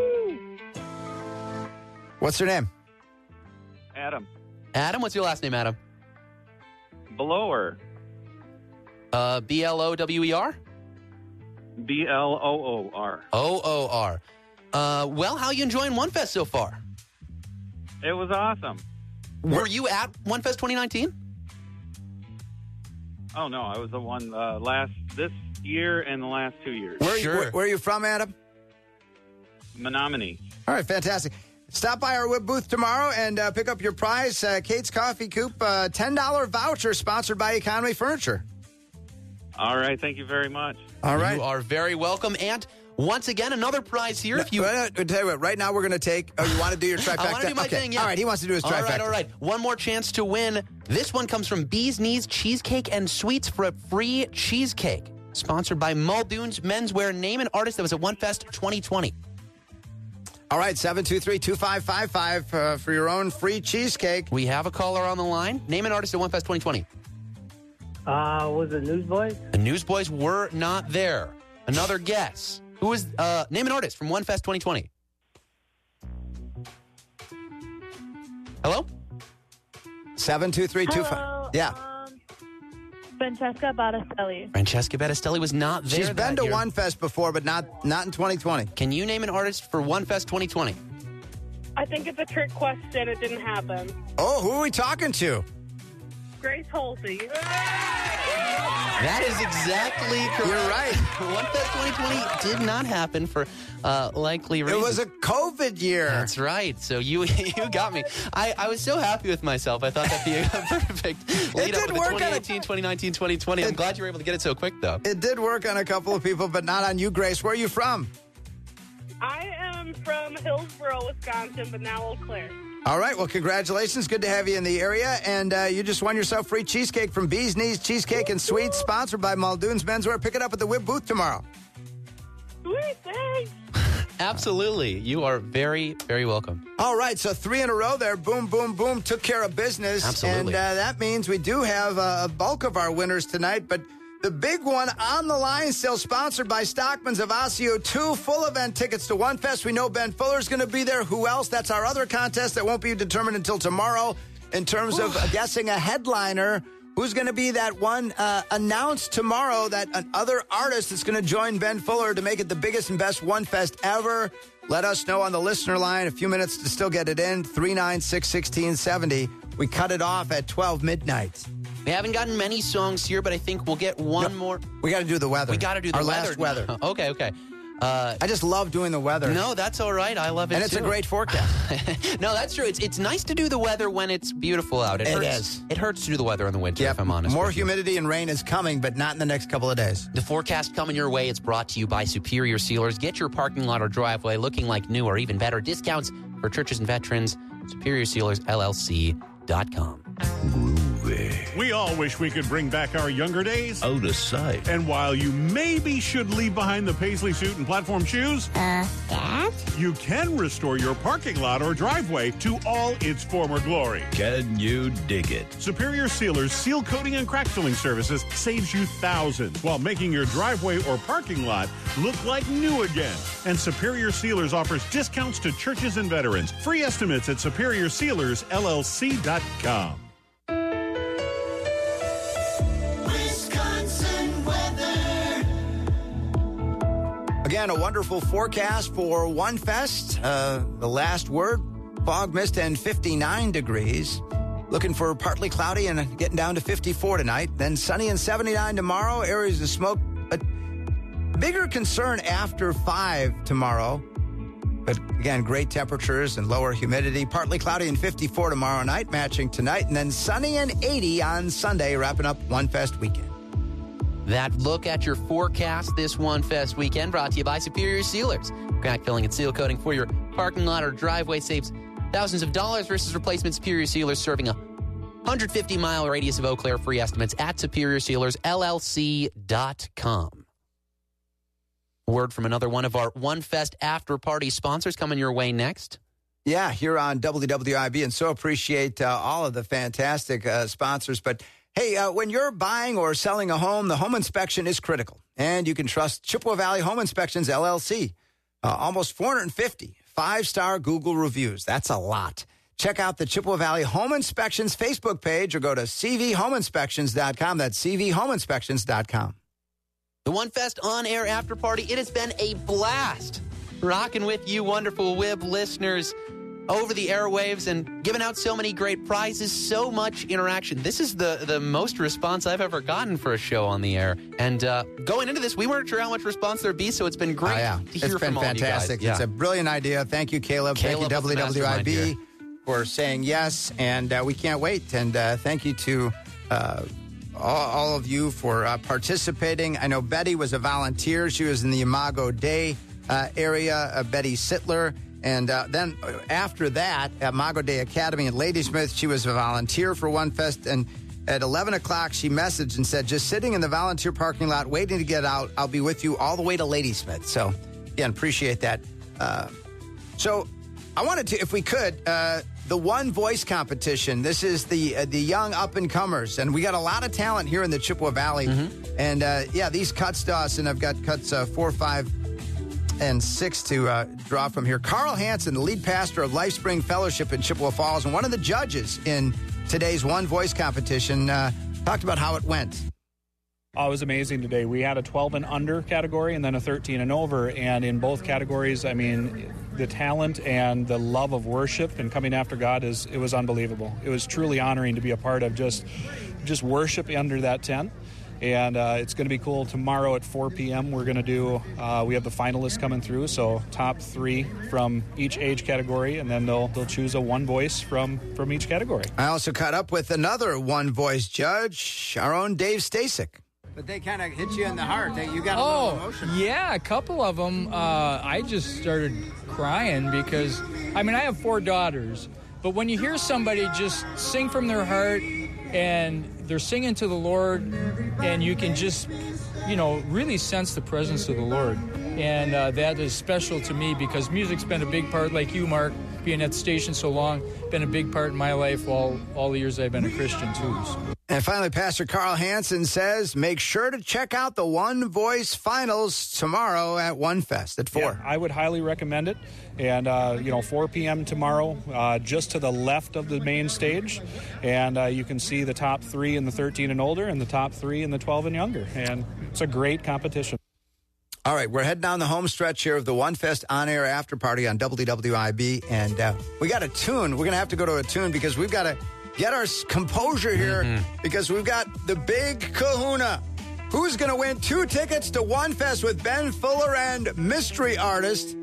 What's your name? Adam. Adam, what's your last name, Adam? Blower. Uh, B L O W E R? B L O O R. O O R. Uh, well, how are you enjoying One Fest so far? It was awesome. Were you at One Fest twenty nineteen? Oh, no, I was the one uh, last this year and the last two years. Where, are you, where, where are you from, Adam? Menominee. All right, fantastic. Stop by our W I B booth tomorrow and uh, pick up your prize, uh, Kate's Coffee Coupe, uh, ten dollars voucher sponsored by Economy Furniture. All right, thank you very much. All right. You are very welcome. And once again, another prize here. No, if you I'll tell you what, right now we're going to take, oh, you want to do your trifecta? I want to do my okay. thing, yeah. All right, he wants to do his trifecta. All right, all right. One more chance to win. This one comes from Bee's Knees Cheesecake and Sweets for a free cheesecake. Sponsored by Muldoon's Menswear. Name an artist that was at One Fest twenty twenty. All right, seven two three, two five five five uh, for your own free cheesecake. We have a caller on the line. Name an artist at One Fest twenty twenty. Uh, was it Newsboys? The Newsboys were not there. Another guess. Who was, uh, name an artist from One Fest twenty twenty. Hello? seven two three, two five. Yeah. Um, Francesca Battistelli. Francesca Battistelli was not there. She's been that to year. One Fest before, but not not in twenty twenty. Can you name an artist for One Fest twenty twenty? I think it's a trick question. It didn't happen. Oh, who are we talking to? Grace Holsey. That is exactly correct. You're right. One Fest twenty twenty did not happen for uh, likely reasons. It was a COVID year. That's right. So you you got me. I, I was so happy with myself. I thought that'd be a perfect lead up did to work twenty on a- eighteen, twenty nineteen, twenty twenty. I'm It- glad you were able to get it so quick, though. It did work on a couple of people, but not on you, Grace. Where are you from? I am from Hillsboro, Wisconsin, but now Eau Claire. All right. Well, congratulations. Good to have you in the area. And uh, you just won yourself free cheesecake from Bee's Knees Cheesecake and Sweets, sponsored by Muldoon's Menswear. Pick it up at the W I B booth tomorrow. Sweet, thanks. Absolutely. You are very, very welcome. All right. So three in a row there. Boom, boom, boom. Took care of business. Absolutely. And uh, that means we do have uh, a bulk of our winners tonight. But the big one on the line, still sponsored by Stockman's of Osseo, two full event tickets to One Fest. We know Ben Fuller's going to be there. Who else? That's our other contest that won't be determined until tomorrow in terms of guessing a headliner. Who's going to be that one uh, announced tomorrow, that other artist that's going to join Ben Fuller to make it the biggest and best One Fest ever? Let us know on the listener line. A few minutes to still get it in. three nine six, one six seven zero. We cut it off at twelve midnight. We haven't gotten many songs here, but I think we'll get one No, more. We got to do the weather. We got to do the Our weather. last weather. Okay, okay. Uh, I just love doing the weather. no, that's all right. I love it, And it's too. a great forecast. No, that's true. It's it's nice to do the weather when it's beautiful out. It, It hurts, is. It hurts to do the weather in the winter, if I'm honest. More with you. humidity and rain is coming, but not in the next couple of days. The forecast coming your way. It's brought to you by Superior Sealers. Get your parking lot or driveway looking like new, or even better. Discounts for churches and veterans Superior Sealers L L C dot com. We all wish we could bring back our younger days. Out of sight. And while you maybe should leave behind the paisley suit and platform shoes, Uh, Dad? you can restore your parking lot or driveway to all its former glory. Can you dig it? Superior Sealers seal coating and crack filling services saves you thousands while making your driveway or parking lot look like new again. And Superior Sealers offers discounts to churches and veterans. Free estimates at superior sealers L L C dot com. Again, a wonderful forecast for One Fest. Uh, the last word, fog, mist, and fifty-nine degrees. Looking for partly cloudy and getting down to fifty-four tonight. Then sunny and seventy-nine tomorrow. Areas of smoke. But bigger concern after five tomorrow. But again, great temperatures and lower humidity. Partly cloudy and fifty-four tomorrow night, matching tonight. And then sunny and eighty on Sunday, wrapping up One Fest weekend. That look at your forecast this One Fest weekend brought to you by Superior Sealers. Crack filling and seal coating for your parking lot or driveway saves thousands of dollars versus replacement. Superior Sealers serving a one hundred fifty mile radius of Eau Claire. Free estimates at superior sealers L L C dot com. Word from another one of our One Fest after party sponsors coming your way next. Yeah, here on W W I B, and so appreciate uh, all of the fantastic uh, sponsors. But hey, uh, when you're buying or selling a home, the home inspection is critical. And you can trust Chippewa Valley Home Inspections, L L C. Uh, almost four hundred fifty five-star Google reviews. That's a lot. Check out the Chippewa Valley Home Inspections Facebook page or go to c v home inspections dot com. That's c v home inspections dot com. The One Fest on-air after party, it has been a blast. Rocking with you, wonderful W I B listeners, over the airwaves and giving out so many great prizes, so much interaction. This is the, the most response I've ever gotten for a show on the air. And uh, going into this, we weren't sure how much response there'd be, so it's been great oh, yeah. to hear it's been from fantastic. all you guys. It's Yeah. a brilliant idea. Thank you, Caleb. Caleb thank you, W W I B, here. for saying yes. And uh, we can't wait. And uh, thank you to uh, all, all of you for uh, participating. I know Betty was a volunteer. She was in the Imago Day uh, area, uh, Betty Sittler. And uh, then after that, at Imago Day Academy in Ladysmith, she was a volunteer for One Fest. And at eleven o'clock, she messaged and said, just sitting in the volunteer parking lot waiting to get out. I'll be with you all the way to Ladysmith. So, again, appreciate that. Uh, so I wanted to, if we could, uh, the One Voice competition. This is the uh, the young up-and-comers. And we got a lot of talent here in the Chippewa Valley. Mm-hmm. And, uh, yeah, these cuts, Dawson, I've got cuts uh, four, five, and six to uh, draw from here. Carl Hansen, the lead pastor of LifeSpring Fellowship in Chippewa Falls and one of the judges in today's One Voice competition, uh, talked about how it went. Oh, it was amazing today. We had a twelve and under category and then a thirteen and over. And in both categories, I mean, the talent and the love of worship and coming after God, is it was unbelievable. It was truly honoring to be a part of just, just worship under that tent. And uh, it's going to be cool. Tomorrow at four p.m. we're going to do, uh, we have the finalists coming through, so top three from each age category, and then they'll they'll choose a one voice from, from each category. I also caught up with another One Voice judge, our own Dave Stasek. But they kind of hit you in the heart. They, you got a oh, little emotional. Yeah, a couple of them. Uh, I just started crying because, I mean, I have four daughters, but when you hear somebody just sing from their heart and they're singing to the Lord, and you can just, you know, really sense the presence of the Lord. And uh, that is special to me because music's been a big part, like you, Mark, being at the station so long, been a big part in my life all, all the years I've been a Christian, too. So. And finally, Pastor Carl Hansen says, make sure to check out the One Voice Finals tomorrow at One Fest at four. Yeah, I would highly recommend it. And, uh, you know, four p.m. tomorrow, uh, just to the left of the main stage. And uh, you can see the top three in the thirteen and older and the top three in the twelve and younger. And it's a great competition. All right, we're heading down the home stretch here of the One Fest on-air after party on W W I B. And uh, we got a tune. We're going to have to go to a tune because we've got to get our composure here mm-hmm. because we've got the big kahuna. Who's going to win two tickets to One Fest with Ben Fuller and mystery artist?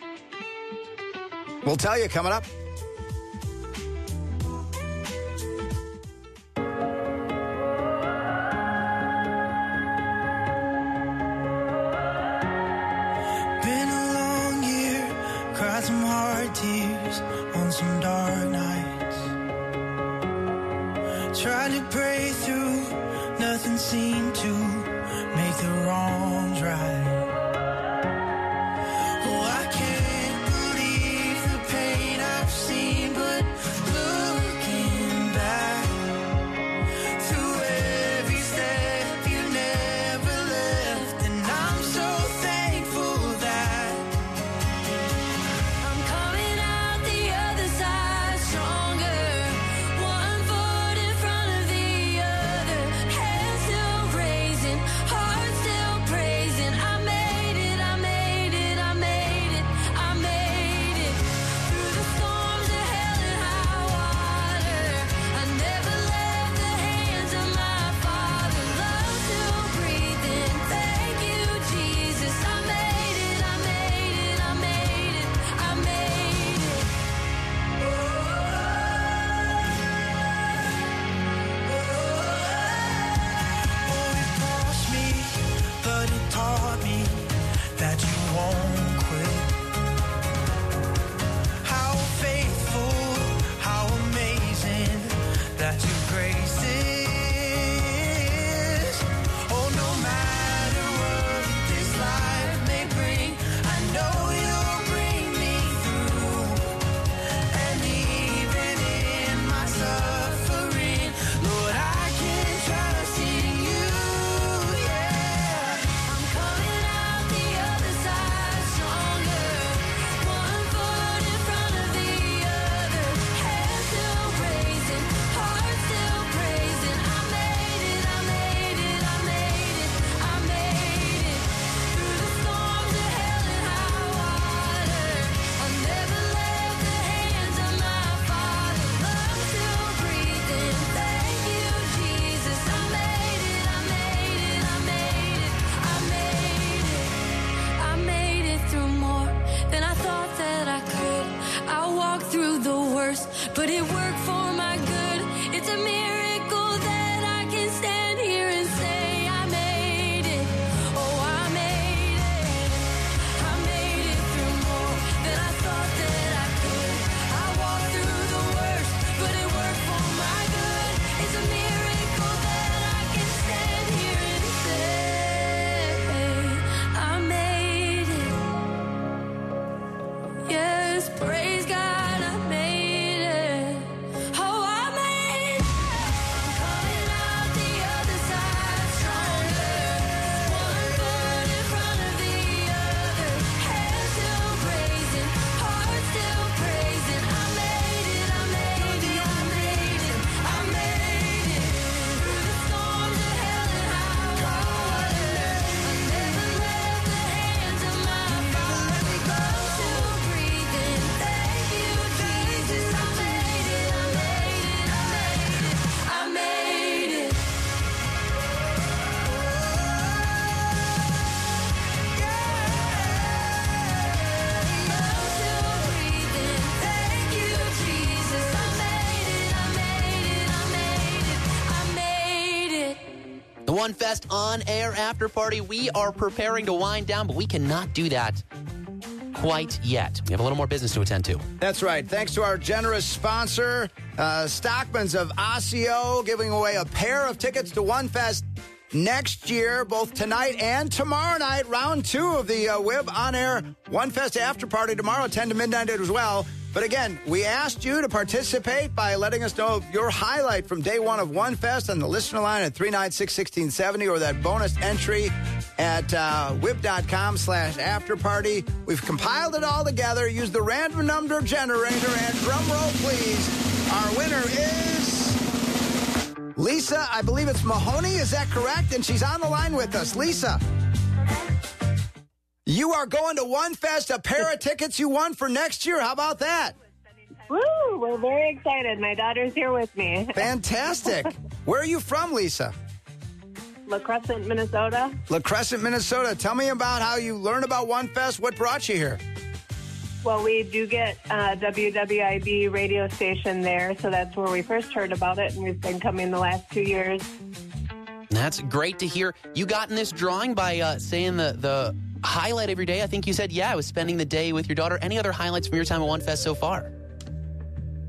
We'll tell you coming up. Been a long year, cried some hard tears on some dark nights. trying to pray through, nothing seemed to make the wrongs right. Oh, I can't believe the pain I've seen, but looking back through every step you never left, and I'm so thankful that I'm coming out the other side stronger. One foot in front of the other, head still raising, heart still praising. I made it, I made it, I made it, I made it. Through the storms of hell and high water, I never left the hands of my Father. Love still breathing, thank you, Jesus. I made it, I made it, I made it, I made it. Oh, it cost me, but it taught me that you won't quit. How faithful, how amazing that your grace is. Oh, no matter what this life may bring, I know you'll bring me through. And even in my suffering, Lord, I can trust in you, yeah. I'm coming out the other side stronger. One foot in front of the other, head still raising, heart still praising. I made it, I made it, I made it, I made it. Through the storms of hell and high water, I never left the hands of my Father. Love still breathing, thank you, Jesus. I made it, I made it, I made it, I made it. I made it through more than I thought that I could. I walked through the worst, but it worked for my good. It's a miracle that I can stand here and say I made it. Oh, I made it. I made it through more than I thought that I could. I walked through the worst, but it worked for my good. It's a miracle that I can stand here and say I made it. Yes, praise God, I made it. Oh, I made it. I'm coming out the other side stronger. One foot in front of the other, head still raising, heart still praising. I made it, I made it, I made it, I made it. Through the storms of hell and high water, I never left the hands of my Father. Love still breathing, thank you, Jesus. I made it, I made it, I made it, I made it. Love still breathing, thank you, Jesus. I made it, I made it, I made it, I made it. The One Fest on air after party. We are preparing to wind down, but we cannot do that quite yet. We have a little more business to attend to. That's right. Thanks to our generous sponsor, uh, Stockman's of Osseo, giving away a pair of tickets to One Fest next year, both tonight and tomorrow night. Round two of the uh, W I B on-air One Fest after party tomorrow, ten to midnight as well. But again, we asked you to participate by letting us know your highlight from day one of One Fest on the listener line at three nine six, one six seven zero or that bonus entry at uh, whip.com slash after party. We've compiled it all together, used the random number generator, and drum roll, please. Our winner is Lisa. I believe it's Mahoney. Is that correct? And she's on the line with us. Lisa, you are going to One Fest, a pair of tickets you won for next year. How about that? Woo! We're very excited. My daughter's here with me. Fantastic. Where are you from, Lisa? La Crescent, Minnesota. La Crescent, Minnesota. Tell me about how you learned about One Fest. What brought you here? Well, we do get uh, W W I B radio station there, so that's where we first heard about it, and we've been coming the last two years. That's great to hear. You got in this drawing by uh, saying the, the highlight of your day. I think you said, yeah, I was spending the day with your daughter. Any other highlights from your time at One Fest so far?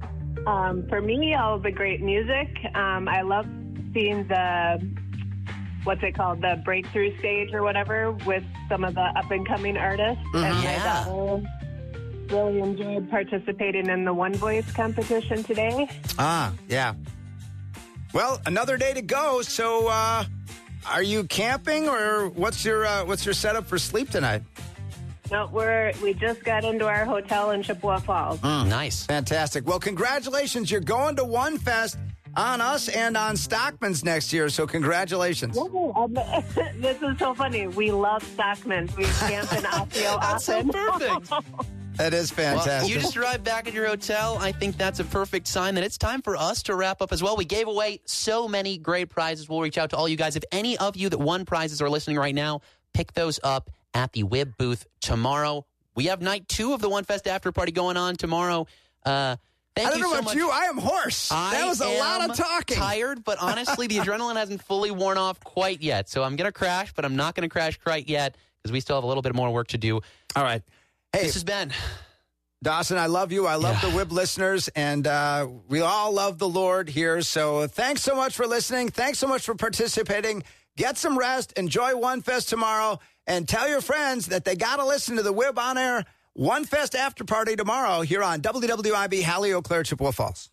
Um, for me, all the great music. Um, I love seeing the, what's it called, the breakthrough stage or whatever with some of the up-and-coming artists. Mhm. And Yeah. I uh, really enjoyed participating in the One Voice competition today. Ah, yeah. Well, another day to go. So, uh, are you camping, or what's your uh, what's your setup for sleep tonight? No, we're we just got into our hotel in Chippewa Falls. Mm, nice. Fantastic. Well, congratulations. You're going to One Fest on us and on Stockman's next year, so congratulations. Yeah, um, this is so funny. We love Stockman's. We camp in Osseo That's so often. perfect. That is fantastic. Well, you just arrived back at your hotel. I think that's a perfect sign that it's time for us to wrap up as well. We gave away so many great prizes. We'll reach out to all you guys. If any of you that won prizes are listening right now, pick those up at the W I B booth tomorrow. We have night two of the One Fest after party going on tomorrow. Uh, thank I don't you know so about much. you. I am hoarse. I that was a lot am of talking. Tired, but honestly, the adrenaline hasn't fully worn off quite yet. So I'm going to crash, but I'm not going to crash quite yet because we still have a little bit more work to do. All right. Hey, this has been Dawson, I love you. I love Yeah. the W I B listeners, and uh, we all love the Lord here. So thanks so much for listening. Thanks so much for participating. Get some rest. Enjoy One Fest tomorrow, and tell your friends that they got to listen to the W I B on air One Fest after party tomorrow here on W W I B Halley, Eau Claire, Chippewa Falls.